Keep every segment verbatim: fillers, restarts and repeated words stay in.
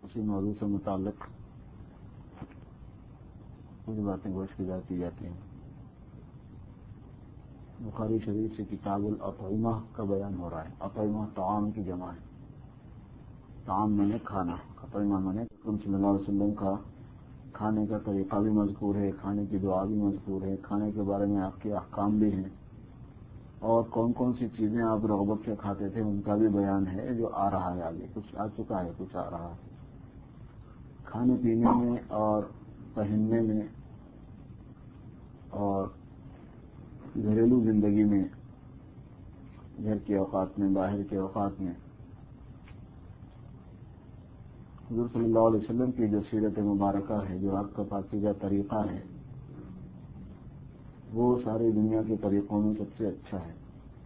اسی موضوع سے متعلق کچھ باتیں گوشت کی جاتی جاتی ہیں۔ بخاری شریف سے کتاب الاطعمہ کا بیان ہو رہا ہے۔ اطعمہ طعام کی جمع ہے، طعام میں کھانا، اطعمہ میں حکم صلی اللہ علیہ وسلم کا کھانے کا طریقہ بھی مذکور ہے، کھانے کی دعا بھی مذکور ہے، کھانے کے بارے میں آپ کے احکام بھی ہیں، اور کون کون سی چیزیں آپ رغبت سے کھاتے تھے ان کا بھی بیان ہے جو آ رہا ہے، آگے کچھ آ چکا ہے، کچھ آ رہا ہے۔ کھانے پینے میں اور پہننے میں اور گھریلو زندگی میں، گھر کے اوقات میں، باہر کے اوقات میں حضور صلی اللہ علیہ وسلم کی جو سیرت مبارکہ ہے، جو آپ کا پاکیزہ طریقہ ہے، وہ ساری دنیا کے طریقوں میں سب سے اچھا ہے،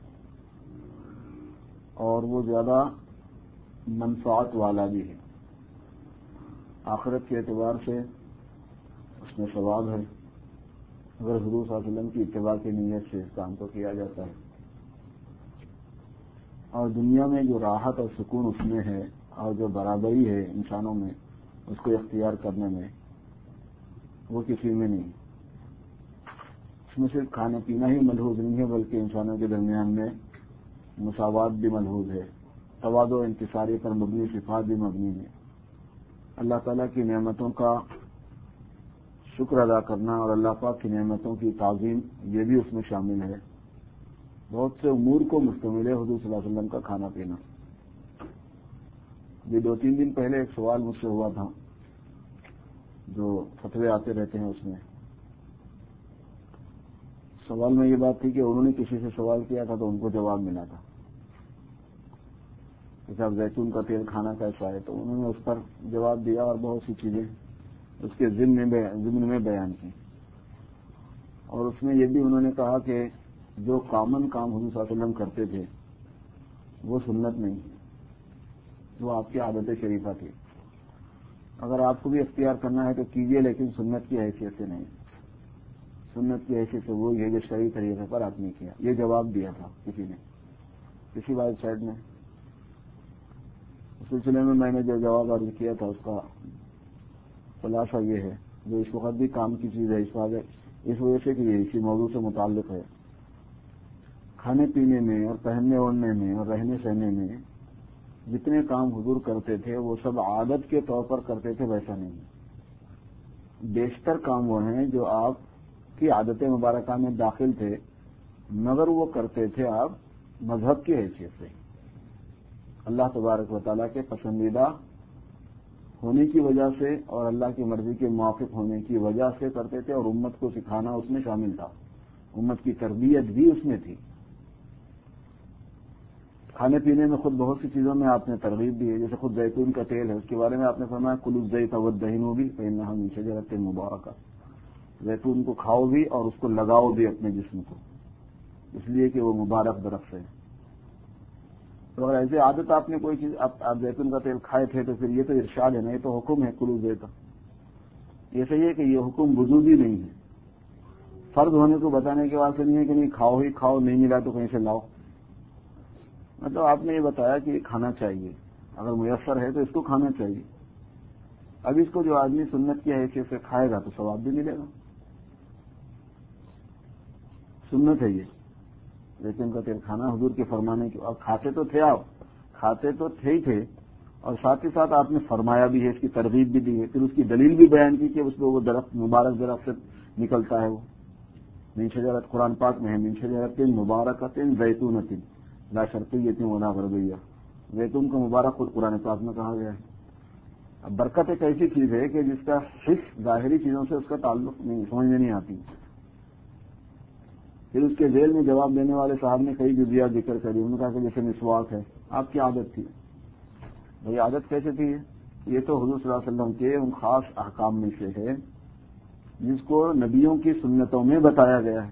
اور وہ زیادہ منفعت والا بھی ہے۔ آخرت کے اعتبار سے اس میں ثواب ہے اگر حضور صلی اللہ علیہ وسلم کی اتباع کی نیت سے اس کام کو کیا جاتا ہے، اور دنیا میں جو راحت اور سکون اس میں ہے اور جو برابری ہے انسانوں میں اس کو اختیار کرنے میں، وہ کسی میں نہیں۔ اس میں صرف کھانا پینا ہی ملحوظ نہیں ہے، بلکہ انسانوں کے درمیان میں مساوات بھی ملحوظ ہے، تواضع و انکساری پر مبنی صفات بھی مبنی ہے، اللہ تعالیٰ کی نعمتوں کا شکر ادا کرنا اور اللہ پاک کی نعمتوں کی تعظیم، یہ بھی اس میں شامل ہے۔ بہت سے امور کو مشتمل ہے حضور صلی اللہ علیہ وسلم کا کھانا پینا۔ یہ دو تین دن پہلے ایک سوال مجھ سے ہوا تھا، جو فتوے آتے رہتے ہیں، اس میں سوال میں یہ بات تھی کہ انہوں نے کسی سے سوال کیا تھا تو ان کو جواب ملا تھا کہ صاحب زیتون کا تیل کھانا کیسا ہے، تو انہوں نے اس پر جواب دیا اور بہت سی چیزیں اس کے ضمن میں بیان کی، اور اس میں یہ بھی انہوں نے کہا کہ جو کامن کام حضور صلی اللہ علیہ وسلم کرتے تھے وہ سنت نہیں، وہ آپ کی عادت شریفہ تھی، اگر آپ کو بھی اختیار کرنا ہے تو کیجیے، لیکن سنت کی حیثیت سے نہیں، سنت کی حیثیت سے وہ یہ جو شرعی طریقے پر آپ نے کیا۔ یہ جواب دیا تھا کسی نے، کسی ویب سائٹ نے۔ اس سلسلے میں میں نے جو جواب عرض کیا تھا اس کا خلاصہ یہ ہے، جو اس وقت بھی کام کی چیز ہے، اس وجہ اس وجہ سے کہ یہ اسی موضوع سے متعلق ہے۔ کھانے پینے میں اور پہننے اوڑھنے میں اور رہنے سہنے میں جتنے کام حضور کرتے تھے وہ سب عادت کے طور پر کرتے تھے، ویسا نہیں۔ بیشتر کام وہ ہیں جو آپ کی عادت مبارکہ میں داخل تھے، مگر وہ کرتے تھے آپ مذہب کی حیثیت سے، اللہ تبارک و تعالیٰ کے پسندیدہ ہونے کی وجہ سے اور اللہ کی مرضی کے موافق ہونے کی وجہ سے کرتے تھے، اور امت کو سکھانا اس میں شامل تھا، امت کی تربیت بھی اس میں تھی۔ کھانے پینے میں خود بہت سی چیزوں میں آپ نے ترغیب دی ہے، جیسے خود زیتون کا تیل ہے، اس کے بارے میں آپ نے فرمایا کلوا الزیت والدہنوا بھی فإنہا من شجرۃ مبارکہ، زیتون کو کھاؤ بھی اور اس کو لگاؤ بھی اپنے جسم کو، اس لیے کہ وہ مبارک درخت ہے۔ تو اگر ایسی عادت آپ نے کوئی چیز آپ, آپ زیتون کا تیل کھائے تھے تو پھر یہ تو ارشاد ہے نا، یہ تو حکم ہے کلوا الزیت۔ یہ صحیح ہے کہ یہ حکم وجوبی نہیں ہے، فرض ہونے کو بتانے کے واسطے نہیں ہے کہ نہیں کھاؤ ہی کھاؤ، نہیں ملا تو کہیں سے لاؤ۔ مطلب آپ نے یہ بتایا کہ یہ کھانا چاہیے، اگر میسر ہے تو اس کو کھانا چاہیے۔ اب اس کو جو آدمی سنت کی حیثیت سے کھائے گا تو ثواب بھی ملے گا، سنت ہے یہ۔ لیکن کا تیل کھانا حضور کے فرمانے کی، اب کھاتے تو تھے، آپ کھاتے تو تھے ہی تھے، اور ساتھ ہی ساتھ آپ نے فرمایا بھی ہے، اس کی ترغیب بھی دی ہے، پھر اس کی دلیل بھی بیان کی کہ اس پہ وہ درخت مبارک درخت سے نکلتا ہے، وہ من شجرۃ، قرآن پاک میں ہے من شجرۃ مبارکۃ زیتونۃ لا شرقیۃ ولا غربیہ، زیتون کو مبارک خود قرآن پاک میں کہا گیا ہے۔ اب برکت ایک ایسی چیز ہے کہ جس کا حص ظاہری چیزوں سے اس کا تعلق نہیں، سمجھ میں نہیں آتی۔ پھر اس کے ذیل میں جواب دینے والے صاحب نے کئی جزیات ذکر کری، انہوں نے کہا کہ جیسے مسواک ہے، آپ کی عادت تھی، بھائی عادت کیسے تھی؟ یہ تو حضور صلی اللہ علیہ وسلم کے ان خاص احکام میں سے ہے جس کو نبیوں کی سنتوں میں بتایا گیا ہے،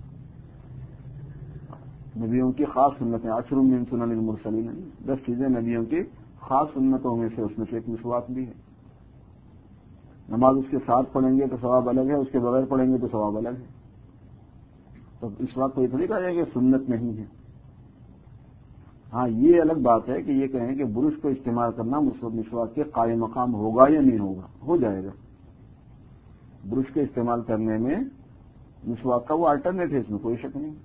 نبیوں کی خاص سنتیں، عشر من سنن المرسلین، دس چیزیں نبیوں کی خاص سنتوں میں سے، اس میں سے ایک مسواک بھی ہے۔ نماز اس کے ساتھ پڑھیں گے تو ثواب الگ ہے، اس کے بغیر پڑھیں گے تو ثواب الگ ہے۔ تو اس بات کو یہ تھوڑی کہا جائے کہ سنت نہیں ہے، ہاں یہ الگ بات ہے کہ یہ کہیں کہ برش کو استعمال کرنا مسواک کے قائم مقام ہوگا یا نہیں ہوگا، ہو جائے گا۔ برش کے استعمال کرنے میں مسواک کا وہ الٹرنیٹ ہے، اس میں کوئی شک نہیں۔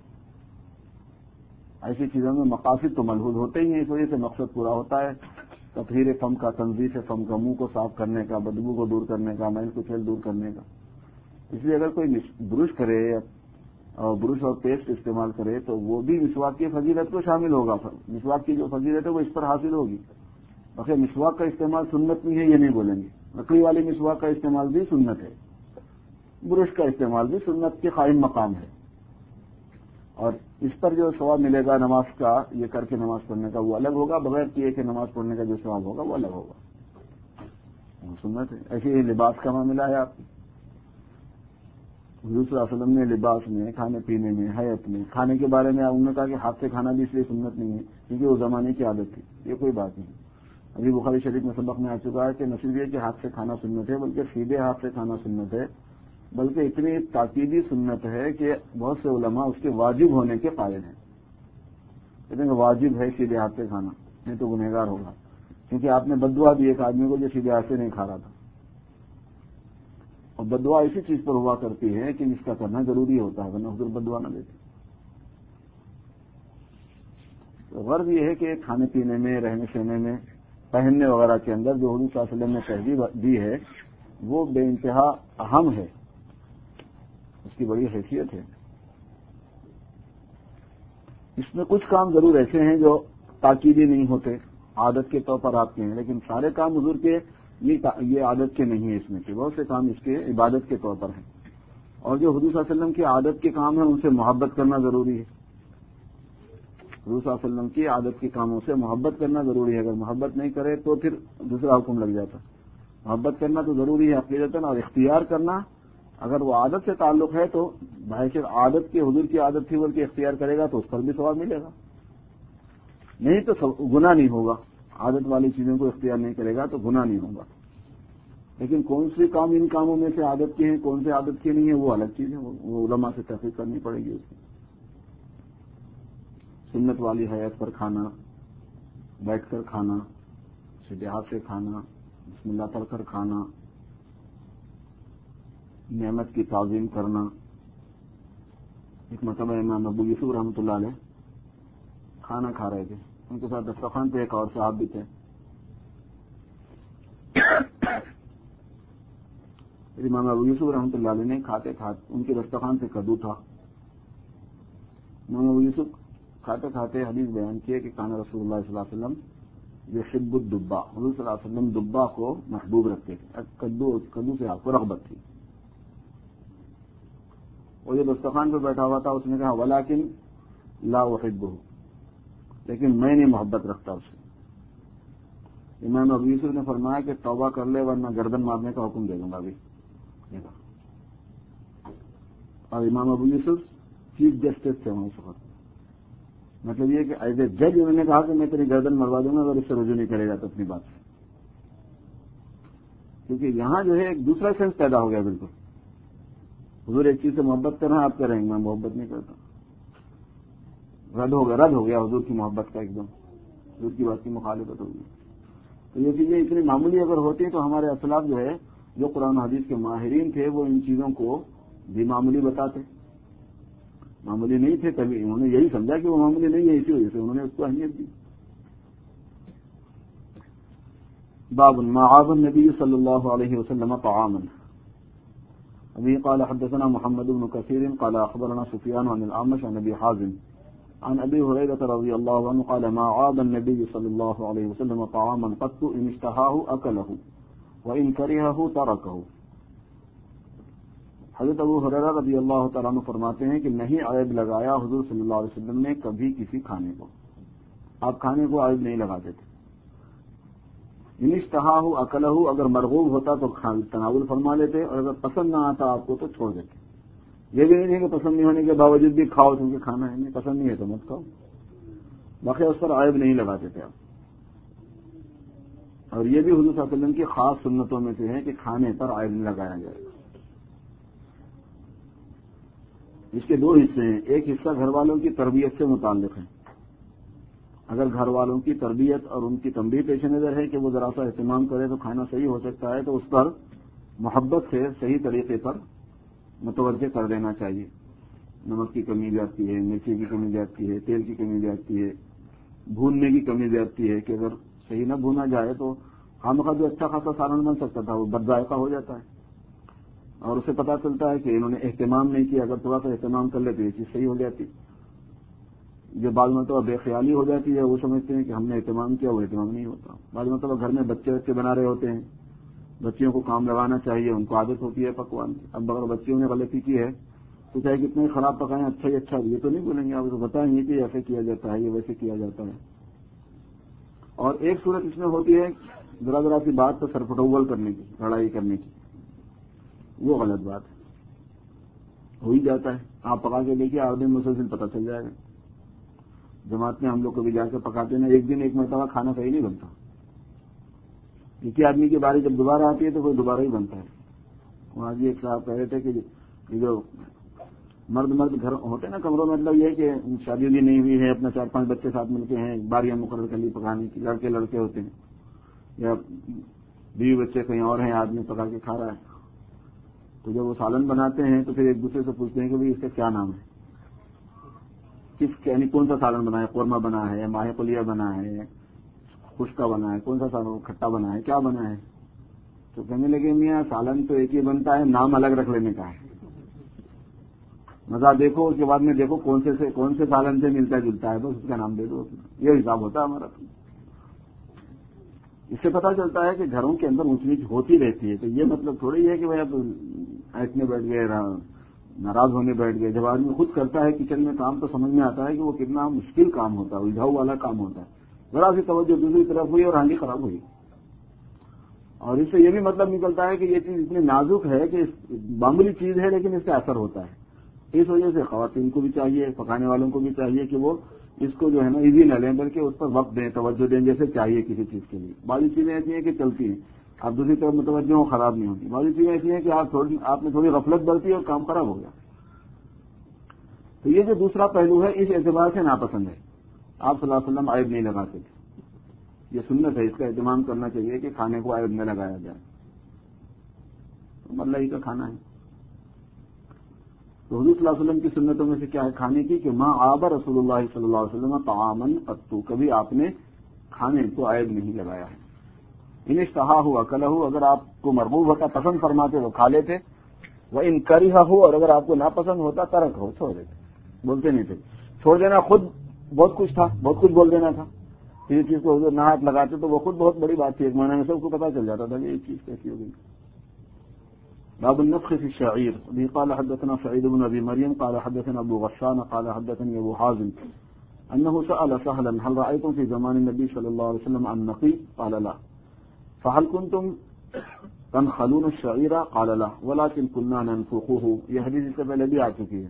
ایسی چیزوں میں مقاصد تو ملحوظ ہوتے ہی ہیں، اس وجہ سے مقصد پورا ہوتا ہے۔ تطہیر فم کا، تنظیف فم کا، منہ کو صاف کرنے کا، بدبو کو دور کرنے کا، میل کچیل دور کرنے کا۔ اس لیے اگر کوئی برش کرے اور برش اور پیسٹ استعمال کرے تو وہ بھی مسواک کی فضیلت کو شامل ہوگا۔ مسواک کی جو فضیلت ہے وہ اس پر حاصل ہوگی۔ بلکہ مسواک کا استعمال سنت نہیں ہے یہ نہیں بولیں گے، لکڑی والی مسواک کا استعمال بھی سنت ہے، برش کا استعمال بھی سنت کے قائم مقام ہے، اور اس پر جو ثواب ملے گا نماز کا، یہ کر کے نماز پڑھنے کا وہ الگ ہوگا، بغیر کیے کہ نماز پڑھنے کا جو ثواب ہوگا وہ الگ ہوگا، وہ سنت ہے۔ ایسے ہی لباس کا معاملہ ہے۔ آپ حضور صلی اللہ علیہ وسلم نے لباس میں، کھانے پینے میں، حیات میں، کھانے کے بارے میں انہوں نے کہا کہ ہاتھ سے کھانا بھی اس لیے سنت نہیں ہے کیونکہ وہ زمانے کی عادت تھی، یہ کوئی بات نہیں۔ ابھی بخاری شریف میں سبق میں آ چکا ہے کہ نہ صرف یہ کہ ہاتھ سے کھانا سنت ہے بلکہ سیدھے ہاتھ سے کھانا سنت ہے، بلکہ اتنی تاکیدی سنت ہے کہ بہت سے علماء اس کے واجب ہونے کے قائل ہیں، کہتے ہیں کہ واجب ہے سیدھے ہاتھ سے کھانا، نہیں تو گنہگار ہوگا، کیونکہ آپ نے بددعا دی ایک آدمی کو جو سیدھے ہاتھ سے نہیں کھا رہا تھا، اور بددعا اسی چیز پر ہوا کرتی ہے کہ جس کا کرنا ضروری ہوتا ہے، ورنہ حضور بددعا نہ دیتے۔ تو غرض یہ ہے کہ کھانے پینے میں، رہنے سہنے میں، پہننے وغیرہ کے اندر جو حضور صلی اللہ علیہ وسلم نے تہذیب دی ہے وہ بے انتہا اہم ہے، اس کی بڑی حیثیت ہے۔ اس میں کچھ کام ضرور ایسے ہیں جو تاکیدی نہیں ہوتے، عادت کے طور پر آپ کے ہیں، لیکن سارے کام حضور کے یہ عادت کے نہیں ہیں، اس میں کہ بہت سے کام اس کے عبادت کے طور پر ہیں، اور جو حضور صلی اللہ علیہ وسلم کی عادت کے کام ہیں ان سے محبت کرنا ضروری ہے۔ حضور صلی اللہ علیہ وسلم کی عادت کے کاموں سے محبت کرنا ضروری ہے، اگر محبت نہیں کرے تو پھر دوسرا حکم لگ جاتا۔ محبت کرنا تو ضروری ہے عقیدتاً، اور اختیار کرنا اگر وہ عادت سے تعلق ہے تو بحیثیت عادت کی، حضور کی عادت تھی بلکہ اختیار کرے گا تو اس پر بھی ثواب ملے گا، نہیں تو گناہ نہیں ہوگا۔ عادت والی چیزوں کو اختیار نہیں کرے گا تو گناہ نہیں ہوگا، لیکن کون سی کام ان کاموں میں سے عادت کے ہیں، کون سے عادت کے نہیں ہیں، وہ الگ چیز ہے، وہ علماء سے تحقیق کرنی پڑے گی۔ اس کی سنت والی حیات پر کھانا، بیٹھ کر کھانا، سیدھے ہاتھ سے کھانا، بسم اللہ پڑھ کر کھانا، نعمت کی تعظیم کرنا۔ ایک مرتبہ امام ابو یوسف رحمۃ اللہ علیہ کھانا کھا رہے تھے، ان کے ساتھ دسترخوان پہ ایک اور صاحب بھی تھے، امام ابو یوسف رحمۃ اللہ علیہ نے کھاتے کھاتے ان کے دسترخوان پہ کدو تھا، امام ابو یوسف کھاتے کھاتے حدیث بیان کیے کہ کان رسول اللہ صلی اللہ علیہ وسلم یحب الدبا، حضور صلی اللہ علیہ وسلم دبا کو محبوب رکھتے تھے، کدو کدو سے آپ کو رغبت تھی۔ وہ جو دسترخوان پہ بیٹھا ہوا تھا اس نے کہا ولیکن لا احبہ، لیکن میں نہیں محبت رکھتا اس سے۔ امام ابو یوسف نے فرمایا کہ توبہ کر لے ورنہ گردن مارنے کا حکم دے دوں گا ابھی۔ اور امام ابو یوسف چیف جسٹس تھے وہاں، اس وقت مطلب یہ کہ ایز اے جج انہوں نے کہا کہ میں تیری گردن مروا دوں گا اگر اس سے رجوع نہیں کرے گا تو اپنی بات سے، کیونکہ یہاں جو ہے ایک دوسرا سینس پیدا ہو گیا بالکل۔ حضور ایک چیز سے محبت کر رہے ہیں، آپ کریں گے، میں محبت نہیں کرتا، رد ہو گیا رد ہو گیا حضور کی محبت کا، ایک دم حضور کی بات کی مخالفت ہوگی۔ تو یہ چیزیں اتنی معمولی اگر ہوتی ہیں تو ہمارے اسلاف جو ہے، جو قرآن حدیث کے ماہرین تھے، وہ ان چیزوں کو بھی معمولی بتاتے، معمولی نہیں تھے، تبھی انہوں نے یہی سمجھا کہ وہ معمولی نہیں ہے، اسی وجہ سے انہوں نے اس کو اہمیت دی۔ باب ما عاب النبی صلی اللہ علیہ وسلم طعاما، ابھی قال حدثنا محمد بن كثير قال اخبرنا سفيان عن الاعمش عن ابي حازم عن ابي هريره رضي الله عنه قال ما عاب النبي صلى الله عليه وسلم طعاما قط ان اشتهاه اكله وان كرهه تركه۔ حضرت ابو ہریرہ رضی اللہ تعالیٰ عنہ فرماتے ہیں کہ نہیں عیب لگایا حضور صلی اللہ علیہ وسلم نے کبھی کسی کھانے کو، آپ کھانے کو عیب نہیں لگاتے تھے۔ ان اشتہاہ اکلہ، اگر مرغوب ہوتا تو تناول فرما لیتے، اور اگر پسند نہ آتا آپ کو تو چھوڑ دیتے۔ یہ بھی نہیں ہے کہ پسند نہیں ہونے کے باوجود بھی کھاؤ کیونکہ کھانا ہے، نہیں پسند نہیں ہے تو مت کھاؤ، باقی اس پر عیب نہیں لگاتے تھے آپ۔ اور یہ بھی حضور صلی اللہ علیہ وسلم کی خاص سنتوں میں سے ہے کہ کھانے پر عیب نہیں لگایا جائے۔ اس کے دو حصے ہیں، ایک حصہ گھر والوں کی تربیت سے متعلق ہے اگر گھر والوں کی تربیت اور ان کی تنبیہ پیش نظر ہے کہ وہ ذرا سا اہتمام کرے تو کھانا صحیح ہو سکتا ہے، تو اس پر محبت سے صحیح طریقے پر متوجہ کر دینا چاہیے. نمک کی کمی جاتی ہے، مرچی کی کمی جاتی ہے، تیل کی کمی جاتی ہے، بھوننے کی کمی جاتی ہے کہ اگر صحیح نہ بھونا جائے تو خامخواہ جو اچھا خاصا سالن بن سکتا تھا وہ بد ذائقہ ہو جاتا ہے. اور اسے پتہ چلتا ہے کہ انہوں نے اہتمام نہیں کیا، اگر تھوڑا سا اہتمام کر لیتے یہ چیز صحیح ہو جاتی. جو بعض مرتبہ بے خیالی ہو جاتی ہے، وہ سمجھتے ہیں کہ ہم نے اہتمام کیا، وہ اہتمام نہیں ہوتا. بعض مرتبہ گھر میں بچے بچے بنا رہے ہوتے ہیں، بچیوں کو کام لگانا چاہیے، ان کو عادت ہوتی ہے پکوان کی. اب اگر بچیوں نے غلطی کی ہے تو چاہے کتنے خراب پکائیں، اچھا ہی اچھا، یہ تو نہیں بولیں گے، آپ تو بتائیں گے کہ ایسے کیا جاتا ہے، یہ ویسے کیا جاتا ہے. اور ایک صورت اس میں ہوتی ہے ذرا ذرا سی بات تو سرپٹول کرنے کی، لڑائی کرنے کی، وہ غلط بات ہے. ہو ہی جاتا ہے. آپ پکا کے دیکھیے، آٹھ دن مسلسل پتہ چل جائے گا. جماعت میں ہم لوگ کبھی جا کے پکاتے ہیں، ایک دن ایک مرتبہ کھانا صحیح نہیں بنتا. کسی آدمی کی باری جب دوبارہ آتی ہے تو وہ دوبارہ ہی بنتا ہے. وہاں جی ایک صاحب کہہ رہے تھے کہ جو مرد مرد گھر ہوتے ہیں نا کمروں میں، مطلب یہ ہے کہ شادی بھی نہیں ہوئی ہے، اپنا چار پانچ بچے ساتھ مل کے ہیں، باریاں مقرر کر لی پکانے کی، لڑکے لڑکے ہوتے ہیں یا بیوی بچے کہیں اور ہیں، آدمی پکا کے کھا رہا ہے. تو جب وہ سالن بناتے ہیں تو پھر ایک دوسرے سے پوچھتے ہیں کہ بھائی اس کا کیا نام ہے، کس یعنی کون سا سالن بنا ہے، قورمہ بنا ہے، ماہ پلیا بنا ہے، خشکا بنا ہے، کون سا سالن کھٹا بنا ہے، کیا بنا ہے. تو کہنے لگے میاں سالن تو ایک ہی بنتا ہے، نام الگ رکھ لینے کا ہے. مزہ دیکھو، اس کے بعد میں دیکھو کون سے سے کون سے سالن سے ملتا جلتا ہے، بس اس کا نام دے دو. یہ حساب ہوتا ہے ہمارا. اس سے پتہ چلتا ہے کہ گھروں کے اندر اونچ نیچ ہوتی رہتی ہے. تو یہ مطلب تھوڑی ہے کہ بھائی اب ایسنے بیٹھ گئے، ناراض ہونے بیٹھ گئے. جب آدمی خود کرتا ہے کچن میں کام تو سمجھ میں آتا ہے کہ وہ کتنا مشکل کام ہوتا ہے، الجھاؤ والا کام ہوتا ہے. ذرا سی توجہ دوسری طرف ہوئی اور ہانڈی خراب ہوئی. اور اس سے یہ بھی مطلب نکلتا ہے کہ یہ چیز اتنی نازک ہے کہ معمولی چیز ہے لیکن اس کا اثر ہوتا ہے. اس وجہ سے خواتین کو بھی چاہیے، پکانے والوں کو بھی چاہیے کہ وہ اس کو جو ہے نا ایزی نہ لیں، بلکہ اس پر وقت دیں، توجہ دیں جیسے چاہیے کسی چیز کے لیے. بعض چیزیں ایسی ہیں کہ چلتی ہیں، آپ دوسری طرف متوجہ ہوں خراب نہیں ہوتی. بعض چیزیں ایسی ہیں کہ آپ تھوڑی آپ نے تھوڑی غفلت برتی اور کام خراب ہو گیا. تو یہ جو دوسرا پہلو ہے اس اعتبار سے ناپسند ہے. آپ صلی اللہ علیہ وسلم عیب نہیں لگاتے تھے. یہ سنت ہے، اس کا اہتمام کرنا چاہیے کہ کھانے کو عیب نہ لگایا جائے. ملئی کا کھانا ہے. تو حضور صلی اللہ علیہ وسلم کی سنتوں میں سے کیا ہے کھانے کی کہ ماں آب رسول اللہ صلی اللہ علیہ وسلم طعامن قط، کبھی آپ نے کھانے کو عیب نہیں لگایا ہے. ان اشتہا ہوا کلہ، اگر آپ کو مرغوب ہوتا پسند فرماتے تو کھا لیتے، وہ ان کریہ ہو، اور اگر آپ کو ناپسند ہوتا ترک ہو، چھوڑ دیتے، بولتے نہیں تھے. چھوڑ دینا خود بہت کچھ تھا، بہت کچھ بول دینا تھا. کسی چیز کو حضور نہ ہاتھ لگاتے تو وہ خود بہت بڑی بات تھی. ایک معنی میں سب کو پتا چل جاتا تھا کہ یہ چیز کیسی ہو گئی. باب النفخ في الشعير. به قال حدثنا سعيد بن ابي مريم قال حدثنا ابو غسان قال حدثني ابو حازم انه سأل سهلا هل رأيتم في زمان النبي صلى الله عليه وسلم النقي قال لا فهل كنتم تنخلون الشعير قال لا ولكن كنا ننفخه. یہ حدیث سے پہلے بھی آ چکی ہے.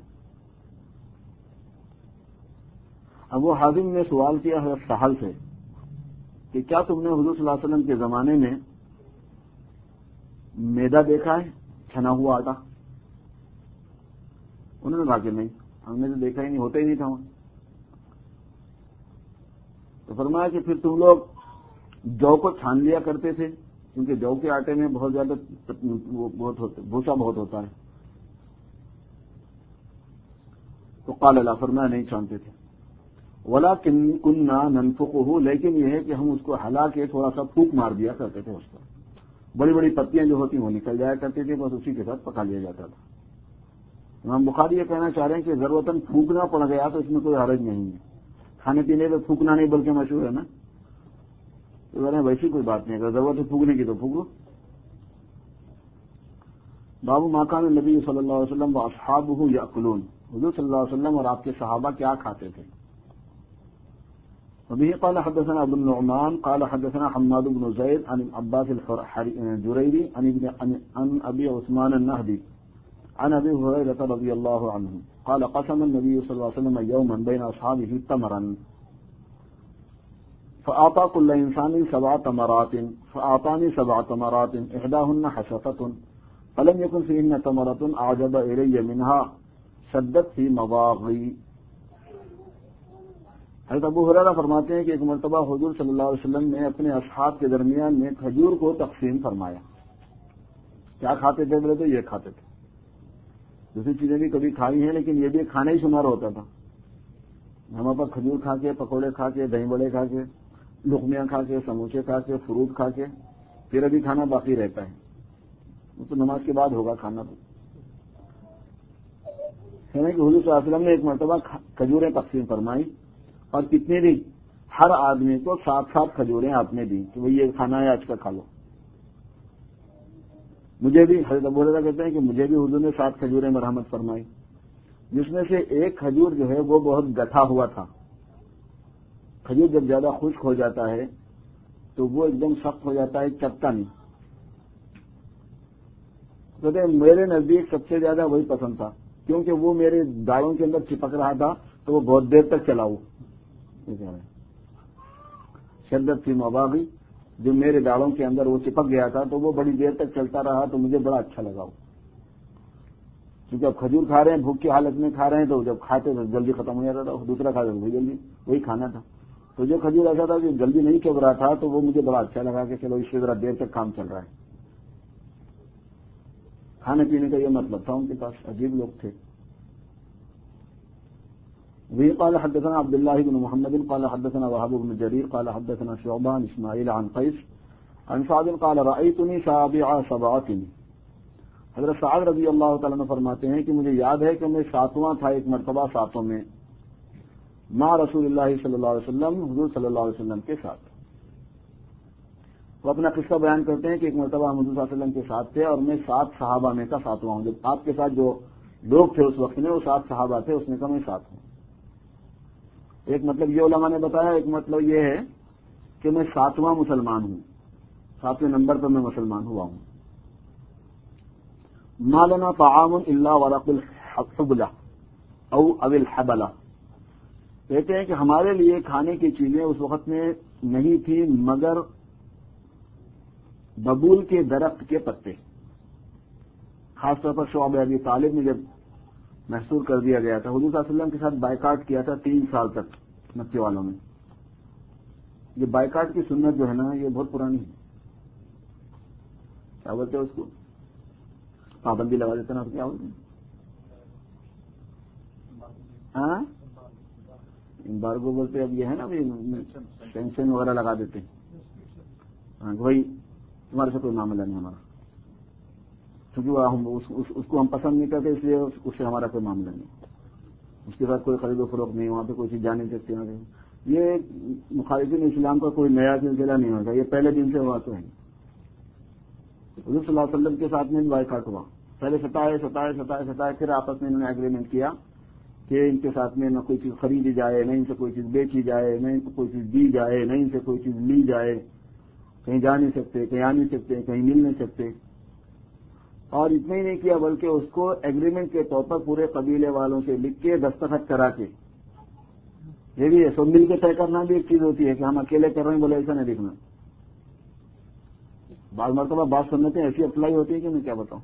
ابو حازم نے سوال کیا حضرت سہل سے کہ کیا تم نے حضور صلی اللہ علیہ وسلم کے زمانے میں میدا دیکھا ہے، چھنا ہوا آٹا؟ انہوں نے کہا کہ نہیں، ہم نے تو دیکھا ہی نہیں، ہوتا ہی نہیں تھا وہاں. تو فرمایا کہ پھر تم لوگ جو کو چھان لیا کرتے تھے، کیونکہ جو کے آٹے میں بہت زیادہ بہت ہوتا بھوسا بہت ہوتا ہے. تو قال لا، فرمایا نہیں چھانتے تھے. ولکن کنا ننفخہ، لیکن یہ ہے کہ ہم اس کو ہلا کے تھوڑا سا پھونک مار دیا کرتے تھے. اس پر بڑی بڑی پتیاں جو ہوتی ہیں وہ نکل جایا کرتی تھی، بس اسی کے ساتھ پکا لیا جاتا تھا. امام بخاری یہ کہنا چاہ رہے ہیں کہ ضرورتاً پھونکنا پڑ گیا تو اس میں کوئی حرج نہیں ہے. کھانے پینے پہ پھونکنا نہیں بلکہ مشہور ہے نا، تو کہہ رہے ہیں ویسی کوئی بات نہیں، اگر ضرورت ہے پھونکنے کی تو پھونک لو. باب ما کان النبی صلی اللہ علیہ وسلم واصحابہ یاکلون، حضور صلی اللہ علیہ وسلم اور آپ کے صحابہ کیا کھاتے تھے. وبه قال حدثنا ابو النعمان قال حدثنا حماد بن زيد عن عباس الجريري عن ابن عن ابي عثمان النهدي عن ابي هريره رضي الله عنه قال قسم النبي صلى الله عليه وسلم يوما بين اصحابه تمرا فاعطى كل انسان سبع تمرات فاعطاني سبع تمرات احداهن حشفه فلم يكن فيهن تمره اعجب الي منها شدت في مضاغي. حضرت ابو ہریرہ فرماتے ہیں کہ ایک مرتبہ حضور صلی اللہ علیہ وسلم نے اپنے اصحاب کے درمیان میں کھجور کو تقسیم فرمایا. کیا کھاتے تھے بولے تو یہ کھاتے تھے. دوسری چیزیں بھی کبھی کھائی ہیں لیکن یہ بھی کھانا ہی شمار ہوتا تھا. ہم پر کھجور کھا کے، پکوڑے کھا کے، دہی بڑے کھا کے، لقمیاں کھا کے، سموسے کھا کے، فروٹ کھا کے پھر ابھی کھانا باقی رہتا ہے. وہ تو نماز کے بعد ہوگا کھانا. تو کہ حضور صلی اللہ علیہ وسلم نے ایک مرتبہ کھجوریں تقسیم فرمائی اور کتنی دی؟ ہر آدمی کو سات سات کھجوریں آپ نے دی کہ وہ یہ کھانا ہے آج کا کھا لو. مجھے بھی حضرت ابو ہریرہ کہتے ہیں کہ مجھے بھی حضور نے سات کھجوریں مرحمت فرمائی، جس میں سے ایک کھجور جو ہے وہ بہت گٹھا ہوا تھا. کھجور جب زیادہ خشک ہو جاتا ہے تو وہ ایک دم سخت ہو جاتا ہے، چپتا نہیں. کہتے ہیں میرے نزدیک سب سے زیادہ وہی پسند تھا کیونکہ وہ میرے داڑوں کے اندر چپک رہا تھا تو وہ بہت دیر تک چلا. وہ شدت فی مباغی، جو میرے داڑوں کے اندر وہ چپک گیا تھا تو وہ بڑی دیر تک چلتا رہا تو مجھے بڑا اچھا لگا. کیونکہ اب کھجور کھا رہے ہیں، بھوک کی حالت میں کھا رہے ہیں، تو جب کھاتے تو جلدی ختم ہو جاتا تھا. دوسرا کھاتے تو وہی جلدی وہی کھانا تھا. تو جو کھجور ایسا تھا کہ جلدی نہیں چب رہا تھا تو وہ مجھے بڑا اچھا لگا کہ چلو اس سے ذرا دیر تک کام چل رہا ہے. کھانے پینے کا یہ مطلب تھا ان کے پاس. عجیب لوگ تھے. وہی قال حدثنا عبد الله بن محمد قال حدثنا وهب بن جرير قال حدثنا شعبة عن اسماعيل عن قيس عن سعد قال رأيتني سابع سبعة. حضرت سعد رضی اللہ تعالیٰ عنہ فرماتے ہیں کہ مجھے یاد ہے کہ میں ساتواں تھا ایک مرتبہ ساتوں میں مع رسول اللہ صلی اللہ علیہ وسلم، حضور صلی اللہ علیہ وسلم کے ساتھ. وہ اپنا قصہ بیان کرتے ہیں کہ ایک مرتبہ ہم حضور صلی اللہ علیہ وسلم کے ساتھ تھے اور میں سات صحابہ میں کا ساتواں ہوں. جب آپ کے ساتھ جو لوگ تھے اس وقت میں وہ سات صحابہ تھے، اس میں کا میں ساتھ ہوں. ایک مطلب یہ علماء نے بتایا، ایک مطلب یہ ہے کہ میں ساتواں مسلمان ہوں، ساتویں نمبر پر میں مسلمان ہوا ہوں. ما لنا طعام الا ورق الحبلہ او اب الحبلہ. کہتے ہیں کہ ہمارے لیے کھانے کی چیزیں اس وقت میں نہیں تھی مگر ببول کے درخت کے پتے. خاص طور پر شعبہ ابی طالب میں جب محصور کر دیا گیا تھا، حضور صلی اللہ علیہ وسلم کے ساتھ بائیکاٹ کیا تھا تین سال تک مکے والوں نے. یہ بائیکاٹ کی سنت جو ہے نا یہ بہت پرانی ہے. کیا بولتے ہیں اس کو؟ پابندی لگا دیتے نا، کیا بولتے ہیں؟ ہاں امبارگو بولتے. اب یہ ہے نا پینشن وغیرہ لگا دیتے ہیں. ہاں وہی تمہارے سے کوئی معاملہ نہیں ہمارا، کیونکہ ہم اس, اس, اس کو ہم پسند نہیں کرتے، اس لیے اس سے ہمارا کوئی معاملہ نہیں. اس کے بعد کوئی خرید و فروخت نہیں، وہاں پہ کوئی چیز جا نہیں سکتی. یہ مخالفین اسلام کا کوئی نیا سلسلہ نہیں ہوگا، یہ پہلے دن سے ہوا تو ہے. حضور صلی اللہ علیہ وسلم کے ساتھ میں بائیکاٹ ہوا. پہلے ستائے ستائے ستائے ستائے پھر آپس میں انہوں نے ایگریمنٹ کیا کہ ان کے ساتھ میں نہ کوئی چیز خریدی جائے، نہ ان سے کوئی چیز بیچی جائے، نہ ان کو کوئی چیز دی جائے، نہ ان سے کوئی چیز لی جائے. کہیں جا نہیں سکتے، کہیں آ نہیں سکتے، کہیں مل نہیں سکتے. اور اتنا ہی نہیں کیا بلکہ اس کو ایگریمنٹ کے طور پر پورے قبیلے والوں سے لکھ کے دستخط کرا کے. یہ بھی ہے، سب مل کے طے کرنا بھی ایک چیز ہوتی ہے کہ ہم اکیلے کر رہے ہیں بولے ایسا نہیں لکھنا. بعض مرتبہ بات سنتیں ایسی اپلائی ہوتی ہے کہ میں کیا بتاؤں.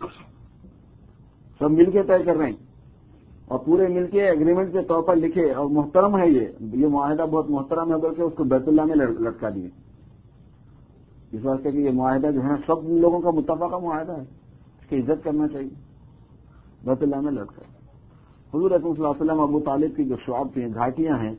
سب مل کے طے کر رہے ہیں اور پورے مل کے ایگریمنٹ کے طور پر لکھے. اور محترم ہے یہ یہ معاہدہ بہت محترم ہے، بلکہ اس کو بیت اللہ میں لٹکا دیے. اس واسطے کہ یہ معاہدہ جو ہے سب لوگوں کا متفقہ معاہدہ ہے، اس کی عزت کرنا چاہیے. بیت اللہ میں لٹکا. حضور اکرم صلی اللہ علیہ وسلم ابو طالب کی جو شعاب کی گھاٹیاں ہیں،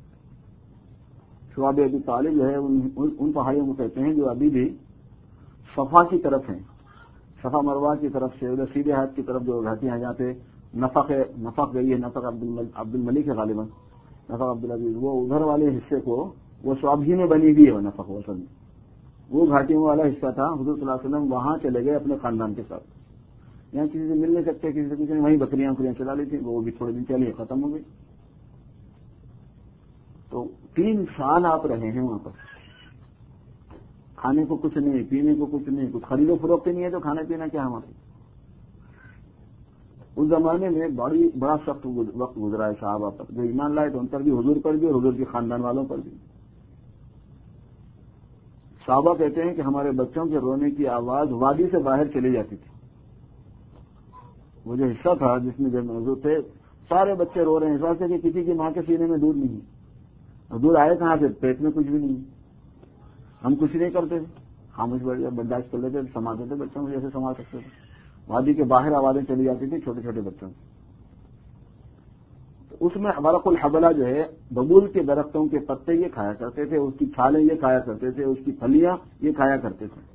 شعاب ابی طالب جو ہے ان پہاڑیوں کو کہتے ہیں جو ابھی بھی صفا کی طرف ہیں، صفا مروہ کی طرف سے ادھر سیدھے ہاتھ کی طرف جو گھاٹیاں ہیں جہاں پہ نفق نفق گئی ہے، نفق عبد الملک ہے غالباً، نفق عبدالعزیز، وہ ادھر والے حصے کو وہ شعاب ہی میں بنی ہوئی ہے. وہ نفق وصل میں وہ گھاٹیوں والا حصہ تھا. حضور صلی اللہ علیہ وسلم وہاں چلے گئے اپنے خاندان کے ساتھ. یہاں کسی سے مل نہیں سکتے، کسی سے کسی نے وہیں بکریاں بکریاں چلا لی تھی، وہ بھی تھوڑے دن چلی ختم ہو گئی. تو تین سال آپ رہے ہیں وہاں پر، کھانے کو کچھ نہیں، پینے کو کچھ نہیں، کچھ خرید و فروخت نہیں ہے تو کھانا پینا کیا ہمارے. اس زمانے میں بڑی بڑا سخت وقت گزرا ہے صحابہ پر. جو ایمان لائے تو ان پر بھی، حضور پر بھی اور حضور کے خاندان والوں پر بھی. صحابہ کہتے ہیں کہ ہمارے بچوں کے رونے کی آواز وادی سے باہر چلی جاتی تھی. وہ جو حصہ تھا جس میں جب موجود تھے سارے بچے رو رہے ہیں، اس واسطے کہ کسی کی ماں کے سینے میں دودھ نہیں. حضور آئے کہاں سے؟ پیٹ میں کچھ بھی نہیں، ہم کچھ نہیں کرتے تھے، خاموش برداشت کر لیتے، سنبھالتے تھے بچوں کو جیسے سنبھال سکتے تھے. وادی کے باہر آوازیں چلی جاتی تھی چھوٹے چھوٹے بچوں کی. اس میں ورق الحبلہ جو ہے ببول کے درختوں کے پتے یہ کھایا کرتے تھے، اس کی چھالیں یہ کھایا کرتے تھے، اس کی پھلیاں یہ کھایا کرتے تھے.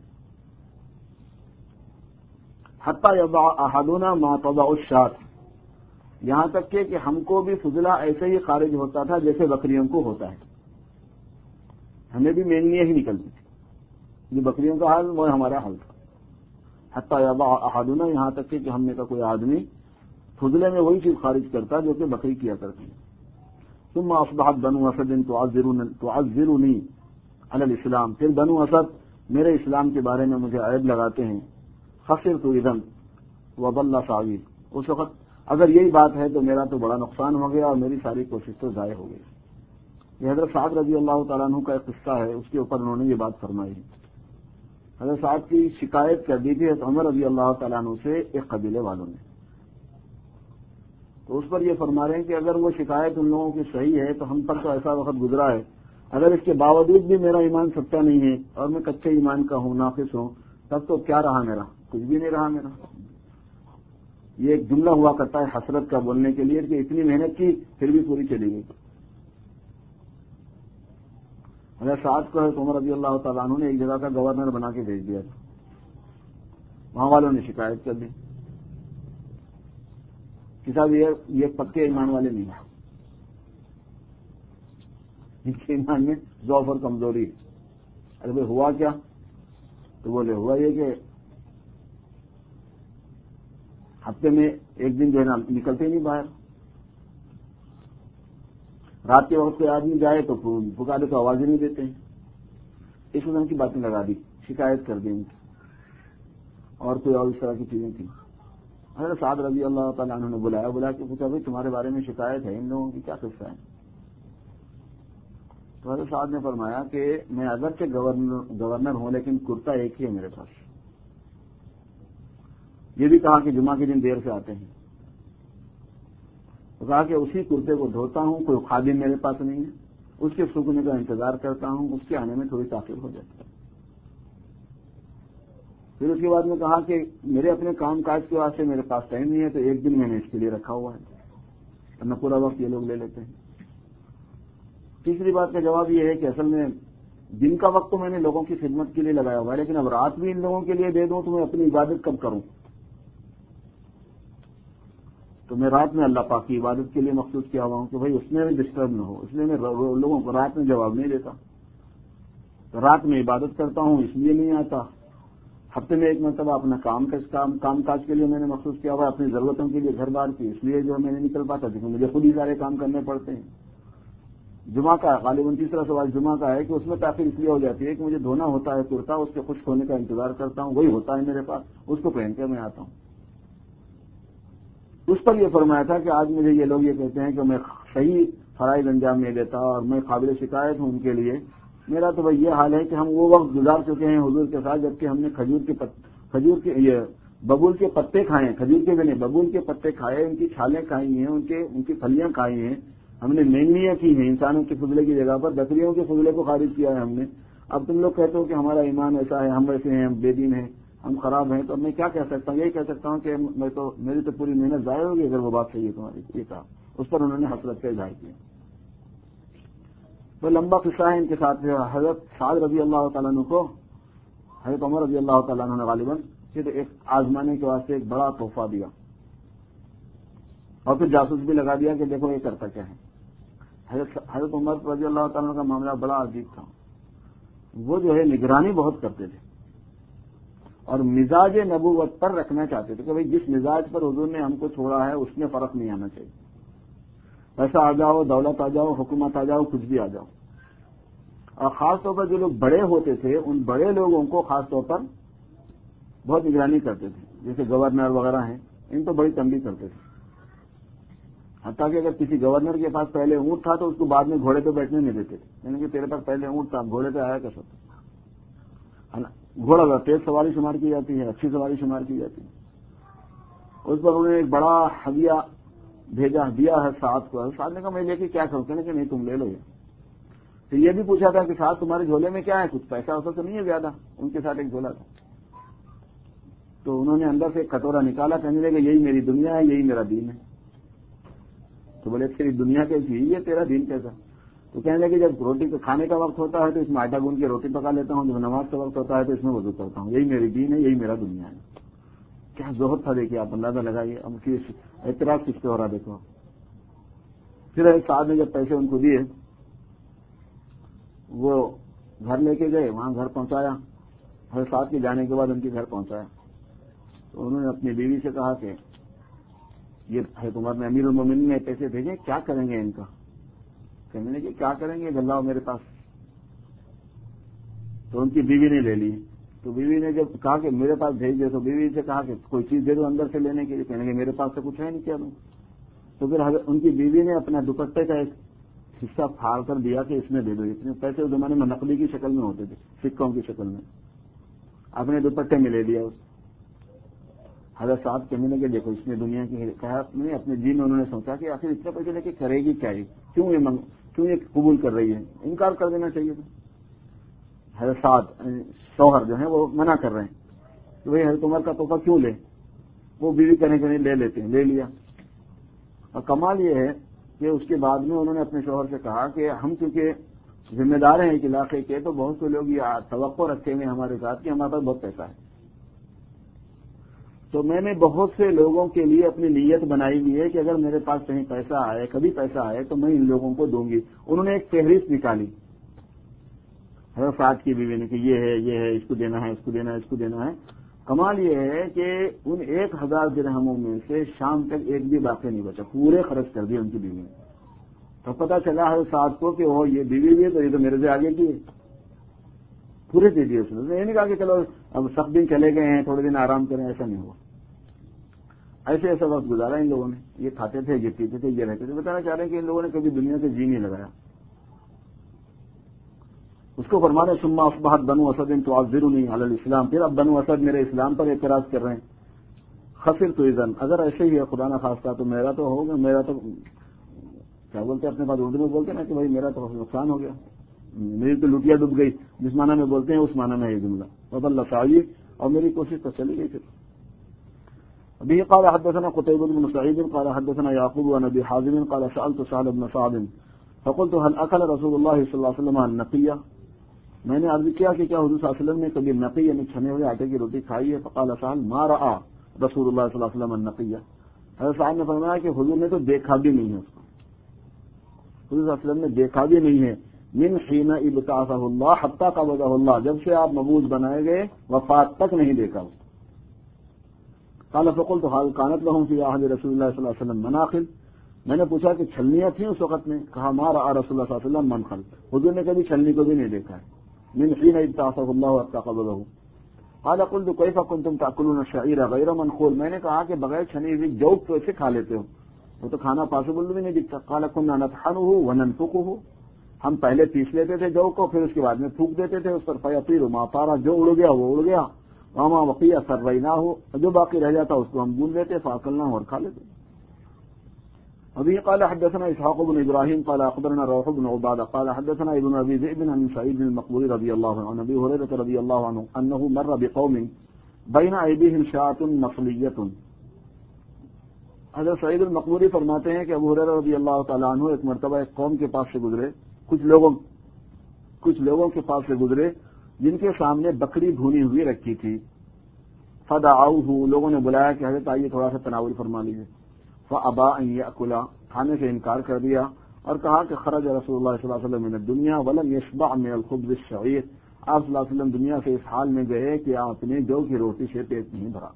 حتی یضع احدنا ما تضع الشاة، یہاں تک کہ ہم کو بھی فضلہ ایسے ہی خارج ہوتا تھا جیسے بکریوں کو ہوتا ہے، ہمیں بھی مینگنیاں ہی نکلتی تھی، جو بکریوں کا حال وہ ہمارا حال تھا. حتی یضع احدنا، یہاں تک کہ ہم نے کا کوئی آدمی فضلے میں وہی چیز خارج کرتا جو کہ بکری کیا کرتی ہے. ثم اصبحت بنو اسد تعذرنی علی الاسلام، پھر بنو اسد میرے اسلام کے بارے میں مجھے عیب لگاتے ہیں. خسرت اذا وضل سعی، اس وقت اگر یہی بات ہے تو میرا تو بڑا نقصان ہو گیا اور میری ساری کوشش تو ضائع ہو گئی. یہ حضرت سعد رضی اللہ تعالیٰ عنہ کا ایک قصہ ہے، اس کے اوپر انہوں نے یہ بات فرمائی. حضرت سعد کی شکایت کر دی تھی عمر رضی اللہ تعالیٰ عنہ سے ایک قبیلے والوں نے، تو اس پر یہ فرما رہے ہیں کہ اگر وہ شکایت ان لوگوں کی صحیح ہے تو ہم پر تو ایسا وقت گزرا ہے، اگر اس کے باوجود بھی میرا ایمان سچا نہیں ہے اور میں کچے ایمان کا ہوں، ناقص ہوں، تب تو کیا رہا میرا؟ کچھ بھی نہیں رہا میرا. یہ ایک جملہ ہوا کرتا ہے حسرت کا بولنے کے لیے کہ اتنی محنت کی پھر بھی پوری چلی گئی. حضرت سعد کو عمر رضی اللہ تعالیٰ عنہ نے ایک جگہ کا گورنر بنا کے بھیج دیا تھا، وہاں والوں نے شکایت کر دی کہ صاحب یہ یہ پکے ایمان والے نہیں ہیں، ان کے ایمان میں ضعف اور کمزوری ہے. ارے بھائی ہوا کیا؟ تو بولے ہوا یہ کہ ہفتے میں ایک دن جو ہے نا نکلتے نہیں باہر، رات کے وقت کوئی آدمی جائے تو پکارے تو آواز ہی نہیں دیتے ہیں. اس قسم کی باتیں لگا دی، شکایت کر دی ان کی، اور کوئی اور اس طرح کی چیزیں تھیں. حضرت سعد رضی اللہ تعالیٰ عنہ نے بلایا بلا کے پوچھا بھائی تمہارے بارے میں شکایت ہے، ان لوگوں کی کیا قصہ ہے؟ تو حضرت سعد نے فرمایا کہ میں اگرچہ گورنر گورنر ہوں لیکن کرتا ایک ہی ہے میرے پاس. یہ بھی کہا کہ جمعہ کے دن دیر سے آتے ہیں، تو کہا کہ اسی کرتے کو دھوتا ہوں، کوئی خادم میرے پاس نہیں ہے، اس کے سوکھنے کا انتظار کرتا ہوں، اس کے آنے میں تھوڑی تاخیر ہو جاتی ہے. پھر اس کے بعد میں کہا کہ میرے اپنے کام کاج کے واسطے میرے پاس ٹائم نہیں ہے، تو ایک دن میں نے اس کے لیے رکھا ہوا ہے، ورنہ پورا وقت یہ لوگ لے لیتے ہیں. تیسری بات کا جواب یہ ہے کہ اصل میں دن کا وقت تو میں نے لوگوں کی خدمت کے لیے لگایا ہوا ہے، لیکن اب رات بھی ان لوگوں کے لیے دے دوں تو میں اپنی عبادت کب کروں؟ تو میں رات میں اللہ پاک کی عبادت کے لیے مخصوص کیا ہوا ہوں کہ بھائی اس میں بھی ڈسٹرب نہ ہو، اس لیے میں لوگوں کو رات میں جواب نہیں دیتا. تو رات میں عبادت کرتا ہوں اس لیے نہیں آتا. ہفتے میں ایک مرتبہ اپنا کام کام کام کاج کے لیے میں نے مخصوص کیا ہوا ہے، اپنی ضرورتوں کے لیے گھر بار کی، اس لیے جو میں نے نکل پاتا کیونکہ مجھے خود ہی سارے کام کرنے پڑتے ہیں. جمعہ کا غالباً تیسرا سوال جمعہ کا ہے کہ اس میں تاخیر اس لیے ہو جاتی ہے کہ مجھے دھونا ہوتا ہے کرتا، اس کے خشک ہونے کا انتظار کرتا ہوں، وہی ہوتا ہے میرے پاس، اس کو پہن کے میں آتا ہوں. اس پر یہ فرمایا تھا کہ آج مجھے یہ لوگ یہ کہتے ہیں کہ میں صحیح فرائض انجام نہیں دیتا اور میں قابل شکایت ہوں ان کے لیے. میرا تو بھائی یہ حال ہے کہ ہم وہ وقت گزار چکے ہیں حضور کے ساتھ جبکہ ہم نے کھجور کے پت... کھجور کے یہ ببول کے پتے کھائے ہیں، کھجور کے بھی نہیں ببول کے پتے کھائے، ان کی چھالیں کھائی ہیں، ان کے ان کی پھلیاں کھائی ہیں، ہم نے مینگنیاں کی ہیں انسانوں کے فضلے کی جگہ پر، بکریوں کے فضلے کو خارج کیا ہے ہم نے. اب تم لوگ کہتے ہو کہ ہمارا ایمان ایسا ہے، ہم ویسے ہیں، ہم بے دین ہیں، ہم خراب ہیں، تو میں کیا کہہ سکتا ہوں؟ یہی کہہ سکتا ہوں کہ میں تو میری تو پوری محنت ضائع ہوگی اگر وہ بات صحیح ہے تمہاری. یہ کہا، اس پر انہوں نے حسرت کا اظہار کیا. وہ لمبا قصہ ہے ان کے ساتھ. حضرت سعد رضی اللہ تعالیٰ عنہ کو حضرت عمر رضی اللہ تعالیٰ عنہ نے غالباً پھر ایک آزمانے کے واسطے ایک بڑا تحفہ دیا اور پھر جاسوس بھی لگا دیا کہ دیکھو یہ کرتا کیا ہے. حضرت حضرت عمر رضی اللہ تعالیٰ عنہ کا معاملہ بڑا عجیب تھا. وہ جو ہے نگرانی بہت کرتے تھے اور مزاج نبوت پر رکھنا چاہتے تھے کہ بھائی جس مزاج پر حضور نے ہم کو چھوڑا ہے اس میں فرق نہیں آنا چاہیے. پیسہ آ جاؤ، دولت آ جاؤ، حکومت آ جاؤ، کچھ بھی آ جاؤ. اور خاص طور پر جو لوگ بڑے ہوتے تھے ان بڑے لوگوں کو خاص طور پر بہت نگرانی کرتے تھے، جیسے گورنر وغیرہ ہیں، ان تو بڑی تنبیہ کرتے تھے. حتیٰ کہ اگر کسی گورنر کے پاس پہلے اونٹ تھا تو اس کو بعد میں گھوڑے پہ بیٹھنے نہیں دیتے تھے، یعنی کہ تیرے پاس پہلے اونٹ تھا، گھوڑے پہ آیا کیسا تھا. گھوڑا تیز سواری شمار کی جاتی ہے، اچھی سواری شمار کی جاتی ہے. اس پر انہوں نے ایک بڑا ہدیہ بھیجا دیا ہے سعد کو. سعد نے کہا میں لے کے کیا کروں؟ کہنے کہ نہیں تم لے لو یہ. تو یہ بھی پوچھا تھا کہ ساتھ تمہارے جھولے میں کیا ہے، کچھ پیسہ ویسا تو نہیں ہے زیادہ؟ ان کے ساتھ ایک جھولا تھا. تو انہوں نے اندر سے ایک کٹورا نکالا، کہنے لگے یہی میری دنیا ہے، یہی میرا دین ہے. تو بولے تیری دنیا کیسی ہے، تیرا دین کیسا؟ تو کہنے لگے جب روٹی کھانے کا وقت ہوتا ہے تو اس میں آٹا گوندھ کے روٹی پکا لیتا ہوں، جب نماز کا وقت ہوتا ہے تو اس میں وضو کرتا ہوں، یہی میری دین ہے، یہی میرا دنیا ہے. کیا زہد تھا دیکھیے آپ، اندازہ لگائیے. اب اعتراض کس پہ ہو رہا دیکھو. پھر ایک صاحب نے جب پیسے ان کو دیے، وہ گھر لے کے گئے، وہاں گھر پہنچایا. ہر ساتھ کے جانے کے بعد ان کے گھر پہنچایا تو انہوں نے اپنی بیوی سے کہا کہ یہ حضرت عمر نے امیر المومنین نے پیسے بھیجے، کیا کریں گے ان کا؟ کہنے لگے کیا کریں گے، اللہ میرے پاس. تو ان کی بیوی نے لے لی. تو بیوی نے جب کہا کہ میرے پاس بھیج دے، تو بیوی سے کہا کہ کوئی چیز دے دو اندر سے لینے کے لیے. کہنے لگے میرے پاس تو کچھ ہے نہیں، کیا دوں؟ تو پھر ان کی بیوی نے اپنا دوپٹے کا ایک حصہ پھاڑ کر دیا کہ اس میں دے دو. اتنے پیسے اس زمانے میں نقلی کی شکل میں ہوتے تھے، سکوں کی شکل میں. اپنے دوپٹے میں لے لیا. حضرت صاحب کہنے لگے دیکھو اس نے دنیا کی کہا، میں اپنے جی میں انہوں نے سوچا کہ آخر اتنے پیسے لے کے کرے گی کیا، کیوں یہ منگ کیوں یہ قبول کر رہی ہے، انکار کر دینا چاہیے تھا. حضرت صاحب شوہر جو ہیں وہ منع کر رہے ہیں کہ بھائی حضرت عمر کا تحفہ کیوں لے. وہ بیوی کہنے کہنے لے لیتے ہیں، لے لیا. اور کمال یہ ہے کہ اس کے بعد میں انہوں نے اپنے شوہر سے کہا کہ ہم چونکہ ذمہ دار ہیں ایک علاقے کے، تو بہت سے لوگ یہ توقع رکھتے ہیں ہمارے ساتھ کہ ہمارے پاس بہت پیسہ ہے. تو میں نے بہت سے لوگوں کے لیے اپنی نیت بنائی ہوئی ہے کہ اگر میرے پاس کہیں پیسہ آئے، کبھی پیسہ آئے تو میں ان لوگوں کو دوں گی. انہوں نے ایک فہرست نکالی حضرت سعد کی بیوی نے کہ یہ ہے، یہ ہے، اس کو دینا ہے، اس کو دینا ہے، اس کو دینا ہے. کمال یہ ہے کہ ان ایک ہزار درہموں میں سے شام تک ایک بھی باقی نہیں بچا، پورے خرچ کر دیے ان کی بیوی نے. تو پتا چلا حضرت سعد کو کہ وہ یہ بیوی بھی ہے تو یہ تو میرے سے آگے کی ہے، پورے دے دیے. اس نے یہ نہیں کہا کہ چلو اب سب دن چلے گئے ہیں تھوڑے دن آرام کریں، ایسا نہیں ہوا. ایسے ایسا وقت گزارا ان لوگوں نے. یہ کھاتے تھے، یہ پیتے تھے، یہ رہتے تھے. بتانا چاہ رہے ہیں کہ ان لوگوں نے کبھی دنیا سے جی نہیں لگایا. اس کو فرمانے ثم اصبحت بنو اسد تعذرنی علی الاسلام، پھر اب بنو اسد میرے اسلام پر اعتراض کر رہے ہیں. خسرت اذن، اگر ایسے ہی ہے خدا نہ خواستہ تو میرا تو ہوگا، میرا تو کیا بولتے ہیں اپنے پاس اردو میں بولتے ہیں نا کہ بھائی میرا تو نقصان ہو گیا، میری تو لٹیا ڈوب گئی، جس معنی میں بولتے ہیں اس معنی میں یہ جملہ. وضل سعی، اور میری کوشش تو چلی گئی. پھر ابھی قال حدثنا قتيبة بن سعيد قال حدثنا يعقوب عن ابي حازم قال سألت سعد بن سعد فقلت هل اكل رسول الله صلى الله عليه وسلم النقية، میں نے عرض کیا کہ کیا حضور صلی اللہ علیہ وسلم نے کبھی نقی یعنی چھنے ہوئے آٹے کی روٹی کھائی ہے؟ فقال سعد ما رأى رسول اللہ صلی اللہ علیہ وسلم النقية، حضرت صاحب نے فرمایا کہ حضور نے تو دیکھا بھی نہیں ہے اس کو، حضور صلی اللہ علیہ وسلم نے دیکھا بھی نہیں ہے. من حين ابتعثه الله حتى قبضه الله، جب سے آپ مبعوث بنائے گئے وفات تک نہیں دیکھا. قال فقلت هل كانت لهم في عهد رسول الله صلی اللہ علیہ وسلم مناخل، میں نے پوچھا کہ چھلنیاں تھیں اس وقت میں؟ کہا ما رأى رسول اللہ صلی اللہ علیہ وسلم منخل، حضور نے کبھی چھلنی کو بھی نہیں دیکھا ہے. من حين ابتعثه الله حتى قبضه. قال قلت كيف كنتم تأكلون الشعير غير منخول، میں نے کہا کہ بغیر چھنی ہوئی جو کیسے کھا لیتے ہو، وہ تو کھانا پاسبل بھی نہیں دکھتا. قال كنا نطحنه وننفقه، ہم پہلے پیس لیتے تھے جو کو، پھر اس کے بعد میں پھونک دیتے تھے اس پر. فیطیر ما طار، جو اڑ گیا وہ اڑ گیا. وما بقي سریناه، جو باقی رہ جاتا اس کو ہم بھون لیتے فاکلناه اور کھا لیتے. ابھی قال حدثنا اسحاق بن ابراہیم قال اخبرنا روح بن عبادہ قال حدثنا ابن ابي ذئب عن سعيد المقبوري رضي الله عنه عن ابي هريره رضي الله عنه انه مر بقوم بين ايديهم شاة نصلية. حضرت سعید المقبوری فرماتے ہیں کہ ابو ہریرہ رضی اللہ تعالیٰ عنہ ایک مرتبہ ایک قوم کے پاس سے گزرے، کچھ لوگوں کچھ لوگوں کے پاس سے گزرے جن کے سامنے بکری بھونی ہوئی رکھی تھی. فدعوه، لوگوں نے بلایا کہ حضرت آئیے تھوڑا سا تناول فرما لیجیے. فابا ان یاکل، کھانے سے انکار کر دیا اور کہا کہ خرج رسول اللہ صلی اللہ علیہ وسلم من الدنیا ولم یشبع من الخبز الشعیر، آپ صلی اللہ علیہ وسلم دنیا سے اس حال میں گئے کہ آپ نے جو کی روٹی سے پیٹ نہیں بھرا.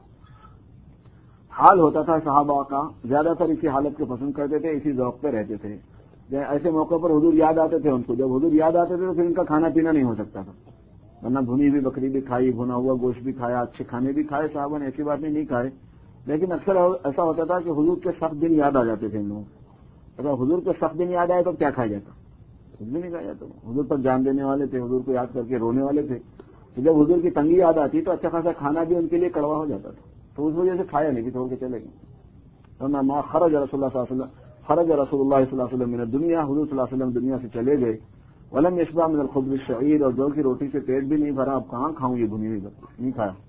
حال ہوتا تھا صحابہ کا، زیادہ تر اسی حالت کو پسند کرتے تھے، اسی ذوق پہ رہتے تھے. ایسے موقع پر حضور یاد آتے تھے ان کو، جب حضور یاد آتے تھے تو پھر ان کا کھانا پینا نہیں ہو سکتا تھا، ورنہ بھنی ہوئی بکری بھی کھائی، بھنا ہوا گوشت بھی کھایا، اچھے کھانے بھی کھائے صحابہ نے، ایسی بات نہیں نہیں کھائے. لیکن اکثر ایسا ہوتا تھا کہ حضور کے سخت دن یاد آ جاتے تھے ان لوگوں. اگر حضور کے سخت دن یاد آئے تو کیا کھایا جاتا؟ کچھ بھی نہیں کھایا جاتا. حضور پر جان دینے والے تھے، حضور کو یاد کر کے رونے والے تھے. تو جب حضور کی تنگی یاد آتی تو اچھا خاصا کھانا بھی ان کے لیے کڑوا ہو جاتا تھا، تو اس وجہ سے کھایا نہیں، چھوڑ کے چلے گئے. ما خرج رسول اللہ صلی اللہ علیہ وسلم خرج رسول اللہ صلی اللہ علیہ وسلم من الدنیا، حضور صلی اللہ علیہ وسلم دنیا سے چلے گئے. ولم یشبع من الخبز الشعیر، اور جو کی روٹی سے پیٹ بھی نہیں بھرا، اب کہاں کھاؤں یہ بھنی ہوئی بکری، نہیں کھایا.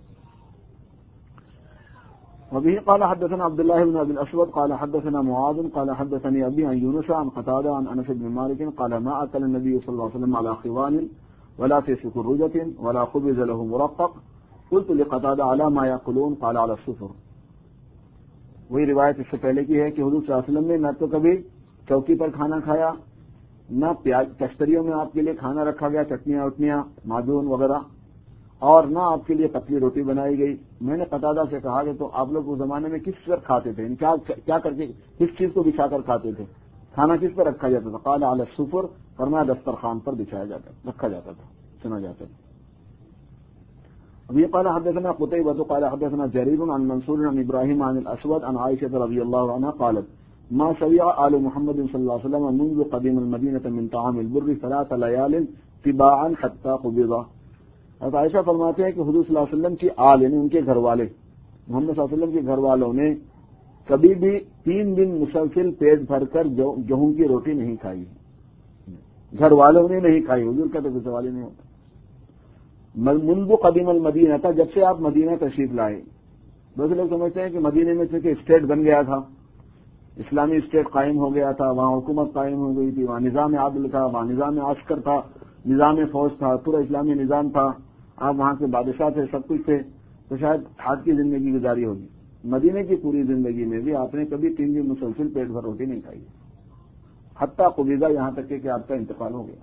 وبه قال حدثنا عبد الله بن ابي الاسود قال حدثنا معاذ قال حدثني ابي عن يونس عن قتادة عن انس بن مالك قال ما اكل النبي صلى الله عليه وسلم على خوان ولا في سكرجة ولا خبز له مرقق قلت لقتادة على ما يأكلون قال على السفر. وہی روایت اس سے پہلے کی ہے کہ حضور صلی اللہ علیہ وسلم نے نہ تو کبھی چوکی پر کھانا کھایا، نہ پیاز کشتریوں میں آپ کے لیے کھانا رکھا گیا، چٹنیاں وٹنیاں معجون وغیرہ، اور نہ آپ کے لیے پتلی روٹی بنائی گئی. میں نے قتادہ سے کہا کہ تو آپ لوگ اس زمانے میں کس پر کھاتے تھے، کیا کیا کر کے کس چیز کو بچھا کر کھاتے تھے، کھانا کس پر رکھا جاتا تھا؟ قال علی السفر، فرمایا دسترخوان پر بچھایا جاتا رکھا جاتا تھا، سنا جاتا تھا. اب یہ قال حدثنا قتيبة قال حدثنا جرير عن منصور عن ابراهيم عن الاسود عن عائشة رضي الله عنها قالت ما شبع آل محمد صلى الله عليه وسلم منذ قديم المدينة من طعام البر ثلاث ليال تباعا حتى قبض. حضرت عائشہ فرماتے ہیں کہ حضور صلی اللہ علیہ وسلم کی آل یعنی ان کے گھر والے، محمد صلی اللہ علیہ وسلم کے گھر والوں نے کبھی بھی تین دن مسلسل پیٹ بھر کر گیہوں کی روٹی نہیں کھائی، گھر والوں نے نہیں کھائی، حضور کا تو کوئی سوال ہی نہیں ہوتا. منذ قدیم المدینہ تھا، جب سے آپ مدینہ تشریف لائے. دوسرے لوگ سمجھتے ہیں کہ مدینے میں چونکہ اسٹیٹ بن گیا تھا، اسلامی اسٹیٹ قائم ہو گیا تھا، وہاں حکومت قائم ہو گئی تھی، وہاں نظام عادل تھا، وہاں نظام عسکر تھا، نظام فوج تھا، پورا اسلامی نظام تھا، آپ وہاں کے بادشاہ تھے، سب کچھ تھے، تو شاید ہاتھ کی زندگی گزاری ہوگی. مدینے کی پوری زندگی میں بھی آپ نے کبھی تین دن مسلسل پیٹ بھر روٹی نہیں کھائی، حتیٰ قبیضہ، یہاں تک کہ آپ کا انتقال ہو گیا.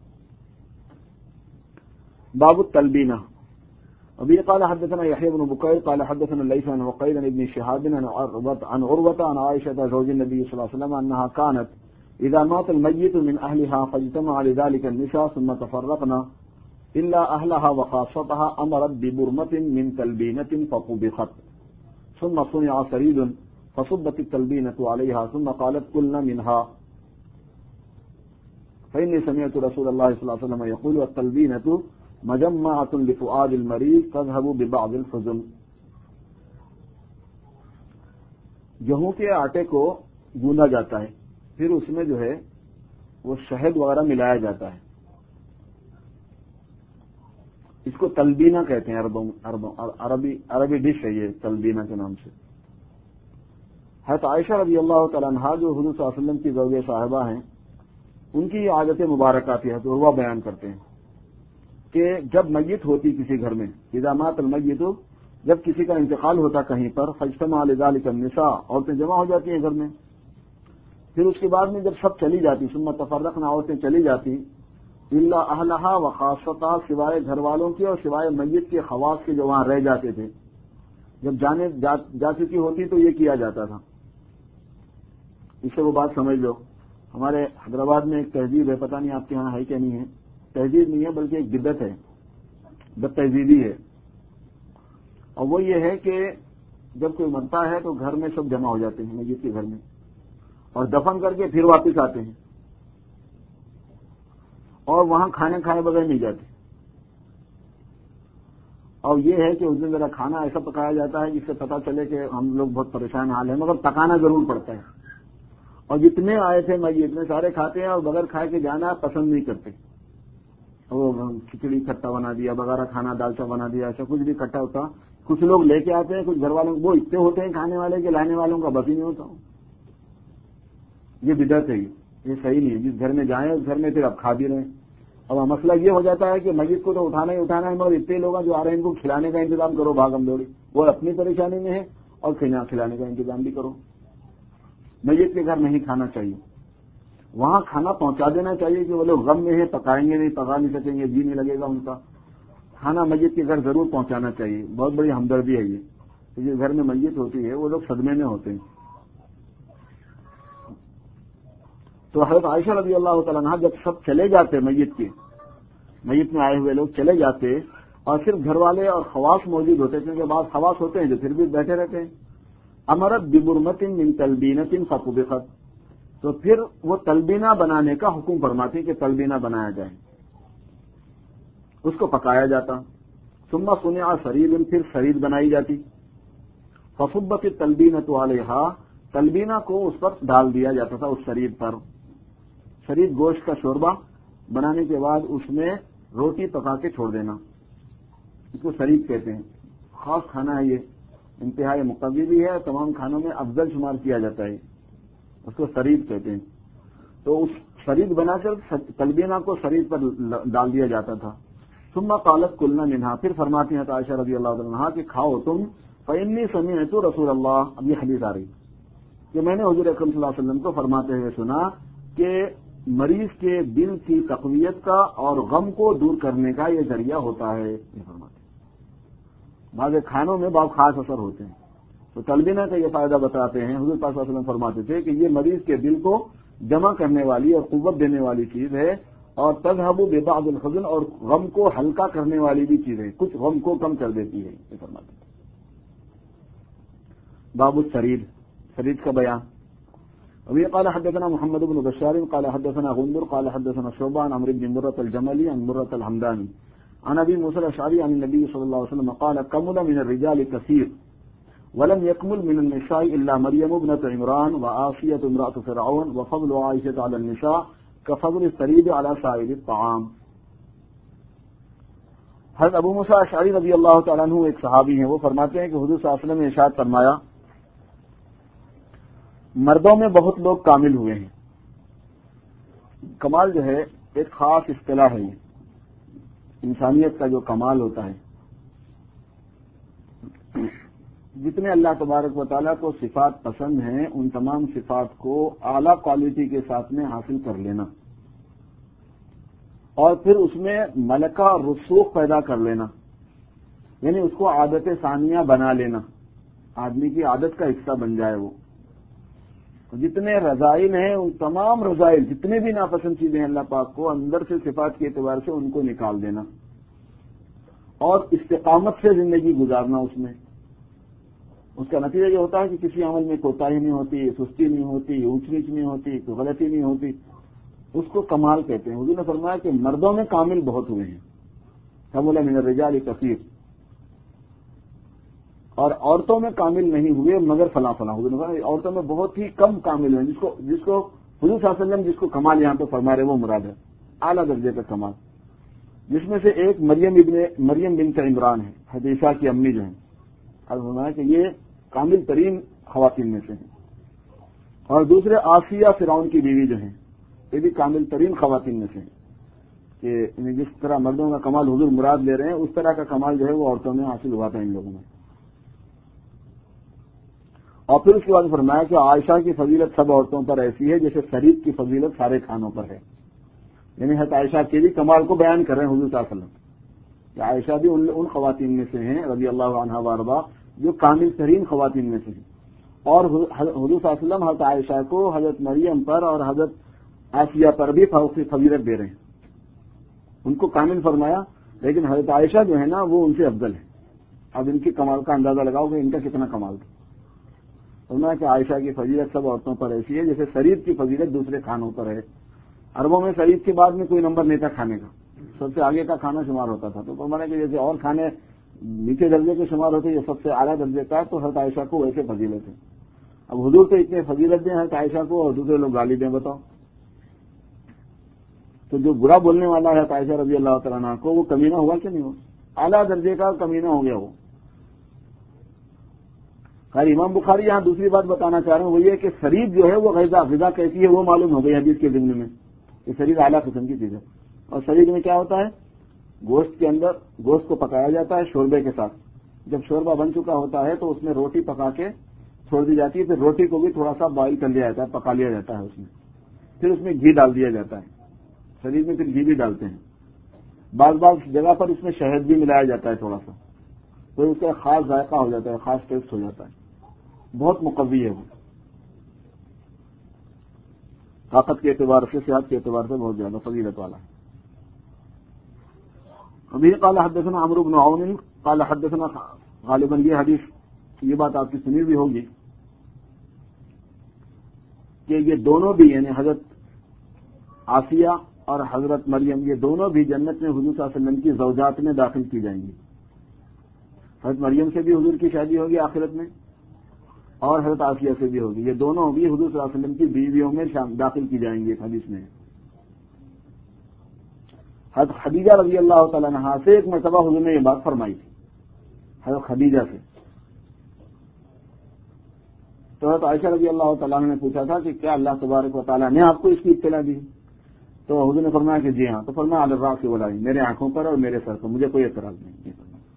باب التلبینہ. ابھی قال حدثنا يحيى بن بكير قال حدثنا الليث عن عقيل بن ابن شهاب عن عروة عن عائشة زوج النبي صلى الله عليه وسلم أنها كانت إذا مات الميت من أهلها فاجتمع لذلك النساء ثم تفرقنا إلا أهلها وخاصتها أمرت ببرمة من تلبينة فطبخت ثم صنع سريد فصبت التلبينة عليها ثم قالت كلنا منها فإني سمعت رسول الله صلى الله عليه وسلم يقول التلبينة مجمعة لفؤاد المريض تذهب ببعض الحزن. گیہوں کے آٹے کو گوندا جاتا ہے، پھر اس میں جو ہے وہ شہد وغیرہ ملایا جاتا ہے، اس کو تلبینہ کہتے ہیں، عربی عربی ڈش ہے یہ تلبینہ کے نام سے. حضرت عائشہ رضی اللہ تعالیٰ عنہا جو حضور صلی اللہ علیہ وسلم کی زوجہ صاحبہ ہیں، ان کی یہ عادت مبارکہ تھی. حضرت عروہ بیان کرتے ہیں کہ جب میت ہوتی کسی گھر میں، اذا مات المیت، جب کسی کا انتقال ہوتا کہیں پر، فاجتمع لذلك النساء، عورتیں جمع ہو جاتی ہیں گھر میں. پھر اس کے بعد میں جب سب چلی جاتی، ثم تفرقنا، عورتیں چلی جاتی، الا اہلھا وخاصتھا، سوائے گھر والوں کی اور سوائے میت کے خواص کے جو وہاں رہ جاتے تھے. جب جانے جا, جا چکی ہوتی تو یہ کیا جاتا تھا. اس سے وہ بات سمجھ لو، ہمارے حیدرآباد میں ایک تہذیب ہے، پتہ نہیں آپ کے یہاں ہے کہ نہیں ہے، تہذیب نہیں ہے بلکہ ایک بدعت ہے، بد تہذیبی ہے. اور وہ یہ ہے کہ جب کوئی مرتا ہے تو گھر میں سب جمع ہو جاتے ہیں میت کے گھر میں، اور دفن کر کے پھر واپس آتے ہیں، اور وہاں کھانے کھائے بغیر نہیں جاتے. اور یہ ہے کہ اس دن ذرا کھانا ایسا پکایا جاتا ہے جس سے پتہ چلے کہ ہم لوگ بہت پریشان حال ہیں، مگر پکانا ضرور پڑتا ہے. اور جتنے آئے تھے میں اتنے سارے کھاتے ہیں، اور بغیر کھائے کے جانا پسند نہیں کرتے. وہ کھچڑی کھٹا بنا دیا، بغیرہ کھانا دالچا بنا دیا، ایسا کچھ بھی کھٹا ہوتا. کچھ لوگ لے کے آتے ہیں، کچھ گھر والوں وہ اتنے ہوتے ہیں کھانے والے کہ لانے والوں کا بس ہی نہیں ہوتا. یہ بدعت ہے، یہ صحیح نہیں ہے. جس گھر میں جائیں اس گھر میں پھر اب کھا بھی رہے ہیں. اب مسئلہ یہ ہو جاتا ہے کہ میت کو تو اٹھانا ہی اٹھانا ہے، مگر اتنے لوگ جو آ رہے ہیں ان کو کھلانے کا انتظام کرو، بھاگم دوڑی. وہ اپنی پریشانی میں ہے اور کھلانے کا انتظام بھی کرو. میت کے گھر نہیں کھانا چاہیے، وہاں کھانا پہنچا دینا چاہیے کہ وہ لوگ غم میں ہیں، پکائیں گے نہیں، پکا نہیں سکیں گے، جی نہیں لگے گا ان کا. کھانا میت کے گھر ضرور پہنچانا چاہیے، بہت بڑی ہمدردی ہے یہ. جس گھر میں میت ہوتی ہے وہ لوگ صدمے میں ہوتے ہیں. تو حضرت عائشہ رضی اللہ تعالیٰ عنہا جب سب چلے جاتے میت کے میت میں آئے ہوئے لوگ چلے جاتے اور صرف گھر والے اور خواص موجود ہوتے، کیونکہ بعض خواص ہوتے ہیں جو پھر بھی بیٹھے رہتے ہیں، امرت ببرمۃ من تلبینۃ فطبخت، تو پھر وہ تلبینہ بنانے کا حکم فرماتی کہ تلبینہ بنایا جائے، اس کو پکایا جاتا. ثم صنع سرید، پھر سرید بنائی جاتی. فصبت التلبینۃ علیہا، تلبینہ کو اس پر ڈال دیا جاتا تھا، اس سرید پر. سرید گوشت کا شوربہ بنانے کے بعد اس میں روٹی پکا کے چھوڑ دینا، اس کو سریب کہتے ہیں. خاص کھانا ہے، یہ انتہائی مقوی بھی ہے، تمام کھانوں میں افضل شمار کیا جاتا ہے، اس کو سریب کہتے ہیں. تو اس سریب بنا کر تلبینہ کو سریب پر ڈال دیا جاتا تھا. ثم قالت قلنا منها، پھر فرماتی ہیں عائشہ رضی اللہ عنہا کہ کھاؤ تم، فإني سمعت رسول اللہ، اب یہ حدیث آ رہی کہ میں نے حضور اکرم صلی اللہ علیہ وسلم کو فرماتے ہوئے سنا کہ مریض کے دل کی تقویت کا اور غم کو دور کرنے کا یہ ذریعہ ہوتا ہے. یہ فرماتے ہیں بعض کھانوں میں بعض خاص اثر ہوتے ہیں، تو تلبینہ کا یہ فائدہ بتاتے ہیں. حضور پاک صلی اللہ علیہ وسلم فرماتے تھے کہ یہ مریض کے دل کو جمع کرنے والی اور قوت دینے والی چیز ہے، اور تذهب ببعض الحزن، اور غم کو ہلکا کرنے والی بھی چیز ہے، کچھ غم کو کم کر دیتی ہے. یہ فرماتے ہیں. باب السرید، سرید کا بیان. ابھی قال حدثنا محمد بن بشار قال حدثنا غندر قال حدثنا شعبہ عن عمرو بن مرة الجملی عن مرة الحمدانی عن ابي موسى الاشعري عن النبي صلى الله عليه وسلم قال كمل من الرجال كثير ولم يكمل من النساء الا مريم ابنة عمران وآسية امرأة فرعون وفضل عائشة على النساء كفضل السريد على سائر الطعام. حضرت ابو موسیٰ اشعری رضی اللہ تعالیٰ عنہ ایک صحابی ہیں، وہ فرماتے ہیں کہ حضور صلی اللہ علیہ وسلم نے ارشاد فرمایا مردوں میں بہت لوگ کامل ہوئے ہیں. کمال جو ہے ایک خاص اصطلاح ہے، یہ انسانیت کا جو کمال ہوتا ہے. جتنے اللہ تبارک و تعالیٰ کو صفات پسند ہیں ان تمام صفات کو اعلیٰ کوالٹی کے ساتھ میں حاصل کر لینا، اور پھر اس میں ملکہ اور رسوخ پیدا کر لینا، یعنی اس کو عادت ثانیہ بنا لینا، آدمی کی عادت کا حصہ بن جائے. وہ جتنے رذائل ہیں ان تمام رذائل، جتنے بھی ناپسند چیزیں ہیں اللہ پاک کو، اندر سے صفات کے اعتبار سے ان کو نکال دینا اور استقامت سے زندگی گزارنا. اس میں اس کا نتیجہ یہ ہوتا ہے کہ کسی عمل میں کوتاہی نہیں ہوتی، سستی نہیں ہوتی، اونچ نیچ نہیں ہوتی، کوئی غلطی نہیں ہوتی. اس کو کمال کہتے ہیں. حضور نے فرمایا کہ مردوں میں کامل بہت ہوئے ہیں، کمل من الرجال کثیر، اور عورتوں میں کامل نہیں ہوئے مگر فلاں فلاں. حضور نے فرمایا عورتوں میں بہت ہی کم کامل ہیں، جس کو جس کو حضور صلی اللہ علیہ وسلم جس کو کمال یہاں پہ فرما رہے وہ مراد ہے، اعلیٰ درجے کا کمال. جس میں سے ایک مریم ابن مریم بنت عمران ہے، حدیثہ کی امی جو ہیں. حضرت فرمایا کہ یہ کامل ترین خواتین میں سے ہیں. اور دوسرے آسیہ فرعون کی بیوی جو ہیں، یہ بھی کامل ترین خواتین میں سے ہیں. کہ جس طرح مردوں کا کمال حضور مراد لے رہے ہیں اس طرح کا کمال جو ہے وہ عورتوں میں حاصل ہوا تھا ان لوگوں میں. اور پھر اس کے بعد فرمایا کہ عائشہ کی فضیلت سب عورتوں پر ایسی ہے جیسے سرید کی فضیلت سارے کھانوں پر ہے. یعنی حضرت عائشہ کے بھی کمال کو بیان کر رہے ہیں حضور صلی اللہ علیہ وسلم کہ عائشہ بھی ان ان خواتین میں سے ہیں رضی اللہ عنہا وارضاہا جو کامل ترین خواتین میں سے ہیں. اور حضور صلی اللہ علیہ وسلم حضرت عائشہ کو حضرت مریم پر اور حضرت آسیہ پر بھی فضیلت دے رہے ہیں. ان کو کامل فرمایا، لیکن حضرت عائشہ جو ہے نا وہ ان سے افضل ہے. اب ان کی کمال کا اندازہ لگاؤ کہ ان کا کتنا کمال تھا. فرمایا کہ عائشہ کی فضیلت سب عورتوں پر ایسی ہے جیسے سرید کی فضیلت دوسرے کھانوں پر ہے. عربوں میں سرید کے بعد میں کوئی نمبر نہیں تھا کھانے کا، سب سے آگے کا کھانا شمار ہوتا تھا. تو فرمایا کہ جیسے اور کھانے نیچے درجے کے شمار ہوتے یہ سب سے اعلیٰ درجے کا ہے، تو حضرت عائشہ کو ویسے فضیلت ہے. اب حضور تو اتنے فضیلت دیں حضرت عائشہ کو اور دوسرے لوگ گالی دیں، بتاؤ. تو جو برا بولنے والا ہے عائشہ رضی اللہ تعالیٰ عنہ کو وہ کمینہ ہوا کہ نہیں ہوا؟ اعلیٰ درجے کا کمینہ ہو گیا وہ. خیر امام بخاری یہاں دوسری بات بتانا چاہ رہے ہیں وہ یہ کہ سرید جو ہے وہ غذا غذا کیسی ہے وہ معلوم ہو گئی حدیث کے ضمن میں کہ سرید اعلیٰ قسم کی چیز ہے. اور سرید میں کیا ہوتا ہے؟ گوشت کے اندر گوشت کو پکایا جاتا ہے شوربے کے ساتھ. جب شوربہ بن چکا ہوتا ہے تو اس میں روٹی پکا کے چھوڑ دی جاتی ہے، پھر روٹی کو بھی تھوڑا سا بوائل کر لیا جاتا ہے، پکا لیا جاتا ہے اس میں، پھر اس میں گھی ڈال دیا جاتا ہے. شریر میں پھر گھی بھی ڈالتے ہیں. بعض بعض جگہ پر اس میں شہد بھی ملایا جاتا ہے تھوڑا سا، تو اس کا خاص ذائقہ ہو جاتا ہے، خاص ٹیسٹ ہو جاتا ہے. بہت مقوی ہے وہ، طاقت کے اعتبار سے صحت کے اعتبار سے بہت زیادہ فضیلت والا ہے. ابھی قال حدثنا عمرو بن عون قال حدثنا، غالباً یہ حدیث یہ بات آپ کی سنی بھی ہوگی کہ یہ دونوں بھی یعنی حضرت آسیہ اور حضرت مریم یہ دونوں بھی جنت میں حضور صلی اللہ علیہ وسلم کی زوجات میں داخل کی جائیں گی. حضرت مریم سے بھی حضور کی شادی ہوگی آخرت میں اور حضرت آسیہ سے بھی ہوگی. یہ دونوں بھی حضور صلی اللہ علیہ وسلم کی بیویوں میں داخل کی جائیں گی. ایک حدیث میں حضرت خدیجہ رضی اللہ تعالیٰ عنہا سے ایک مرتبہ حضور نے یہ بات فرمائی تھی، حضرت خدیجہ سے. تو حضرت عائشہ رضی اللہ تعالیٰ عنہ نے پوچھا تھا کہ کیا اللہ تبارک و تعالیٰ نے آپ کو اس کی اطلاع دی؟ تو حضور نے فرمایا کہ جی ہاں. تو فرمایا علی الراس والعین، میرے آنکھوں پر اور میرے سر پر، مجھے کوئی اعتراض نہیں.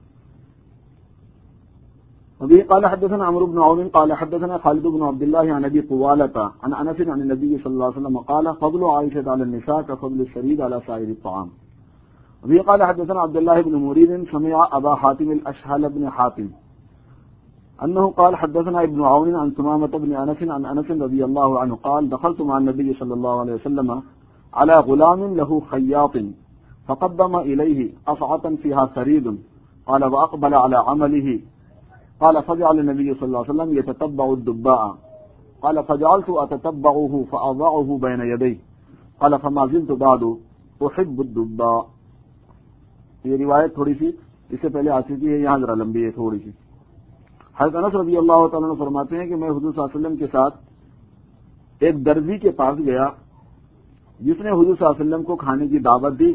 ابھی قال حدثنا عمرو بن عون قال حدثنا خالد بن عبد الله عن ابي طوالة عن انس عن النبي صلى الله عليه وسلم قال فضل عائشة على النساء كفضل الشريد على سائر الطعام. ابھی قال حدثنا عبد الله بن مريد سمع ابا حاتم الاشهل بن حاتم انه قال حدثنا ابن عون عن ثمامة بن انس عن انس رضي الله عنه قال دخلت مع النبي صلى الله عليه وسلم على غلام له خياط فقدم اليه قصعة فيها ثريد قال واقبل على عمله قال فجعل النبي صلى الله عليه وسلم يتتبع الدباء قال فجعلت اتتبعه فاضعه بين يديه قال فما زلت بعد احب الدباء. یہ روایت تھوڑی سی اس سے پہلے آ چکی ہے، یہاں ذرا لمبی ہے تھوڑی سی. حضرت انس رضی اللہ تعالیٰ عنہ فرماتے ہیں کہ میں حضور صلی اللہ علیہ وسلم کے ساتھ ایک درزی کے پاس گیا جس نے حضور صلی اللہ علیہ وسلم کو کھانے کی دعوت دی،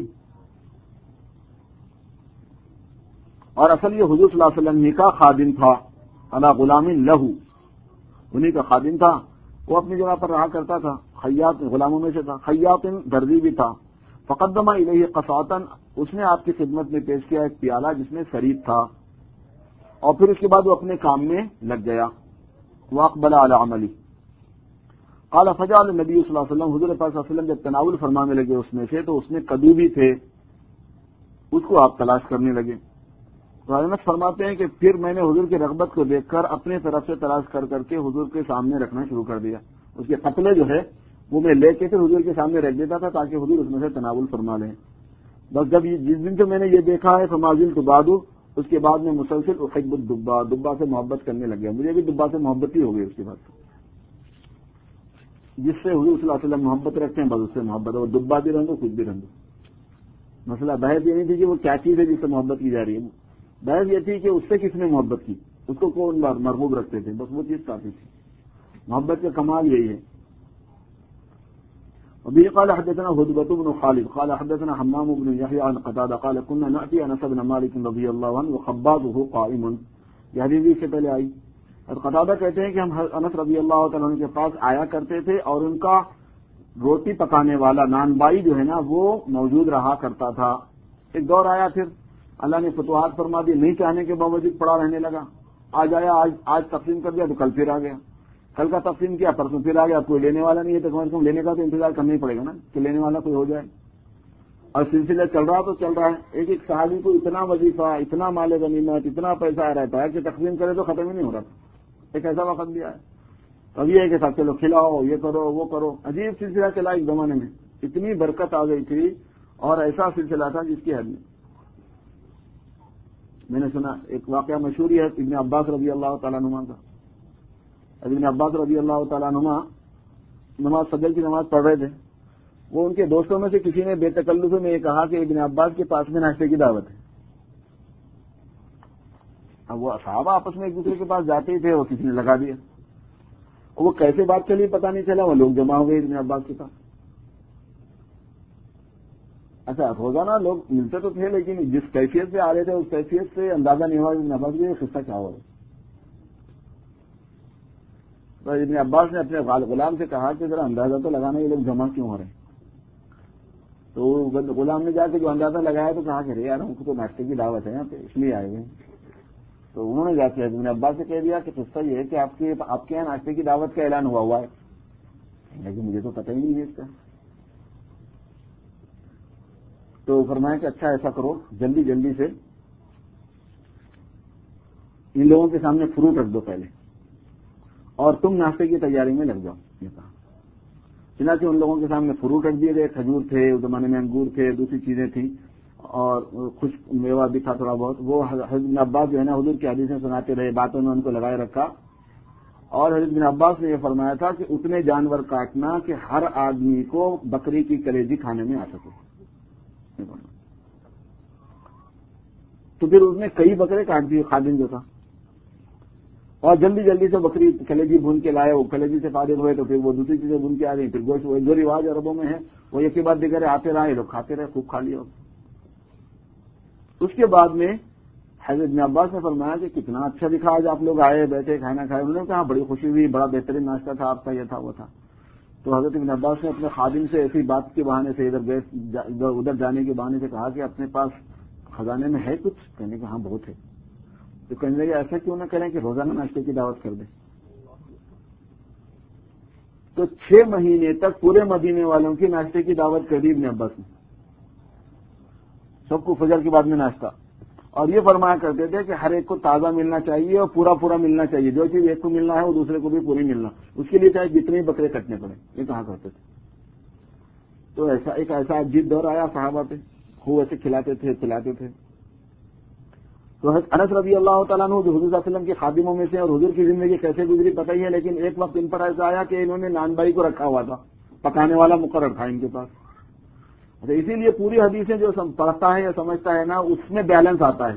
اور اصل یہ حضور صلی اللہ علیہ وسلم ہی کا خادم تھا. علی غلام لہو، انہی کا خادم تھا، وہ اپنی جگہ پر رہا کرتا تھا، خیاط غلاموں میں سے تھا، خیاط درزی بھی تھا. فقدم الیہ قصعۃ، اس نے آپ کی خدمت میں پیش کیا ایک پیالہ جس میں سرید تھا، اور پھر اس کے بعد وہ اپنے کام میں لگ گیا. واقبل علی عملی. قال فجعل النبی صلی اللہ علیہ وسلم، حضور پاک صلی اللہ علیہ وسلم جب تناول فرمانے لگے اس میں سے، تو اس میں کدو بھی تھے، اس کو آپ تلاش کرنے لگے. انس فرماتے ہیں کہ پھر میں نے حضور کی رغبت کو دیکھ کر اپنے طرف سے تلاش کر کر کے حضور کے سامنے رکھنا شروع کر دیا. اس کے قتلے جو ہے وہ میں لے کے پھر حضور کے سامنے رکھ دیتا تھا تاکہ حضور اس میں سے تناول فرما لیں. بس جب جس دن سے میں نے یہ دیکھا ہے فمازل تو بادو، اس کے بعد میں مسلسل احب الدبا، دبا سے محبت کرنے لگ گیا. مجھے بھی دبا سے محبت ہی ہو گئی. اس کے بعد جس سے حضور صلی اللہ علیہ وسلم محبت رکھتے ہیں بس اس سے محبت ہے. وہ دبا بھی رہندو خود بھی رہندو. مسئلہ بحث یہ نہیں تھی کہ وہ کیا چیز ہے جس سے محبت کی جا رہی ہے، بحث یہ تھی کہ اس سے کس نے محبت کی، اس کو کون مرغوب رکھتے تھے، بس وہ چیز کافی تھی. محبت کا کمال یہی ہے. ابھی قال حدثنا هدبة بن خالد قال حدثنا حمام بن يحيى عن قتادة قال كنا نأتي انس بن مالك رضي الله عنه وخبازه قائم. یہ حدیث سے پہلے آئی. اور قتادہ کہتے ہیں کہ ہم انس رضی اللہ تعالیٰ عنہ کے پاس آیا کرتے تھے اور ان کا روٹی پکانے والا نان بائی جو ہے نا وہ موجود رہا کرتا تھا. ایک دور آیا پھر اللہ نے فتوحات فرما دی، نہیں چاہنے کے باوجود پڑا رہنے لگا. آج آیا، آج آج تقسیم کر دیا تو کل پھر آ گیا، کل کا تقسیم کیا پرسوں پھر آ گیا. کوئی لینے والا نہیں ہے تو کم از کم لینے کا تو انتظار کرنا ہی پڑے گا نا کہ لینے والا کوئی ہو جائے. اور سلسلہ چل رہا تو چل رہا ہے. ایک ایک صحابی کو اتنا وظیفہ، اتنا مال غنیمت، اتنا پیسہ آ رہتا ہے کہ تقسیم کرے تو ختم ہی نہیں ہو رہا تھا. ایک ایسا وقت بھی آیا ابھی ہے کہ سب چلو کھلاؤ، یہ کرو وہ کرو. عجیب سلسلہ چلا ایک زمانے میں، اتنی برکت آ گئی تھی اور ایسا سلسلہ تھا جس کی حد نہیں. میں نے سنا ایک واقعہ مشہور ہے ابن عباس رضی اللہ تعالیٰ عنہ کا. ابن عباس رضی اللہ تعالیٰ عنہ نماز فجر کی نماز پڑھ رہے تھے. وہ ان کے دوستوں میں سے کسی نے بے تکلف میں یہ کہا کہ ابن عباس کے پاس میں ناشتے کی دعوت ہے. اب وہ صحابہ آپس میں ایک دوسرے کے پاس جاتے ہی تھے، وہ کسی نے لگا دیا. وہ کیسے بات چلی پتہ نہیں چلا، وہ لوگ جمع ہو گئے ابن عباس کے پاس. اچھا روزانہ لوگ ملتے تو تھے لیکن جس کیفیت سے آ رہے تھے اس کیفیت سے اندازہ نہیں ہوا ابن عباس کے قصہ کیا ہوا. تو ابن عباس نے اپنے غلام سے کہا کہ ذرا اندازہ تو لگانا یہ لوگ جمع کیوں ہو رہے ہیں. تو غلام نے جا کے جو اندازہ لگایا تو کہا کہ رے یار ہم کو تو ناشتے کی دعوت ہے یہاں پہ اس لیے آئے ہوئے. تو انہوں نے جا کے ابن عباس سے کہہ دیا کہ قصہ یہ ہے کہ آپ کے آپ کے یہاں ناشتے کی دعوت کا اعلان ہوا ہوا ہے. لیکن مجھے تو پتہ ہی نہیں ہے اس کا. تو فرمایا کہ اچھا ایسا کرو جلدی جلدی سے ان لوگوں کے سامنے فروٹ رکھ دو پہلے اور تم ناشتے کی تیاری میں لگ جاؤ. یہ کہا. چنانچہ ان لوگوں کے سامنے فروٹ رکھ دیے گئے. کھجور تھے اس زمانے میں، انگور تھے، دوسری چیزیں تھیں اور خشک میوہ بھی تھا تھوڑا بہت. وہ حضرت بن عباس جو ہے نا حضور کی حدیثیں سناتے رہے، باتوں میں ان کو لگائے رکھا. اور حضرت بن عباس نے یہ فرمایا تھا کہ اتنے جانور کاٹنا کہ ہر آدمی کو بکری کی کلیجی کھانے میں آ سکے. تو پھر اس نے کئی بکرے کاٹ دیے خادم جو تھا اور جلدی جلدی سے بکری کلیجی بھون کے لائے. وہ کلیجی سے فارغ ہوئے تو پھر وہ دوسری چیزیں بھون کے آ گئی. پھر گوشت جو رواج عربوں میں ہے وہ ایک کے بعد دیگر آتے رہے، لوگ کھاتے رہے، خوب کھا لیا. اس کے بعد میں حضرت ابن عباس نے فرمایا کہ کتنا اچھا دکھا آج آپ لوگ آئے بیٹھے کھانا کھائے. انہوں نے کہا بڑی خوشی ہوئی, بڑا بہترین ناشتہ تھا آپ کا, یہ تھا وہ تھا. تو حضرت ابن عباس نے اپنے خادم سے ایسی بات کے بہانے سے ادھر ادھر ادھر جانے کے بہانے سے کہا کہ اپنے پاس خزانے میں ہے کچھ؟ کہنے کہ ہاں بہت ہے. تو کہنے لگے ایسا کیوں نہ کریں کہ روزانہ ناشتے کی دعوت کر دیں. تو چھ مہینے تک پورے مدینے والوں کی ناشتے کی دعوت کر دی ابن عباس نے, سب کو فجر کے بعد میں ناشتہ. اور یہ فرمایا کرتے تھے کہ ہر ایک کو تازہ ملنا چاہیے اور پورا پورا ملنا چاہیے. جو چیز ایک کو ملنا ہے وہ دوسرے کو بھی پوری ملنا, اس کے لیے چاہے جتنے بکرے کٹنے پڑے. یہ کہا کرتے تھے. تو ایسا ایک ایسا عجیب دور آیا صحابہ پہ, خوب ایسے کھلاتے تھے پلاتے تھے. تو انس رضی اللہ تعالیٰ عنہ جو حضور صلی اللہ علیہ وسلم کے خادموں میں سے, اور حضور کی زندگی کیسے گزری پتہ ہی ہے, لیکن ایک وقت ان پر ایسا آیا کہ انہوں نے نان بھائی کو رکھا ہوا تھا, پکانے والا مقرر تھا ان کے پاس. تو اسی لیے پوری حدیثیں جو پڑھتا ہے یا سمجھتا ہے نا, اس میں بیلنس آتا ہے,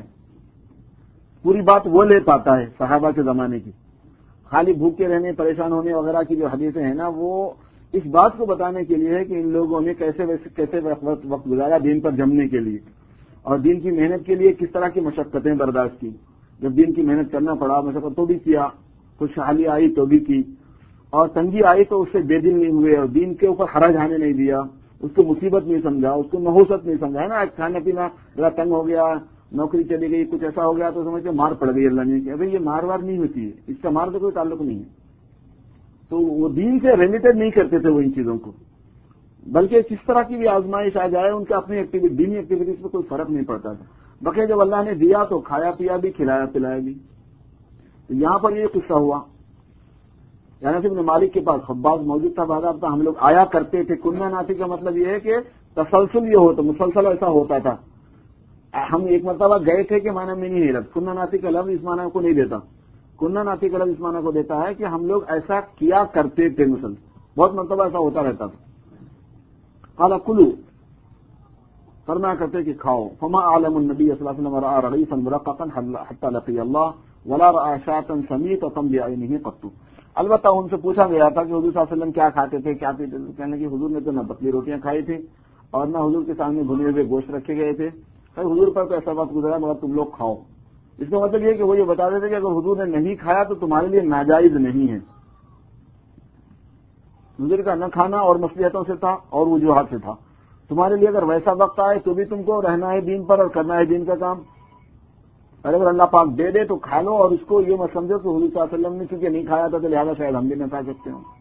پوری بات وہ لے پاتا ہے صحابہ کے زمانے کی. خالی بھوکے رہنے پریشان ہونے وغیرہ کی جو حدیثیں ہیں نا, وہ اس بات کو بتانے کے لیے ہے کہ ان لوگوں نے کیسے کیسے وقت گزارا دین پر جمنے کے لیے, اور دین کی محنت کے لیے کس طرح کی مشقتیں برداشت کی. جب دین کی محنت کرنا پڑا, مشقت تو بھی کیا, خوشحالی آئی تو بھی کی, اور تنگی آئی تو اس سے بے دل نہیں ہوئے, اور دین کے اوپر حرج آنے نہیں دیا, اس کو مصیبت نہیں سمجھا, اس کو نحوست نہیں سمجھا. ہے نا, کھانا پینا ذرا تنگ ہو گیا, نوکری چلی گئی, کچھ ایسا ہو گیا تو سمجھتے مار پڑ گئی اللہ نے. کہ ابھی یہ مار وار نہیں ہوتی ہے, اس کا مار تو کوئی تعلق نہیں ہے. تو وہ دین سے ریلیٹڈ نہیں کرتے تھے وہ ان چیزوں کو, بلکہ کس طرح کی بھی آزمائش آ جائے ان کا اپنی ایکٹیویٹی دینی ایکٹیویٹیز پہ کوئی فرق نہیں پڑتا تھا. بقیہ جب اللہ نے دیا تو کھایا پیا بھی, کھلایا پلایا بھی. تو یہاں پر یہ قصہ ہوا, یعنی ابن مالک کے پاس خباز موجود تھا, بازار تھا, ہم لوگ آیا کرتے تھے. کننا ناسی کا مطلب یہ ہے کہ تسلسل یہ ہوتا, مسلسل ایسا ہوتا تھا. ہم ایک مرتبہ گئے تھے کہ معنی میں نہیں لفظ کننا ناسی کا لفظ اس معنی کو نہیں دیتا. کننا ناسی کا لفظ اس معنی کو دیتا ہے کہ ہم لوگ ایسا کیا کرتے تھے, مسلسل بہت مرتبہ ایسا ہوتا رہتا تھا. قال کلو, فرمایا کرتے کہ کھاؤ. فما عالم النبی صلی اللہ علیہ وسلم رأى رغيفا مرققا حتى لقي الله ولا رأى شاة سميطة بعينه قط. البتہ ان سے پوچھا گیا تھا کہ حضور صلی اللہ علیہ وسلم کیا کھاتے تھے, کیا پیتے تھے. کہنے کہ حضور نے تو نہ پتلی روٹیاں کھائی تھی اور نہ حضور کے سامنے بھنے ہوئے گوشت رکھے گئے تھے. حضور پر تو ایسا وقت گزرا مگر تم لوگ کھاؤ. اس کا مطلب یہ کہ وہ یہ بتا دیتے کہ اگر حضور نے نہیں کھایا تو تمہارے لیے ناجائز نہیں ہے. حضور کا نہ کھانا اور مصلحتوں سے تھا اور وجوہات سے تھا. تمہارے لیے اگر ویسا وقت آئے تو بھی تم کو رہنا ہے دین پر اور کرنا ہے دین کا کام. اور اگر اللہ پاک دے دے تو کھا لو, اور اس کو یہ مت سمجھو کہ حضور صلی اللہ علیہ وسلم نے چونکہ نہیں کھایا تھا تو لہٰذا شاید ہم بھی نہ کھا سکتے ہوں.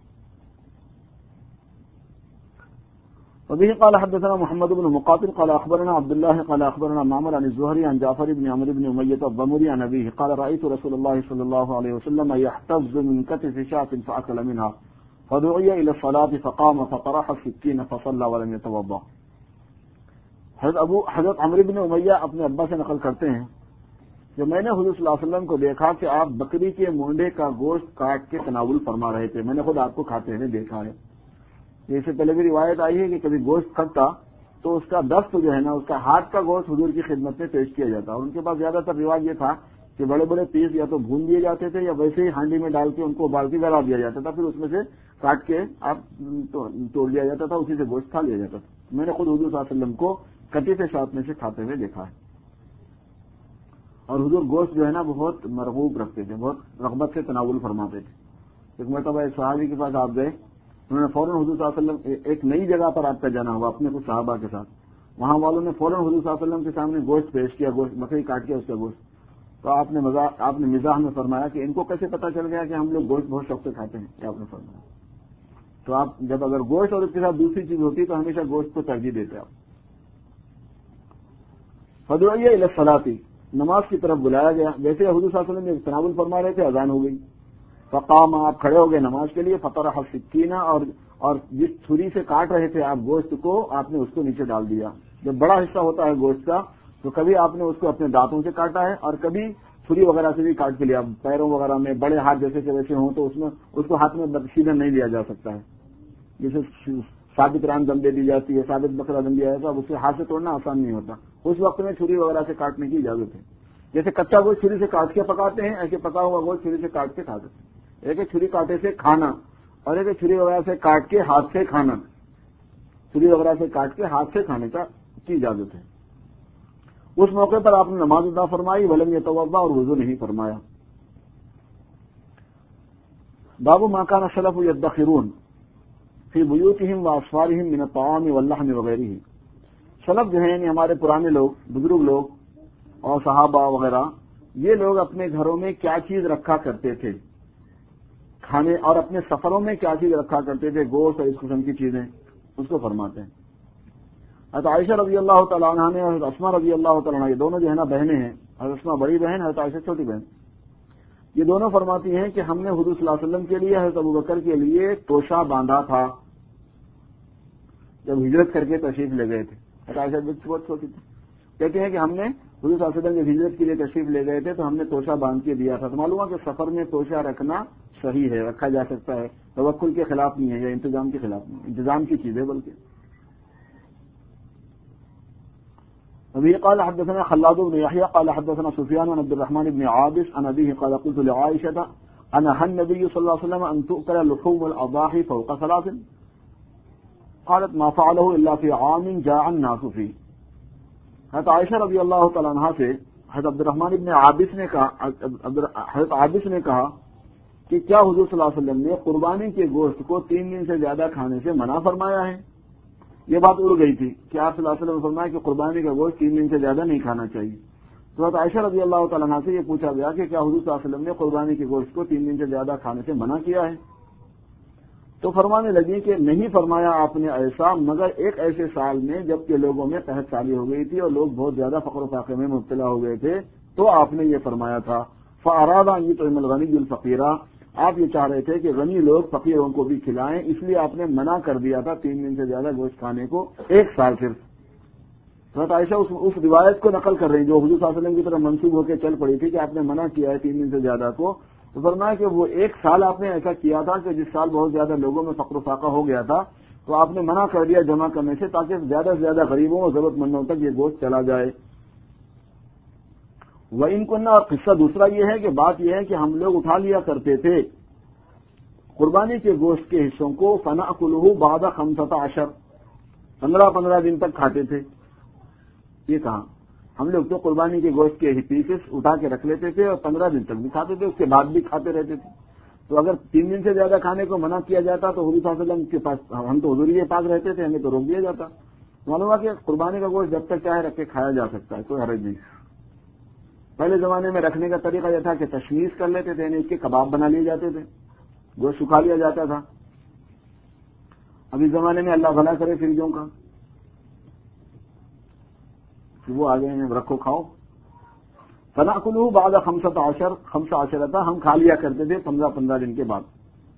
وبه قال حدثنا محمد بن مقاتل قال اخبرنا عبد الله قال اخبرنا معمر عن الزهري عن جعفر بن عمرو بن اميه الضمري عن ابيه قال رايت رسول الله صلى الله عليه وسلم يحتز من كتف شاة فاكل منها فدعي الى الصلاه فقام فطرح السكين فصلى ولم يتوضا. حضرت ابو حضرت عمرو بن امیہ اپنے ابا سے نقل کرتے ہیں کہ میں نے حضور صلی اللہ علیہ وسلم کو دیکھا کہ آپ بکری کے مونڈے کا گوشت کاٹ کے تناول فرما رہے تھے. میں نے خود آپ کو کھاتے ہوئے دیکھا ہے. اس سے پہلے بھی روایت آئی ہے کہ کبھی گوشت کھٹتا تو اس کا دست جو ہے نا, اس کا ہاتھ کا گوشت حضور کی خدمت میں پیش کیا جاتا. اور ان کے پاس زیادہ تر رواج یہ تھا کہ بڑے بڑے پیس یا تو بھون دیے جاتے تھے یا ویسے ہی ہانڈی میں ڈال کے ان کو ابال کے گلا دیا جاتا تھا, پھر اس میں سے کاٹ کے آپ توڑ لیا جاتا تھا, اسی سے گوشت کھا لیا جاتا تھا. میں نے خود حضور صلی اللہ علیہ وسلم کو کٹی سے ساتھ میں سے کھاتے ہوئے دیکھا ہے. اور حضور گوشت جو ہے نا بہت مرغوب رکھتے تھے, بہت رغبت سے تناول فرماتے تھے. ایک مرتبہ ایک صحابی کے پاس آپ گئے, انہوں نے فوراً حضور صلی اللہ علیہ وسلم, ایک نئی جگہ پر آپ کا جانا ہوا اپنے کچھ صحابہ کے ساتھ, وہاں والوں نے فوراً حضور صلی اللہ علیہ وسلم کے سامنے گوشت پیش کیا, گوشت بکری کاٹ کے اس کا گوشت. تو آپ نے مزاح آپ نے مزاح میں فرمایا کہ ان کو کیسے پتا چل گیا کہ ہم لوگ گوشت بہت شوق سے کھاتے ہیں, کیا آپ نے فرمایا. تو آپ جب اگر گوشت اور اس کے ساتھ دوسری چیز ہوتی تو ہمیشہ گوشت کو ترجیح دیتے آپ. فدعی الی الصلاۃ, نماز کی طرف بلایا گیا. ویسے حضور صلی اللہ علیہ وسلم تناول فرما رہے تھے, اذان ہو گئی. فقام, آپ کھڑے ہو گئے نماز کے لیے. فطرح السکینہ, اور اور جس چھری سے کاٹ رہے تھے آپ گوشت کو, آپ نے اس کو نیچے ڈال دیا. جب بڑا حصہ ہوتا ہے گوشت کا تو کبھی آپ نے اس کو اپنے دانتوں سے کاٹا ہے اور کبھی چھری وغیرہ سے بھی کاٹ کے لیا. پیروں وغیرہ میں بڑے ہاتھ جیسے کہ ویسے ہوں تو اس میں اس کو ہاتھ میں سیدھا نہیں لیا جا سکتا ہے. جیسے ثابت ران دم دے دی جاتی ہے, ثابت بکرا دم دیا جاتا ہے, اب اسے ہاتھ سے توڑنا آسان نہیں ہوتا. اس وقت میں چھری وغیرہ سے کاٹنے کی اجازت ہے. جیسے کچا گوشت چھری سے کاٹ کے پکاتے ہیں, ایسے پکا ہوا گوشت چھری سے کاٹ کے کھاتے ہیں. ایک ہے چھری کاٹے سے کھانا اور ایک چھری وغیرہ سے کاٹ کے ہاتھ سے کھانا. چھری وغیرہ سے کاٹ کے ہاتھ سے کھانے کا کی اجازت ہے. اس موقع پر آپ نے نماز ادا فرمائی، ولم یتوضا، اور وضو نہیں فرمایا۔ باب ما كان السلف يدخرون فی بیوتہم واسفارہم من الطعام واللحم وغیرہ۔ سلف جو ہیں یعنی ہمارے پرانے لوگ، بزرگ لوگ اور صحابہ وغیرہ، یہ لوگ اپنے گھروں میں کیا چیز رکھا کرتے تھے کھانے، اور اپنے سفروں میں کیا چیز رکھا کرتے تھے، گوشت اور اس قسم کی چیزیں، اس کو فرماتے ہیں۔ حضرت عائشہ رضی اللہ تعالیٰ عنہ نے اور حضرت اسماء رضی اللہ تعالیٰ عنہ، یہ دونوں جو ہے نا بہنیں ہیں، حضرت اسماء بڑی بہن، حضرت عائشہ چھوٹی بہن، یہ دونوں فرماتی ہیں کہ ہم نے حضور صلی اللہ علیہ وسلم کے لیے، حضرت ابوبکر کے لیے توشہ باندھا تھا جب ہجرت کر کے تشریف لے گئے تھے۔ حضرت عائشہ بہت چھوٹی تھی، کہتے ہیں کہ ہم نے حضور صلی اللہ علیہ وسلم جب ہجرت کے لیے تشریف لے گئے تھے تو ہم نے توشہ باندھ کے دیا تھا۔ تو معلوم ہے کہ سفر میں توشہ رکھنا صحیح ہے، رکھا جا سکتا ہے، توکل کے خلاف نہیں ہے یا انتظام کے خلاف نہیں، انتظام کی چیز ہے بلکہ۔ ابھی قال حدثنا خلاد بن يحيى قال حدثنا سفيان بن عبد الرحمن بن عابس عن ابيه قال قلت لعائشة انهى النبي صلى الله عليه وسلم ان تؤكل لحوم الاضاحي فوق ثلاث قالت ما فعله الا في عام جاع الناس فيه۔ حضرت عائشہ رضی اللہ تعالیٰ عنہ سے حضرت عبد الرحمن ابن عابس نے کہا حضرت عابس نے کہا کہ کیا حضور صلی اللہ علیہ وسلم نے قربانی کے گوشت کو تین دن سے زیادہ کھانے سے منع فرمایا ہے؟ یہ بات اڑ گئی تھی کہ آپ صلی اللہ علیہ وسلم نے فرمایا کہ قربانی کا گوشت تین دن سے زیادہ نہیں کھانا چاہیے۔ تو حضرت عائشہ رضی اللہ تعالیٰ عنہ سے یہ پوچھا گیا کہ کیا حضور صلی اللہ علیہ وسلم نے قربانی کے گوشت کو تین دن سے زیادہ کھانے سے منع کیا ہے؟ تو فرمانے لگی کہ نہیں فرمایا آپ نے ایسا، مگر ایک ایسے سال میں جب کہ لوگوں میں قحط سالی ہو گئی تھی اور لوگ بہت زیادہ فقر و فاقے میں مبتلا ہو گئے تھے، تو آپ نے یہ فرمایا تھا فَأَرَادَ أَن يُطْعِمَ الْغَنِيُّ الْفَقِيرَ، آپ یہ چاہ رہے تھے کہ غنی لوگ فقیروں کو بھی کھلائیں، اس لیے آپ نے منع کر دیا تھا تین دن سے زیادہ گوشت کھانے کو، ایک سال صرف۔ حضرت عائشہ اس, اس روایت کو نقل کر رہی جو حضور صلی اللہ علیہ وسلم کی طرف منسوب ہو کے چل پڑی تھی کہ آپ نے منع کیا ہے تین دن سے زیادہ کو، تو فرمایا کہ وہ ایک سال آپ نے ایسا کیا تھا کہ جس سال بہت زیادہ لوگوں میں فقر و فاقہ ہو گیا تھا، تو آپ نے منع کر دیا جمع کرنے سے تاکہ زیادہ سے زیادہ غریبوں اور ضرورت مندوں تک یہ گوشت چلا جائے۔ وَإِن كُنَّا، اور قصہ دوسرا یہ ہے کہ بات یہ ہے کہ ہم لوگ اٹھا لیا کرتے تھے قربانی کے گوشت کے حصوں کو فَنَأْكُلُهُ بَعْدَ خَمْسَةَ عَشَرَ، پندرہ پندرہ دن تک کھاتے تھے۔ یہ کہاں ہم لوگ تو قربانی کے گوشت کے پیسز اٹھا کے رکھ لیتے تھے اور پندرہ دن تک بھی کھاتے تھے، اس کے بعد بھی کھاتے رہتے تھے۔ تو اگر تین دن سے زیادہ کھانے کو منع کیا جاتا تو حضور صلی اللہ علیہ وسلم کے پاس، ہم تو حضور پاک رہتے تھے، ہمیں تو روک دیا جاتا۔ معلوم ہے کہ قربانی کا گوشت جب تک چاہے رکھ کے کھایا جا سکتا ہے، کوئی حرج نہیں۔ پہلے زمانے میں رکھنے کا طریقہ یہ تھا کہ تشمیز کر لیتے تھے، یعنی اس کے کباب بنا لیے جاتے تھے، گوشت سکھا لیا جاتا تھا۔ ابھی زمانے میں اللہ بھلا کرے فریجوں کا، وہ آ گئے ہیں رکھو کھاؤ۔ فَنَأْكُلُهُ بَعْدَ خَمْسَةَ عَشَرَ، خمسہ عشرہ ہم کھا لیا کرتے تھے پندرہ پندرہ دن کے بعد۔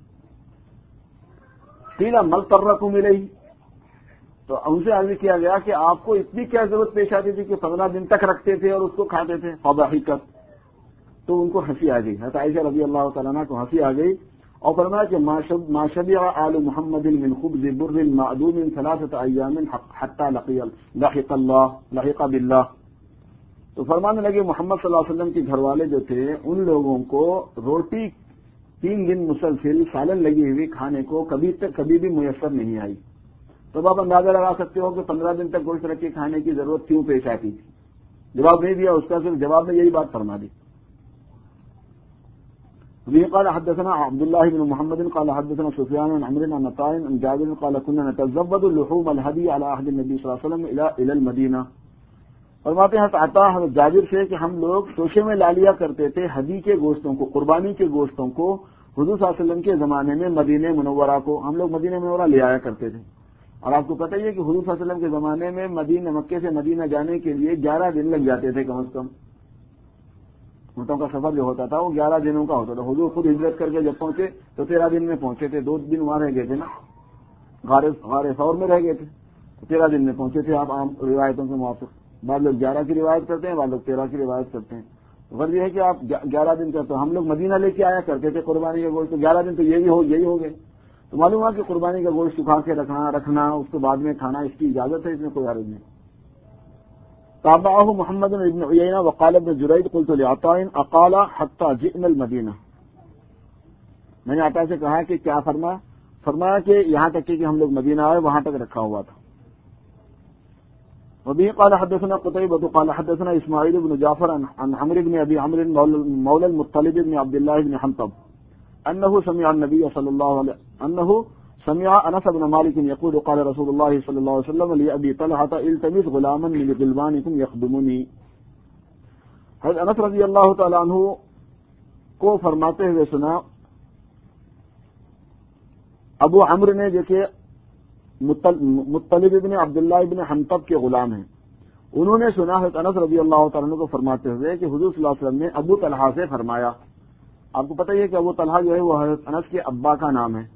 قِيلَ مَا اضْطَرَّكُمْ إِلَيْهِ، تو ان سے عرض کیا گیا کہ آپ کو اتنی کیا ضرورت پیش آتی تھی کہ پندرہ دن تک رکھتے تھے اور اس کو کھاتے تھے؟ فَضَحِكَتْ، تو ان کو ہنسی آ گئی، حضرت عائشہ رضی اللہ تعالیٰ عنہ کو ہنسی آ گئی اور فرمایا کہ ما شبع آل محمد من خبز بر معدوم ثلاثة ایام حتى لحق اللہ لحق باللہ، تو فرمانے لگے محمد صلی اللہ علیہ وسلم کے گھر والے جو تھے ان لوگوں کو روٹی تین دن مسلسل سالن لگی ہوئی کھانے کو کبھی تک کبھی بھی میسر نہیں آئی۔ تو آپ اندازہ لگا سکتے ہو کہ پندرہ دن تک گوشت رکھ کے کھانے کی ضرورت کیوں پیش آتی تھی۔ جواب نہیں دیا اس کا، صرف جواب میں یہی بات فرما دی۔ وبه قال حدثنا عبد الله بن محمد قال حدثنا سفيان عن عمرو عن عطاء عن جابر قال كنا نتزود اللحوم الهدي على عهد النبي صلى الله عليه وسلم الى الى المدينه، فرماتے ہیں عطا حضرت جابر سے کہ ہم لوگ توشے میں لا لیا کرتے تھے ہدی کے گوشتوں کو، قربانی کے گوشتوں کو حضور صلی اللہ علیہ وسلم کے زمانے میں مدینہ منورہ کو ہم لوگ مدینہ منورہ لے آیا کرتے تھے۔ اور آپ کو پتہ ہی ہے کہ حضور صلی اللہ علیہ وسلم کے زمانے میں مدینہ مکے سے مدینہ جانے کے لیے گیارہ دن لگ جاتے تھے کم از کم۔ اونٹوں کا سفر جو ہوتا تھا وہ گیارہ دنوں کا ہوتا تھا۔ حضور خود ہجرت کر کے جب پہنچے تو تیرہ دن میں پہنچے تھے، دو دن وہاں رہ گئے تھے نا، غار غار ثور میں رہ گئے تھے، تو تیرہ دن میں پہنچے تھے آپ عام روایتوں کے موافق۔ بعض لوگ گیارہ کی روایت کرتے ہیں، بعض لوگ تیرہ کی روایت کرتے ہیں۔ غرض یہ ہے کہ آپ گیارہ دن کرتے ہم لوگ مدینہ لے کے آیا کرتے تھے قربانی کا گوشت، تو گیارہ دن تو یہی ہو یہی ہو گئے۔ تو معلوم ہے کہ قربانی کا گوشت سکھا کے رکھنا رکھنا اس کے بعد میں کھانا اس کی اجازت ہے، اس میں کوئی حرج نہیں۔ تابعه محمد بن عيينة وقال ابن جريج قلت لعطاء اقال حتى جئنا المدینہ، میں نے عطا سے کہا کہ کیا فرمایا؟ فرمایا کہ یہاں تک کہ ہم لوگ مدینہ آئے وہاں تک رکھا ہوا تھا۔ وبه قال حدثنا قتيبة قال حدثنا اسماعيل بن جعفر عن عمرو بن ابي عمرو مولى المطلب بن عبد الله بن حنطب انه سمع النبي صلى الله عليه انه سمع انس بن مالك يقول قال رسول الله صلى الله عليه وسلم لابي طلحة التمس غلاما من غلمانكم يخدمني. حضرت انس رضی اللہ تعالی عنہ کو فرماتے ہوئے سنا ابو عمرو نے جو کہ مطلب ابن عبداللہ ابن حنطب کے غلام ہیں، انہوں نے سنا حضرت انس رضی اللہ تعالیٰ عنہ کو فرماتے ہوئے کہ حضور صلی اللہ علیہ وسلم نے ابو طلحہ سے فرمایا. آپ کو پتہ ہی ہے کہ ابو طلحہ جو ہے وہ حضرت انس کے ابا کا نام ہے.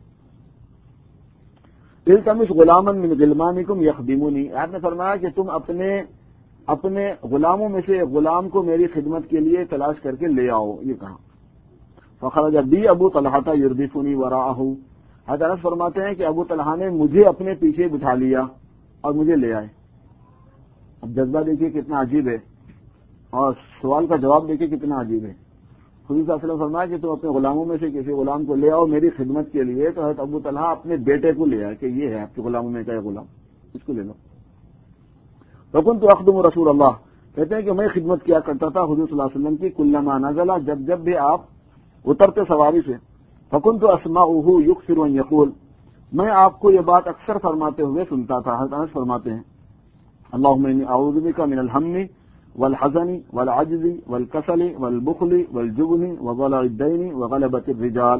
التمس غلاما من غلمانکم یخدمونی، آپ نے فرمایا کہ تم اپنے اپنے غلاموں میں سے ایک غلام کو میری خدمت کے لیے تلاش کر کے لے آؤ، یہ کہا. فخرج بی ابو طلحہ یردفنی وراءہ، حضرت انس فرماتے ہیں کہ ابو طلحہ نے مجھے اپنے پیچھے بٹھا لیا اور مجھے لے آئے. اب جذبہ دیکھیے کتنا عجیب ہے اور سوال کا جواب دیکھیے کتنا عجیب ہے. حضور صلی اللہ علیہ وسلم فرمایا کہ تم اپنے غلاموں میں سے کسی غلام کو لے آؤ میری خدمت کے لیے، تو حضرت ابو طلحہ اپنے بیٹے کو لے آئے کہ یہ ہے آپ کے غلاموں میں کا یہ غلام، اس کو لے لو. فكنت اخدم رسول اللہ، کہتے ہیں کہ میں خدمت کیا کرتا تھا حضور صلی اللہ علیہ وسلم کی کلما نزل، جب جب بھی آپ اترتے سواری سے. فكنت اسمعه يكثر ان يقول، میں آپ کو یہ بات اکثر فرماتے ہوئے سنتا تھا. حضرت انس فرماتے ہیں اللهم اني اعوذ بك من الهم والحزن والعجز والكسل والبخل والجبن وضلع الدين وغلبة الرجال.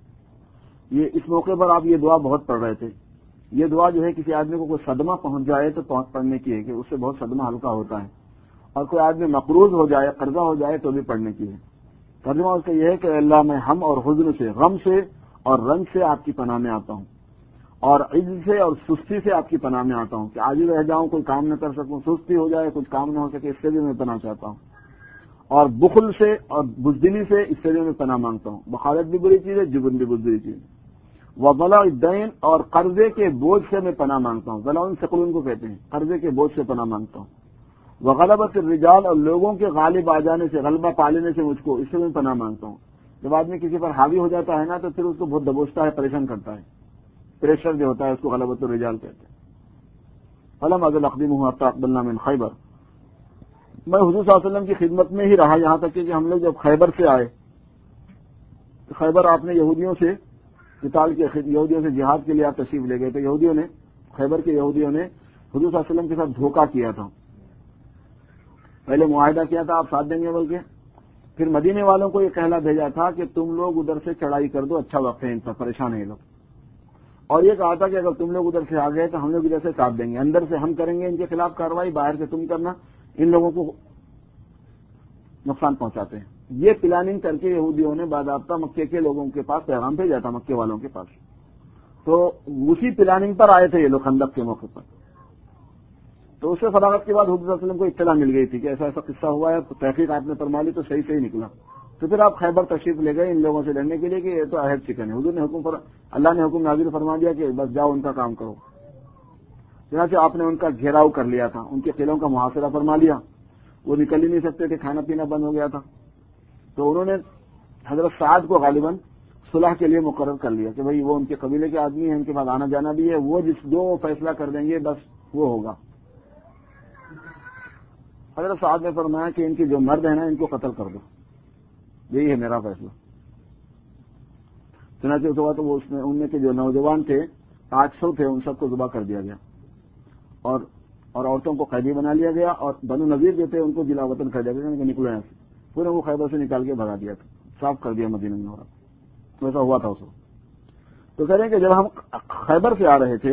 یہ اس موقع پر آپ یہ دعا بہت پڑھ رہے تھے. یہ دعا جو ہے کسی آدمی کو کوئی صدمہ پہنچ جائے تو پڑھنے کی ہے کہ اس سے بہت صدمہ ہلکا ہوتا ہے، اور کوئی آدمی مقروض ہو جائے قرضہ ہو جائے تو بھی پڑھنے کی ہے. ترجمہ اس کا یہ ہے کہ اللہ میں ہم اور حزن سے، غم سے اور رنج سے آپ کی پناہ میں آتا ہوں، اور عجز سے اور سستی سے آپ کی پناہ میں آتا ہوں کہ عاجز رہ جاؤں، کوئی کام نہ کر سکوں، سستی ہو جائے، کچھ کام نہ ہو سکے، اس سے بھی میں پناہ چاہتا ہوں. اور بخل سے اور بزدلی سے، اس سے بھی میں پناہ مانگتا ہوں. بخالت بھی بری چیز ہے، جبن بھی بری چیز ہے. وضلع الدین، اور قرضے کے بوجھ سے میں پناہ مانگتا ہوں. ضلع ثقل کو کہتے ہیں، قرضے کے بوجھ سے پناہ مانگتا ہوں. وغلبۃ الرجال، اور لوگوں کے غالب آ جانے سے، غلبہ پا لینے سے مجھ کو، اس سے میں پناہ مانگتا ہوں. جب آدمی کسی پر حاوی ہو جاتا ہے نا تو پھر اس کو بہت دبوچتا ہے، پریشان کرتا ہے. پریشر جو ہوتا ہے اس کو غلبۃ الرجال کہتے ہیں. فلم ازل اخدمہ حتی اقبلنا من خیبر، میں حضور صلی اللہ علیہ وسلم کی خدمت میں ہی رہا یہاں تک کہ ہم لوگ جب خیبر سے آئے. خیبر آپ نے یہودیوں سے قتال کے یہودیوں سے جہاد کے لیے آپ تشریف لے گئے، تو یہودیوں نے، خیبر کے یہودیوں نے حضور صلی اللہ علیہ وسلم کے ساتھ دھوکہ کیا تھا. پہلے معاہدہ کیا تھا آپ ساتھ دیں گے، بلکہ پھر مدینے والوں کو یہ کہلا بھیجا تھا کہ تم لوگ ادھر سے چڑھائی کر دو، اچھا وقت ہے ان پر، پریشان ہے لوگ. اور یہ کہا تھا کہ اگر تم لوگ ادھر سے آ گئے تو ہم لوگ ادھر سے کاٹ دیں گے، اندر سے ہم کریں گے ان کے خلاف کارروائی، باہر سے تم کرنا، ان لوگوں کو نقصان پہنچاتے ہیں. یہ پلاننگ کر کے یہودیوں نے باضابطہ مکے کے لوگوں کے پاس پیغام بھیجا تھا، مکے والوں کے پاس. تو اسی پلاننگ پر آئے تھے یہ لوگ خندق کے موقع پر. تو اس سے فراغت کے بعد حضور صلی اللہ علیہ وسلم کو اطلاع مل گئی تھی کہ ایسا ایسا قصہ ہوا ہے، تو تحقیق آپ نے فرما لی تو صحیح صحیح نکلا. تو پھر آپ خیبر تشریف لے گئے ان لوگوں سے لڑنے کے لیے کہ یہ تو عہد چکن ہے. حضور نے حکم پر اللہ نے حکم نازل فرما دیا کہ بس جاؤ ان کا کام کرو. چنانچہ آپ نے ان کا گھیراؤ کر لیا تھا، ان کے قلعوں کا محاصرہ فرما لیا. وہ نکل ہی نہیں سکتے تھے، کھانا پینا بند ہو گیا تھا. تو انہوں نے حضرت سعد کو غالباً صلح کے لیے مقرر کر لیا کہ بھئی وہ ان کے قبیلے کے آدمی ہیں، ان کے پاس آنا جانا بھی ہے، وہ جس جو فیصلہ کر دیں گے بس وہ ہوگا. حضرت سعد نے فرمایا کہ ان کے جو مرد ہیں نا ان کو قتل کر دو، یہی ہے میرا فیصلہ. چنانچہ اس وقت وہ اس میں ان میں کے جو نوجوان تھے آٹھ سو تھے، ان سب کو ذبح کر دیا گیا اور اور عورتوں کو قیدی بنا لیا گیا، اور بنو نذیر جو تھے ان کو جلا وطن کر دیا گیا کہ نکلو یہاں سے. پورے وہ خیبر سے نکال کے بھگا دیا تھا، صاف کر دیا مدینہ منورہ. ویسا ہوا تھا اس وقت. تو کہہ رہے ہیں کہ جب ہم خیبر سے آ رہے تھے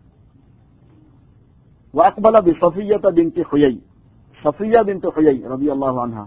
واقبل بصفیہ بنت حیی، صفیہ بنت حیی رضی اللہ عنہا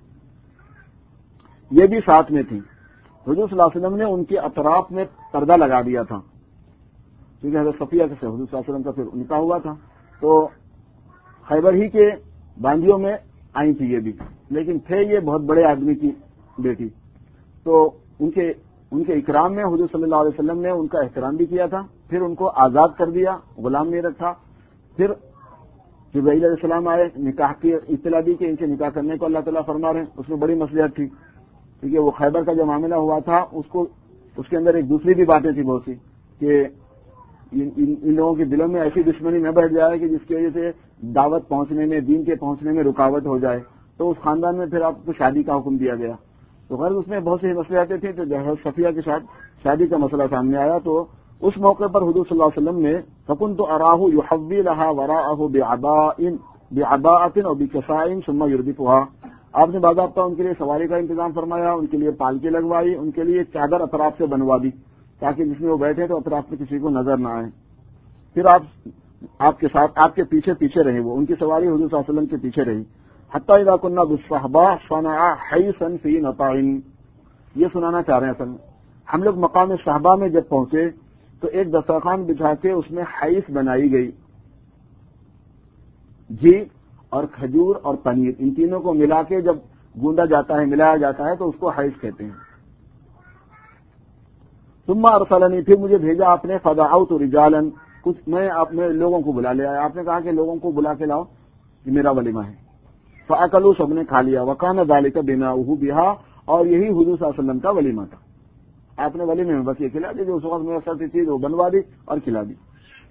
یہ بھی ساتھ میں تھی. حضور صلی اللہ علیہ وسلم نے ان کے اطراف میں پردہ لگا دیا تھا کیونکہ حضرت صفیہ سے حضور صلی اللہ علیہ وسلم کا پھر نکاح ہوا تھا. تو خیبر ہی کے باندیوں میں آئی تھی یہ بھی، لیکن تھے یہ بہت بڑے آدمی کی بیٹی. تو ان کے ان کے اکرام میں حضور صلی اللہ علیہ وسلم نے ان کا احترام بھی کیا تھا. پھر ان کو آزاد کر دیا، غلام نہیں رکھا. پھر جبرائیل علیہ السلام آئے، نکاح کی اطلاع دی کہ ان سے نکاح کرنے کو اللہ تعالیٰ فرما رہے ہیں. اس میں بڑی مصلحت تھی کیونکہ وہ خیبر کا جو معاملہ ہوا تھا اس کو اس کے اندر ایک دوسری بھی باتیں تھی بہت سی کہ ان, ان, ان لوگوں کے دلوں میں ایسی دشمنی نہ بیٹھ جائے کہ جس کی وجہ سے دعوت پہنچنے میں، دین کے پہنچنے میں رکاوٹ ہو جائے، تو اس خاندان میں پھر آپ کو شادی کا حکم دیا گیا۔ تو غرض اس میں بہت سے مسئلے آتے تھے، تو حضرت صفیہ کے ساتھ شادی کا مسئلہ سامنے آیا، تو اس موقع پر حضور صلی اللہ علیہ وسلم نے فکن تو اراہ یحوی لہا وراءہ بعباء بعباءۃ اور بکساء ثم یردفها، آپ نے باضابطہ ان کے لیے سواری کا انتظام فرمایا، ان کے لیے پالکی لگوائی، ان کے لیے چادر اطراف سے بنوا دی تاکہ جس میں وہ بیٹھے تو اطراف میں کسی کو نظر نہ آئے۔ پھر آپ آپ کے ساتھ آپ کے پیچھے پیچھے رہے، وہ ان کی سواری حضور صلی اللہ علیہ وسلم کے پیچھے رہی، حتی اذا كنا بالصحبہ صنع حیثا فی نطع، یہ سنانا چاہ رہے ہیں اصل میں ہم لوگ مقام صحبہ میں جب پہنچے تو ایک دسترخوان بچھا کے اس میں حیث بنائی گئی، جی اور کھجور اور پنیر، ان تینوں کو ملا کے جب گوندا جاتا ہے، ملایا جاتا ہے تو اس کو حیث کہتے ہیں۔ ثم ارسلنی، پھر مجھے بھیجا آپ نے، فدعوت رجالا، کچھ میں اپنے لوگوں کو بلا لے آیا، آپ نے کہا کہ لوگوں کو بلا کے لاؤ کہ میرا ولیمہ ہے، فاکلوا، سب نے کھا لیا، وکان ذلک بناؤہ بہا، اور یہی حضور صلی اللہ علیہ وسلم کا ولیمہ تھا، آپ نے ولیمے میں بس یہ کھلا دی جو اس وقت میسر تھی چیز وہ بنوا دی اور کھلا دی۔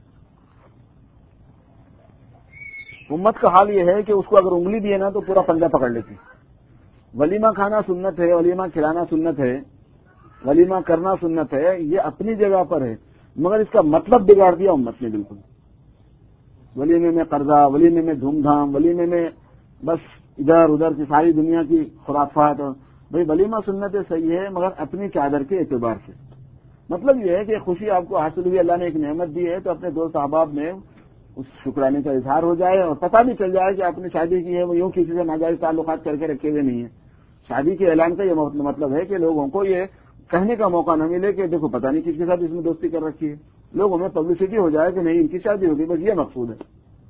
امت کا حال یہ ہے کہ اس کو اگر انگلی دیے نا تو پورا پنجہ پکڑ لیتی۔ ولیمہ کھانا سنت ہے، ولیمہ کھلانا سنت ہے، ولیمہ کرنا سنت ہے، یہ اپنی جگہ پر ہے، مگر اس کا مطلب بگاڑ دیا امت نے بالکل۔ ولیمے میں قرضہ، ولیمے میں دھوم دھام، ولیمے میں بس ادھر ادھر کی ساری دنیا کی خرافات۔ بھائی ولیمہ سنت صحیح ہے مگر اپنی چادر کے اعتبار سے، مطلب یہ ہے کہ خوشی آپ کو حاصل ہوئی، اللہ نے ایک نعمت دی ہے تو اپنے دوست احباب میں اس شکرانے کا اظہار ہو جائے اور پتہ بھی چل جائے کہ آپ نے شادی کی ہے، وہ یوں کسی سے ناجائز تعلقات کر کے رکھے ہوئے نہیں ہیں۔ شادی کے اعلان کا یہ مطلب ہے کہ لوگوں کو یہ کہنے کا موقع نہ ملے کہ دیکھو پتہ نہیں کس کے ساتھ اس میں دوستی کر رکھی ہے، لوگوں میں پبلسٹی ہو جائے کہ نہیں ان کی شادی ہوگی، بس یہ مقصود ہے۔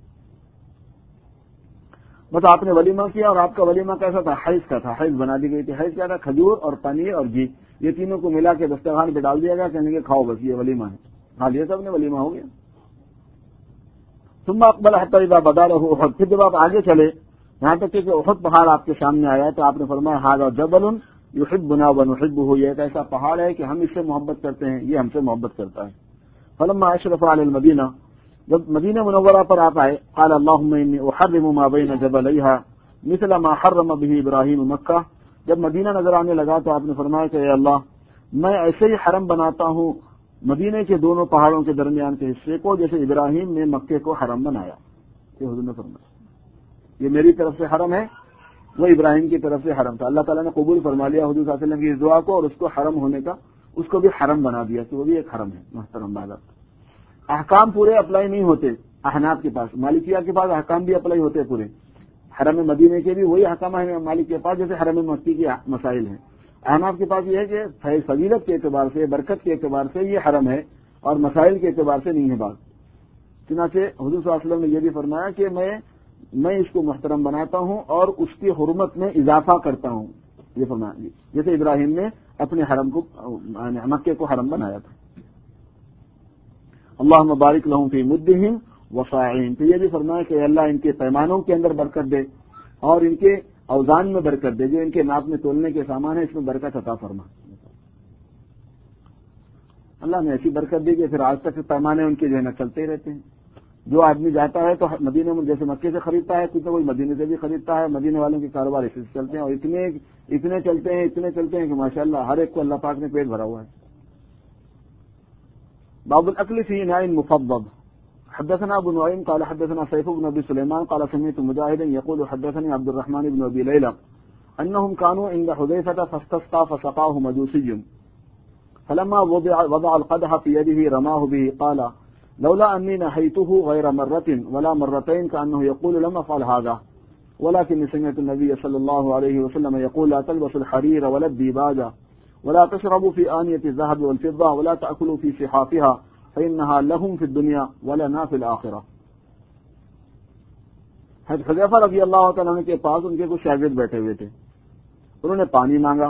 بس آپ نے ولیمہ کیا، اور آپ کا ولیمہ کیسا تھا؟ حیض کا تھا، حیض بنا دی گئی تھی۔ حیض کیا تھا؟ کھجور اور پنیر اور گھی، یہ تینوں کو ملا کے دسترخوان پہ ڈال دیا گیا، کہنے کے کھاؤ بس یہ ولیمہ ہے، کھا لیا سب نے، ولیمہ ہو گیا۔ ثم اقبل حتى اذا بدا له احد، پھر جب آپ آگے چلے یہاں تک کہ احد پہاڑ آپ کے سامنے آیا تو آپ نے فرمایا ھذا جبل يحبنا ونحبه، یہ ایک ایسا پہاڑ ہے کہ ہم اس سے محبت کرتے ہیں، یہ ہم سے محبت کرتا ہے۔ فلما اشرف على المدینہ، جب مدینہ منورہ پر آپ آئے، قال اللهم انی احرم ما بین جبلیھا مثل ما حرم به ابراہیم مکہ، جب مدینہ نظر آنے لگا تو آپ نے فرمایا کہ اے اللہ میں ایسے ہی حرم بناتا ہوں مدینہ کے دونوں پہاڑوں کے درمیان کے حصے کو جیسے ابراہیم نے مکے کو حرم بنایا۔ یہ حضور نے فرمایا یہ میری طرف سے حرم ہے، وہ ابراہیم کی طرف سے حرم تھا، اللہ تعالیٰ نے قبول فرما لیا حضور صلی اللہ علیہ وسلم کی اس دعا کو، اور اس کو حرم ہونے کا اس کو بھی حرم بنا دیا کہ وہ بھی ایک حرم ہے۔ محترم بھائی، احکام پورے اپلائی نہیں ہوتے احناف کے پاس، مالکیہ کے پاس احکام بھی اپلائی ہوتے پورے، حرم مدینہ کے بھی وہی احکام ہیں مالک کے پاس جیسے حرم مکی کے مسائل ہیں۔ احناف کے پاس یہ ہے کہ فضیلت کے اعتبار سے، برکت کے اعتبار سے یہ حرم ہے اور مسائل کے اعتبار سے نہیں ہے بات۔ چنانچہ حضور صلی اللہ علیہ وسلم نے یہ بھی فرمایا کہ میں میں اس کو محترم بناتا ہوں اور اس کی حرمت میں اضافہ کرتا ہوں، یہ فرمایا جیسے ابراہیم نے اپنے حرم کو مکے کو حرم بنایا تھا۔ اللہم بارک لہم فی مدہم وصاعہم، تو یہ بھی فرمایا کہ اللہ ان کے پیمانوں کے اندر برکت دے اور ان کے اوزان میں برکت دے، جو ان کے ناپ میں تولنے کے سامان ہے اس میں برکت عطا فرما۔ اللہ نے ایسی برکت دی کہ پھر آج تک پیمانے ان کے جو ہے نا چلتے ہی رہتے ہیں۔ جو آدمی جاتا ہے تو مدینے میں جیسے مکے سے خریدتا ہے کچھ کوئی مدینے سے بھی خریدتا ہے، مدینے والوں کے کاروبار اسی سے چلتے ہیں، اور اتنے اتنے چلتے ہیں اتنے چلتے ہیں کہ ماشاءاللہ ہر ایک کو اللہ پاک نے پیٹ بھرا ہوا ہے۔ باب الاکل فی اناء مفضل، حدثنا ابو نعیم قال حدثنا سیف بن ابی سلیمان قال سمعت مجاہدا یقول حدثني عبد الرحمن بن ابی لیلى انهم كانوا عند حذیفة فاستسقى فسقاه مجوسی فلما وضع وضع القدح في يده رماه به قال لولا انی نہیته غیر مرة ولا مرتين كأنه يقول لم افعل هذا ولكن سمعت النبي صلى الله عليه وسلم يقول لا تلبسوا الحرير ولا الديباج ولا تشربوا في آنية الذهب والفضة ولا تأكلوا في صحافها فإنها لهم في الدنيا ولنا في الآخرة۔ حضرت حذیفہ رضی اللہ تعالیٰ عنہ کے پاس ان کے کچھ شاگرد بیٹھے ہوئے تھے، انہوں نے پانی مانگا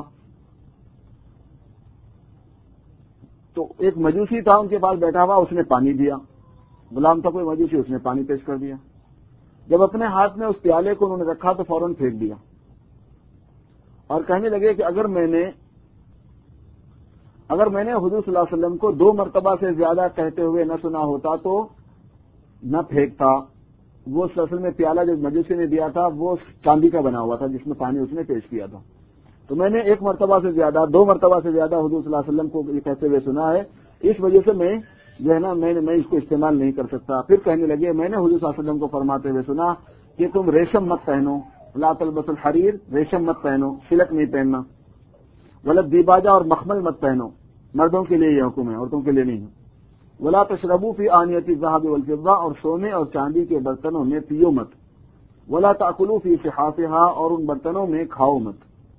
تو ایک مجوسی تھا ان کے پاس بیٹھا ہوا، اس نے پانی دیا، غلام تھا کوئی مجوسی، اس نے پانی پیش کر دیا۔ جب اپنے ہاتھ میں اس پیالے کو انہوں نے رکھا تو فوراً پھینک دیا اور کہنے لگے کہ اگر میں نے اگر میں نے حضور صلی اللہ علیہ وسلم کو دو مرتبہ سے زیادہ کہتے ہوئے نہ سنا ہوتا تو نہ پھینکتا. وہ اصل میں پیالہ جو مجوسی نے دیا تھا وہ چاندی کا بنا ہوا تھا جس میں پانی اس نے پیش کیا تھا. تو میں نے ایک مرتبہ سے زیادہ دو مرتبہ سے زیادہ حضور صلی اللہ علیہ وسلم کو یہ کہتے ہوئے سنا ہے, اس وجہ سے میں جو ہے نا میں میں اس کو استعمال نہیں کر سکتا. پھر کہنے لگے میں نے حضور صلی اللہ علیہ وسلم کو فرماتے ہوئے سنا کہ تم ریشم مت پہنو, لا تلبس الحریر, ریشم مت پہنو, سلک نہیں پہننا, ولد دیباجہ اور مخمل مت پہنو, مردوں کے لیے یہ حکم ہے, عورتوں کے لیے نہیں. ولا تشربوا فی آنیۃ الذهب والفضہ, اور سونے اور چاندی کے برتنوں میں پیو مت. ولا تاکلوا فی صحافها, اور ان برتنوں میں کھاؤ مت.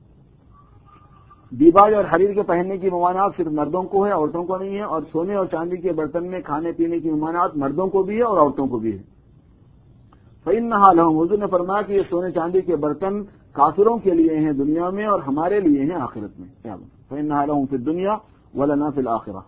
دیباج اور حریر کے پہننے کی ممانعت صرف مردوں کو ہے, عورتوں کو نہیں ہے, اور سونے اور چاندی کے برتن میں کھانے پینے کی ممانعت مردوں کو بھی ہے اور عورتوں کو بھی ہے. فإنها لهم, حضور نے فرمایا کہ یہ سونے چاندی کے برتن کافروں کے لیے ہیں دنیا میں اور ہمارے لیے ہیں آخرت میں. فإنها لهم في الدنيا ولنا في الآخرة.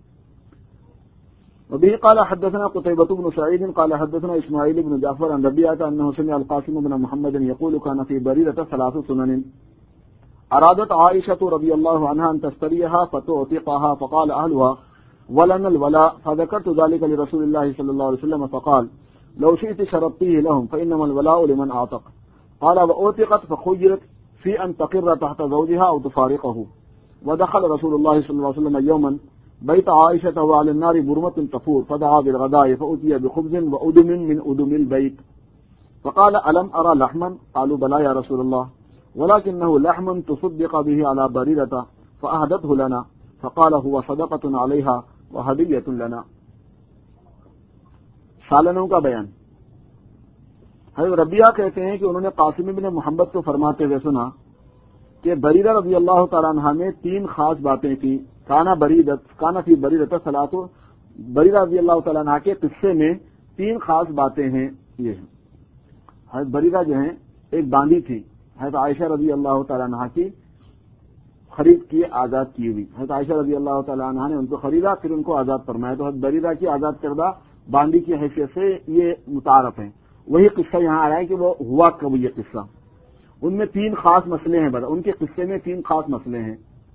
وبه قال حدثنا قتيبة بن سعيد قال حدثنا إسماعيل بن جعفر عن ربيعة أنه سمع القاسم بن محمد يقول كان في بريدة ثلاث سنن أرادت عائشة رضي الله عنها أن تشتريها فتعتقها فقال أهلها ولنا الولاء, فذكرت ذلك لرسول الله صلى الله عليه وسلم فقال لو شئت شرطيه لهم فإنما الولاء لمن أعتق. قال وأعتقت فخيرت في أن تقر تحت زوجها أو تفارقه. ودخل رسول الله صلى الله عليه وسلم يوما بيت عائشة وعلى النار برمة تفور فدعا بالغداء فأتي بخبز وأدم من أدم البيت فقال ألم أرى لحما؟ قالوا بلى يا رسول الله ولكنه لحم تصدق به على بريرة فأهدته لنا فقال هو صدقة عليها وهدية لنا. سالنوں کا بیان. حضرت ربیعہ کہتے ہیں کہ انہوں نے قاسم بن محمد کو فرماتے ہوئے سنا کہ بریرہ رضی اللہ تعالیٰ عنہ نے تین خاص باتیں کی. کانا بریدت کانا فی بریرۃ ثلاث, بریرہ رضی اللہ تعالیٰ عنہ کے قصے میں تین خاص باتیں ہیں. یہ ہیں حضرت بریرہ جو ہیں ایک باندی تھی, حضرت عائشہ رضی اللہ تعالیٰ عنہ کی خرید کی آزاد کی ہوئی. حضرت عائشہ رضی اللہ تعالیٰ عنہ نے ان کو خریدا پھر ان کو آزاد فرمایا. تو حضرت بریرہ کی آزاد کردہ باندی کی حیثیت سے یہ متعارف ہیں. وہی قصہ یہاں آ رہا ہے کہ وہ ہوا کب یہ قصہ. ان میں تین خاص مسئلے ہیں, ان کے قصے میں تین خاص مسئلے ہیں.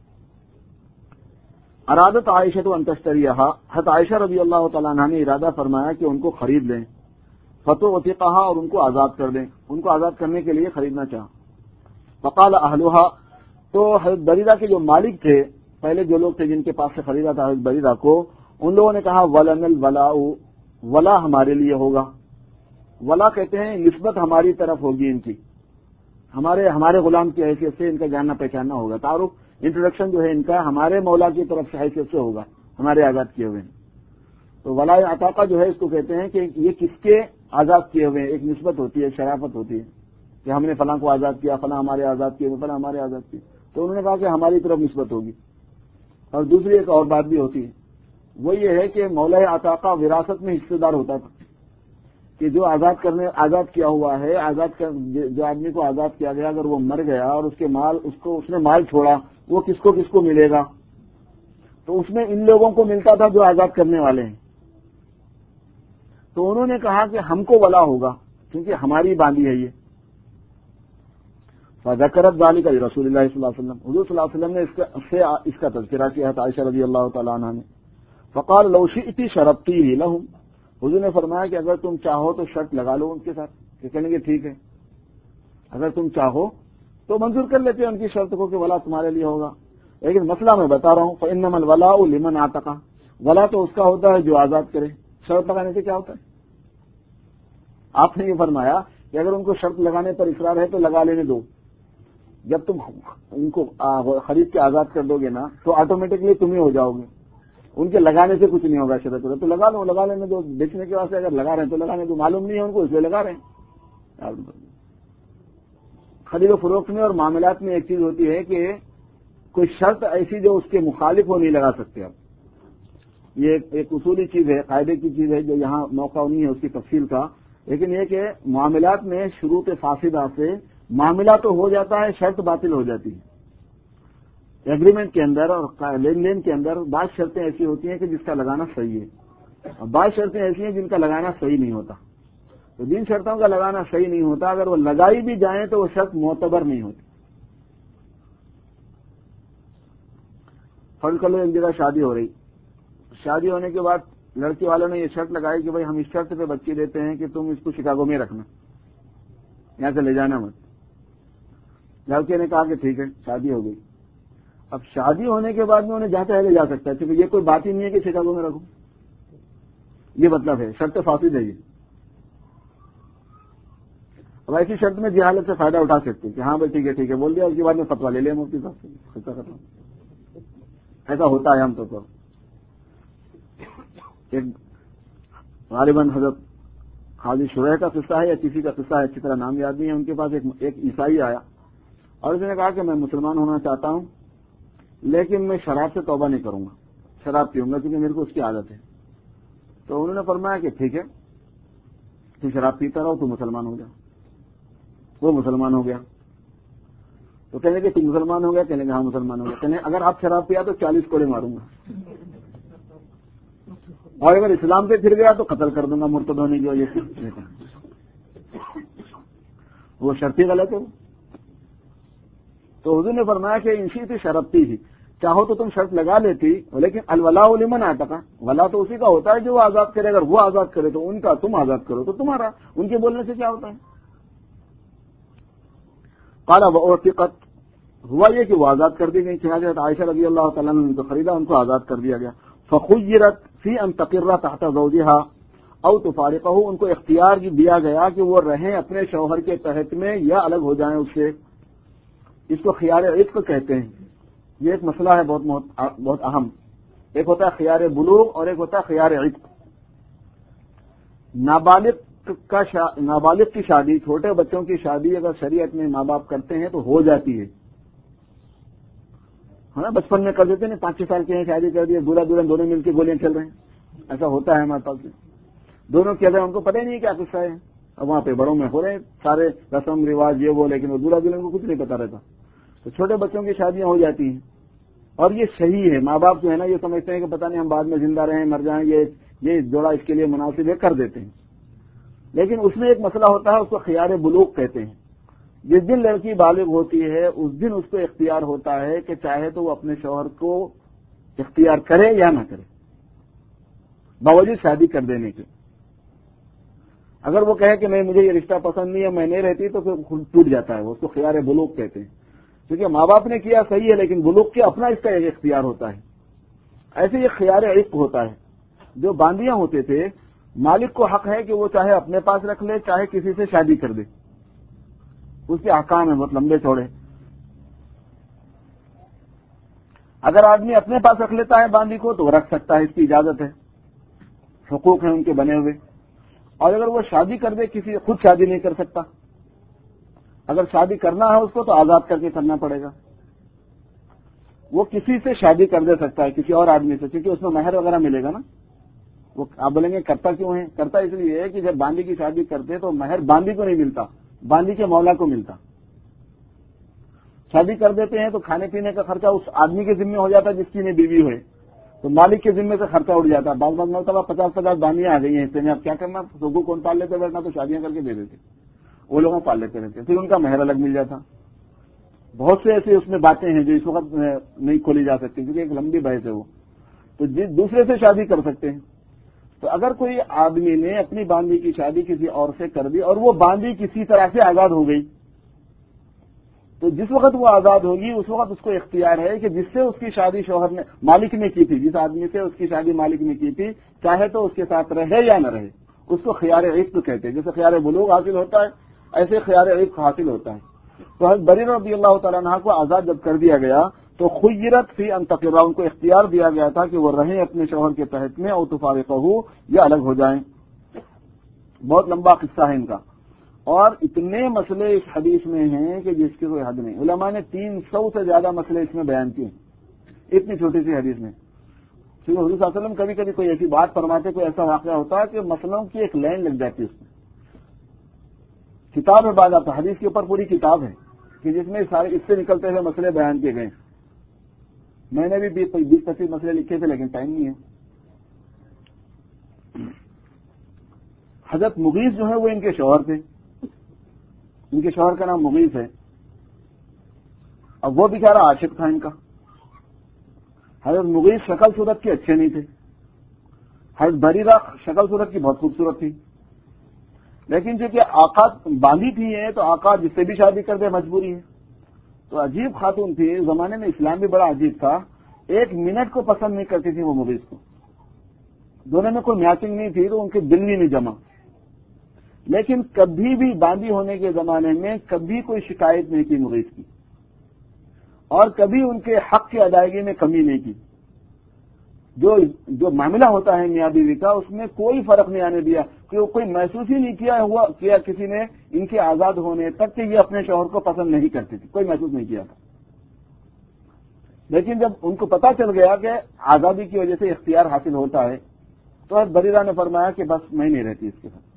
ارادت عائشہ تو انتشتریہ, حضرت عائشہ رضی اللہ تعالیٰ عنہ نے ارادہ فرمایا کہ ان کو خرید لیں. فتو عتیقہا, اور ان کو آزاد کر دیں, ان کو آزاد کرنے کے لیے خریدنا چاہا. فقال اہلھا, تو حضرت بریرہ کے جو مالک تھے, پہلے جو لوگ تھے جن کے پاس سے خریدا تھا حضرت بریرہ کو, ان لوگوں نے کہا ولن الولاء, ولا ہمارے لیے ہوگا. ولا کہتے ہیں نسبت ہماری طرف ہوگی ان کی, ہمارے ہمارے غلام کی حیثیت سے ان کا جاننا پہچاننا ہوگا. تعارف انٹروڈکشن جو ہے ان کا ہمارے مولا کی طرف سے حیثیت سے ہوگا, ہمارے آزاد کیے ہوئے. تو ولا عتاقہ جو ہے اس کو کہتے ہیں کہ یہ کس کے آزاد کیے ہوئے, ایک نسبت ہوتی ہے, شرافت ہوتی ہے کہ ہم نے فلاں کو آزاد کیا, فلاں ہمارے آزاد کیے, فلاں ہمارے آزاد کیے. تو انہوں نے کہا کہ ہماری طرف نسبت ہوگی. اور دوسری ایک اور بات بھی ہوتی ہے, وہ یہ ہے کہ مولا عتاقہ وراثت میں حصے دار ہوتا تھا کہ جو آزاد کرنے آزاد کیا ہوا ہے, آزاد کر جو آدمی کو آزاد کیا گیا, اگر وہ مر گیا اور اس کے مال اس کو اس نے مال چھوڑا, وہ کس کو کس کو ملے گا؟ تو اس میں ان لوگوں کو ملتا تھا جو آزاد کرنے والے ہیں. تو انہوں نے کہا کہ ہم کو ولا ہوگا کیونکہ ہماری باندھی ہے یہ. فذکرت ذلک رسول اللہ صلی اللہ علیہ وسلم, حضور صلی اللہ علیہ وسلم نے اس کا سے اس کا تذکرہ کیا ہے عائشہ رضی اللہ تعالیٰ عنہ نے. فقال لو شئت شرطتی لهم, حضور نے فرمایا کہ اگر تم چاہو تو شرط لگا لو ان کے ساتھ, کہ کہنے کے ٹھیک ہے اگر تم چاہو تو منظور کر لیتے ہیں ان کی شرط کو کہ ولا تمہارے لیے ہوگا. لیکن مسئلہ میں بتا رہا ہوں, فإنما الولاء لمن اعتق, ولا تو اس کا ہوتا ہے جو آزاد کرے. شرط لگانے سے کیا ہوتا ہے؟ آپ نے یہ فرمایا کہ اگر ان کو شرط لگانے پر اصرار ہے تو لگا لینے دو. جب تم ان کو خرید کے آزاد کر دو گے نا تو آٹومیٹکلی تم ہی ہو جاؤ گے, ان کے لگانے سے کچھ نہیں ہوگا. شرط تو لگا لو, لگا لینے دو. بیچنے کے واسطے اگر لگا رہے ہیں تو لگانے دو, معلوم نہیں ہے ان کو اس لیے لگا رہے ہیں. خرید و فروخت میں اور معاملات میں ایک چیز ہوتی ہے کہ کوئی شرط ایسی جو اس کے مخالف ہو نہیں لگا سکتے آپ. یہ ایک اصولی چیز ہے, قاعدے کی چیز ہے جو یہاں موقع نہیں ہے اس کی تفصیل کا. لیکن یہ کہ معاملات میں شروط فاسدہ سے معاملہ تو ہو جاتا ہے, شرط باطل ہو جاتی ہے. ایگریمنٹ کے اندر اور لین دین کے اندر بعض شرطیں ایسی ہوتی ہیں کہ جس کا لگانا صحیح ہے, اور بعض شرطیں ایسی ہیں جن کا لگانا صحیح نہیں ہوتا. تو جن شرطوں کا لگانا صحیح نہیں ہوتا اگر وہ لگائی بھی جائیں تو وہ شرط معتبر نہیں ہوتی. فرض کر لو ایک جگہ شادی ہو رہی، شادی ہونے کے بعد لڑکی والوں نے یہ شرط لگائی کہ بھائی ہم اس شرط پہ بچی دیتے ہیں کہ تم اس کو شکاگو میں رکھنا، یہاں سے لے جانا مت۔ لڑکے نے کہا کہ ٹھیک ہے، شادی ہو گئی۔ اب شادی ہونے کے بعد میں انہیں جہاں چاہے لے جا سکتا ہے، کیونکہ یہ کوئی بات ہی نہیں ہے کہ شکاگو میں رکھوں، یہ مطلب ہے شرط فاسد ہے یہ۔ اب ایسی شرط میں جہالت سے فائدہ اٹھا سکتے کہ ہاں بھائی ٹھیک ہے ٹھیک ہے بول دیا، اس کے بعد میں فتویٰ لے لیا مفتی صاحب سے، خطہ ختم۔ ایسا ہوتا ہے ہم تو تو ایک غالباً حضرت قاضی شریح کا قصہ ہے یا کسی کا قصہ ہے، اچھی طرح نام یاد نہیں ہے، ان کے پاس ایک ایک عیسائی آیا اور اس نے کہا کہ میں مسلمان ہونا چاہتا ہوں لیکن میں شراب سے توبہ نہیں کروں گا، شراب پیوں گا کیونکہ میرے کو اس کی عادت ہے۔ تو انہوں نے فرمایا کہ ٹھیک ہے تو شراب پیتا رہو، تو مسلمان ہو جا۔ وہ مسلمان ہو گیا۔ تو کہنے کہ تم مسلمان ہو گیا؟ کہنے کہ ہاں مسلمان ہو گیا۔ کہنے اگر آپ شراب پیا تو چالیس کوڑے ماروں گا، اور اگر اسلام پہ پھر گیا تو قتل کر دوں گا مرتد ہونے کی وجہ سے۔ وہ شرطی غلط ہے۔ تو حضور نے فرمایا کہ انسی تھی شرطی تھی، چاہو تو تم شرط لگا لیتی، لیکن الولاء لمن اعتقى، ولا تو اسی کا ہوتا ہے جو وہ آزاد کرے، اگر وہ آزاد کرے تو ان کا، تم آزاد کرو تو تمہارا، ان کے بولنے سے کیا ہوتا ہے؟ قال واعتقت، ہوا یہ کہ وہ آزاد کر دی گئی، چنانچہ عائشہ رضی اللہ تعالیٰ عنہ نے تو خریدا، ان کو آزاد کر دیا گیا۔ فخيرت في ان تقر تحت زوجها او تفارقه، ان کو اختیار دیا گیا کہ وہ رہیں اپنے شوہر کے تحت میں یا الگ ہو جائیں اس سے۔ اس کو خیار عتق کہتے ہیں۔ یہ ایک مسئلہ ہے بہت بہت اہم، ایک ہوتا ہے خیار بلوغ اور ایک ہوتا ہے خیار عتق۔ نابالغ کا شا... نابالغ کی شادی، چھوٹے بچوں کی شادی اگر شریعت میں ماں باپ کرتے ہیں تو ہو جاتی ہے، ہاں بچپن میں کر دیتے ہیں، پانچ چھ سال کے ہیں شادی کر دی، دولہا دلہن دونوں مل کے گولیاں چل رہے ہیں، ایسا ہوتا ہے ہمارے پاس۔ دونوں کہہ رہے ہیں ان کو پتہ ہی نہیں کیا قصہ ہے، اب وہاں پہ بڑوں میں ہو رہے ہیں سارے رسم رواج یہ وہ، لیکن وہ دولہا دلہن کو کچھ نہیں پتا رہتا۔ تو چھوٹے بچوں کی شادیاں ہو جاتی ہیں اور یہ صحیح ہے، ماں باپ جو ہے نا یہ سمجھتے ہیں کہ پتہ نہیں ہم بعد میں زندہ رہیں مر جائیں، یہ یہ جوڑا اس کے لیے مناسب ہے، کر دیتے ہیں۔ لیکن اس میں ایک مسئلہ ہوتا ہے، اس کو خیار بلوغ کہتے ہیں۔ جس دن لڑکی بالغ ہوتی ہے اس دن اس کو اختیار ہوتا ہے کہ چاہے تو وہ اپنے شوہر کو اختیار کرے یا نہ کرے، باوجود شادی کر دینے کے۔ اگر وہ کہے کہ نہیں مجھے یہ رشتہ پسند نہیں ہے، میں نہیں رہتی، تو پھر ٹوٹ جاتا ہے، وہ اس کو خیار بلوغ کہتے ہیں، کیونکہ ماں باپ نے کیا صحیح ہے لیکن بلوغ کے اپنا اس کا ایک اختیار ہوتا ہے۔ ایسے یہ خیار عتق ہوتا ہے۔ جو باندیاں ہوتے تھے مالک کو حق ہے کہ وہ چاہے اپنے پاس رکھ لے چاہے کسی سے شادی کر دے، اس کے احکام ہیں بہت لمبے چوڑے۔ اگر آدمی اپنے پاس رکھ لیتا ہے باندی کو تو وہ رکھ سکتا ہے، اس کی اجازت ہے، حقوق ہیں ان کے بنے ہوئے۔ اور اگر وہ شادی کر دے، کسی خود شادی نہیں کر سکتا، اگر شادی کرنا ہے اس کو تو آزاد کر کے کرنا پڑے گا۔ وہ کسی سے شادی کر دے سکتا ہے، کسی اور آدمی سے، کیونکہ اس میں مہر وغیرہ ملے گا نا۔ وہ آپ بولیں گے کرتا کیوں ہے؟ کرتا اس لیے ہے کہ جب باندی کی شادی کرتے تو مہر باندی کو نہیں ملتا، باندی کے مولا کو ملتا۔ شادی کر دیتے ہیں تو کھانے پینے کا خرچہ اس آدمی کے ذمہ ہو جاتا ہے جس کی نہیں بیوی ہوئے، تو مالک کے ذمے سے خرچہ اٹھ جاتا ہے۔ بعض بعض مرتبہ پچاس پچاس باندیاں آ گئی ہیں حصے میں، اب کیا کرنا، سگو کون پال لیتے بیٹھنا، تو شادیاں کر کے دے دیتے، وہ لوگوں پال لیتے رہتے، پھر ان کا مہر الگ مل جاتا۔ بہت سے ایسے اس میں باتیں ہیں جو اس وقت نہیں کھولی جا سکتی کیونکہ ایک لمبی بحث ہے وہ، تو جس دوسرے سے شادی کر سکتے ہیں۔ تو اگر کوئی آدمی نے اپنی باندی کی شادی کسی اور سے کر دی اور وہ باندی کسی طرح سے آزاد ہو گئی، تو جس وقت وہ آزاد ہوگی اس وقت اس کو اختیار ہے کہ جس سے اس کی شادی شوہر نے مالک نے کی تھی، جس آدمی سے اس کی شادی مالک نے کی تھی، چاہے تو اس کے ساتھ رہے یا نہ رہے، اس کو خیار عتق کہتے ہیں۔ جیسے خیار بلوغ حاصل ہوتا ہے ایسے خیار عتق حاصل ہوتا ہے۔ تو حضرت بریر رضی اللہ تعالیٰ عنہ کو آزاد جب کر دیا گیا تو خیرت فی ان تقر، ان کو اختیار دیا گیا تھا کہ وہ رہیں اپنے شوہر کے تحت میں، او تفارقہ یا الگ ہو جائیں۔ بہت لمبا قصہ ہے ان کا، اور اتنے مسئلے اس حدیث میں ہیں کہ جس کی کوئی حد نہیں۔ علماء نے تین سو سے زیادہ مسئلے اس میں بیان کیے اتنی چھوٹی سی حدیث میں، کیونکہ حضور صلی اللہ علیہ وسلم کبھی کبھی کوئی ایسی بات فرماتے، کوئی ایسا واقعہ ہوتا ہے کہ مسئلوں کی ایک لائن لگ جاتی ہے، اس میں کتاب ہے بعد آتا، حدیث کے اوپر پوری کتاب ہے کہ جس میں سارے اس سے نکلتے ہوئے مسئلے بیان کیے گئے۔ میں نے بھی بیس پچیس مسئلے لکھے تھے لیکن ٹائم نہیں ہے۔ حضرت مغیث جو ہے وہ ان کے شوہر تھے، ان کے شوہر کا نام مغیث ہے، اب وہ بیچارہ عاشق تھا ان کا۔ حضرت مغیث شکل صورت کے اچھے نہیں تھے، حضرت بریرہ شکل صورت کی بہت خوبصورت تھی، لیکن چونکہ آقا باندھی تھی ہیں تو آقا جس سے بھی شادی کر دے مجبوری ہے. تو عجیب خاتون تھی، اس زمانے میں اسلام بھی بڑا عجیب تھا، ایک منٹ کو پسند نہیں کرتی تھی وہ مغیث کو، دونوں میں کوئی میچنگ نہیں تھی تو ان کے دل بھی نہیں جمع. لیکن کبھی بھی باندھی ہونے کے زمانے میں کبھی کوئی شکایت نہیں کی مغیث کی، اور کبھی ان کے حق کی ادائیگی میں کمی نہیں کی. جو جو معاملہ ہوتا ہے میاں بیوی کا اس میں کوئی فرق نہیں آنے دیا، کہ کوئی محسوس ہی نہیں کیا ہوا کیا کسی نے ان کے آزاد ہونے تک کہ یہ اپنے شوہر کو پسند نہیں کرتی تھی، کوئی محسوس نہیں کیا تھا. لیکن جب ان کو پتا چل گیا کہ آزادی کی وجہ سے اختیار حاصل ہوتا ہے تو حضرت بریرہ نے فرمایا کہ بس میں نہیں رہتی اس کے ساتھ.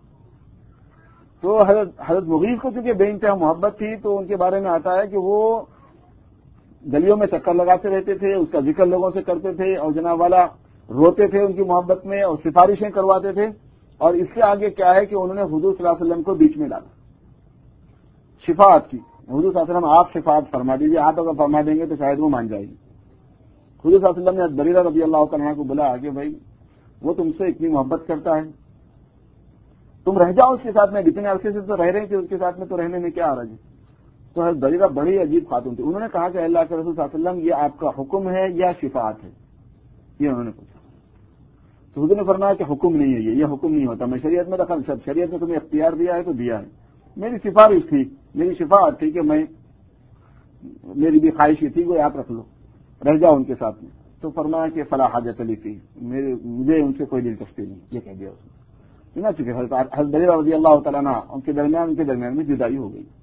تو حضرت حضرت مغیث کو چونکہ بے انتہا محبت تھی تو ان کے بارے میں آتا ہے کہ وہ گلیوں میں چکر لگاتے رہتے تھے، اس کا ذکر لوگوں سے کرتے تھے، اور جناب والا روتے تھے ان کی محبت میں اور سفارشیں کرواتے تھے. اور اس سے آگے کیا ہے کہ انہوں نے حضور صلی اللہ علیہ وسلم کو بیچ میں ڈالا، شفاعت کی. حضور صلی اللہ علیہ وسلم آپ شفاعت فرما دیجیے، آپ اگر فرما دیں گے تو شاید وہ مان جائے گی. حضور صلی اللہ علیہ وسلم نے بریرہ رضی اللہ تعالیٰ کو بلایا کہ بھائی وہ تم سے اتنی محبت کرتا ہے، تم رہ جاؤ اس کے ساتھ میں، اتنے عرصے سے تو رہ رہے تھے اس کے ساتھ میں، تو رہنے میں کیا حرج ہے. تو حضرت بریرہ بڑی عجیب خاتون تھی، انہوں نے کہا کہ اللہ کے رسول صلی اللہ علیہ وسلم یہ آپ کا حکم ہے یا شفاعت ہے، یہ انہوں نے پوچھا. تو حضور نے فرمایا کہ حکم نہیں ہے، یہ یہ حکم نہیں ہوتا، میں شریعت میں دخل سب شریعت میں تمہیں اختیار دیا ہے تو دیا ہے. میری سفارش تھی، میری شفاعت تھی کہ میں میری بھی خواہش یہ تھی کہ آپ رکھ لو، رہ جاؤ ان کے ساتھ میں. تو فرمایا کہ فلا حاجت لی فی، مجھے ان سے کوئی دلچسپی نہیں، یہ کہہ دیا اس نے. نہ چکے حضرت بریرہ رضی اللہ تعالیٰ عنہ ان کے درمیان ان کے درمیان میں جدائی ہو گئی.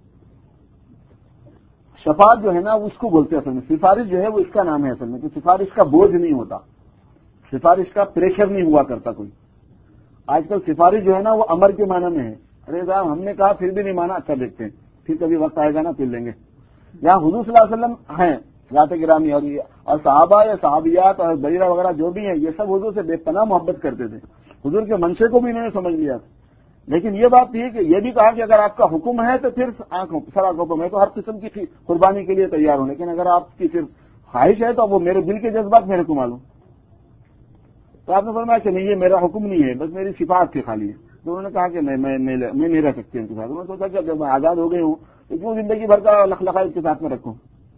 شفاعت جو ہے نا اس کو بولتے ہیں اصل میں، سفارش جو ہے وہ اس کا نام ہے اصل میں، کہ سفارش کا بوجھ نہیں ہوتا، سفارش کا پریشر نہیں ہوا کرتا کوئی. آج کل سفارش جو ہے نا وہ امر کے معنی میں ہے، ارے صاحب ہم نے کہا پھر بھی نہیں مانا، اچھا دیکھتے ہیں پھر کبھی وقت آئے گا نا پھر لیں گے. یہاں حضور صلی اللہ علیہ وسلم ہیں ذات گرامی، اور اور صحابہ یا صحابیات اور بریرہ وغیرہ جو بھی ہیں یہ سب حضور سے بے پناہ محبت کرتے تھے، حضور کے منشے کو بھی انہوں نے سمجھ لیا تھا. لیکن یہ بات تھی کہ یہ بھی کہا کہ اگر آپ کا حکم ہے تو پھر آنکھوں سر آنکھوں پر میں تو ہر قسم کی قربانی کے لیے تیار ہوں، لیکن اگر آپ کی صرف خواہش ہے تو وہ میرے دل کے جذبات میرے کو معلوم. تو آپ نے فرمایا کہ نہیں یہ میرا حکم نہیں ہے، بس میری شفاعت کی خالی ہے. تو انہوں نے کہا کہ میں نہیں رہ سکتی ان کے ساتھ. انہوں نے سوچا کہ جب میں آزاد ہو گئی ہوں تو کیوں زندگی بھر کا لخلخائی کے ساتھ میں رکھوں.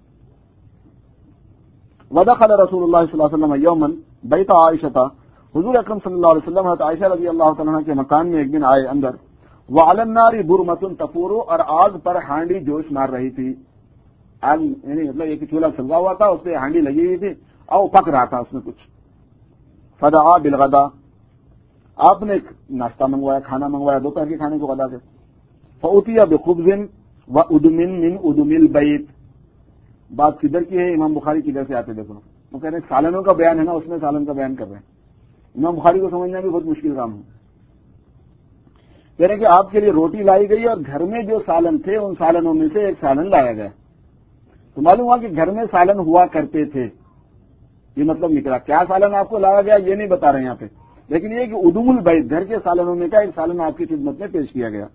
ودخل رسول اللہ صلی اللہ علیہ وسلم یوما بیت عائشہ، حضور اکرم صلی اللہ علیہ وسلم حضرت عائشہ رضی اللہ تعالیٰ عنہ کے مکان میں ایک دن آئے اندر. وعلی النار برمۃ تفور، اور آگ پر ہانڈی جوش مار رہی تھی. آگ یعنی مطلب ایک چولہا سلگا ہوا تھا، اس پہ ہانڈی لگی ہوئی تھی اور پک رہا تھا اس میں کچھ. فدعا بالغدا، آپ نے ایک ناشتہ منگوایا، کھانا منگوایا دوپہر کے کھانے کو غدا سے. فأتی بخبز وادم من ادم البیت، بات کدھر کی ہے؟ امام بخاری کدھر سے آتے دیکھو، وہ کہہ رہے ہیں سالنوں کا بیان ہے نا، اس میں سالن کا بیان کر رہے ہیں. امام بخاری کو سمجھنا بھی بہت مشکل کام ہے. کہہ رہے ہیں کہ آپ کے لیے روٹی لائی گئی اور گھر میں جو سالن تھے ان سالنوں میں سے ایک سالن لایا گیا. تو معلوم ہوا کہ گھر میں سالن ہوا کرتے تھے، یہ مطلب نکلا. کیا سالن آپ کو لایا گیا یہ نہیں بتا رہے یہاں پہ، لیکن یہ کہ ادم البیت گھر کے سالنوں میں کا ایک سالن آپ کی خدمت میں پیش کیا گیا.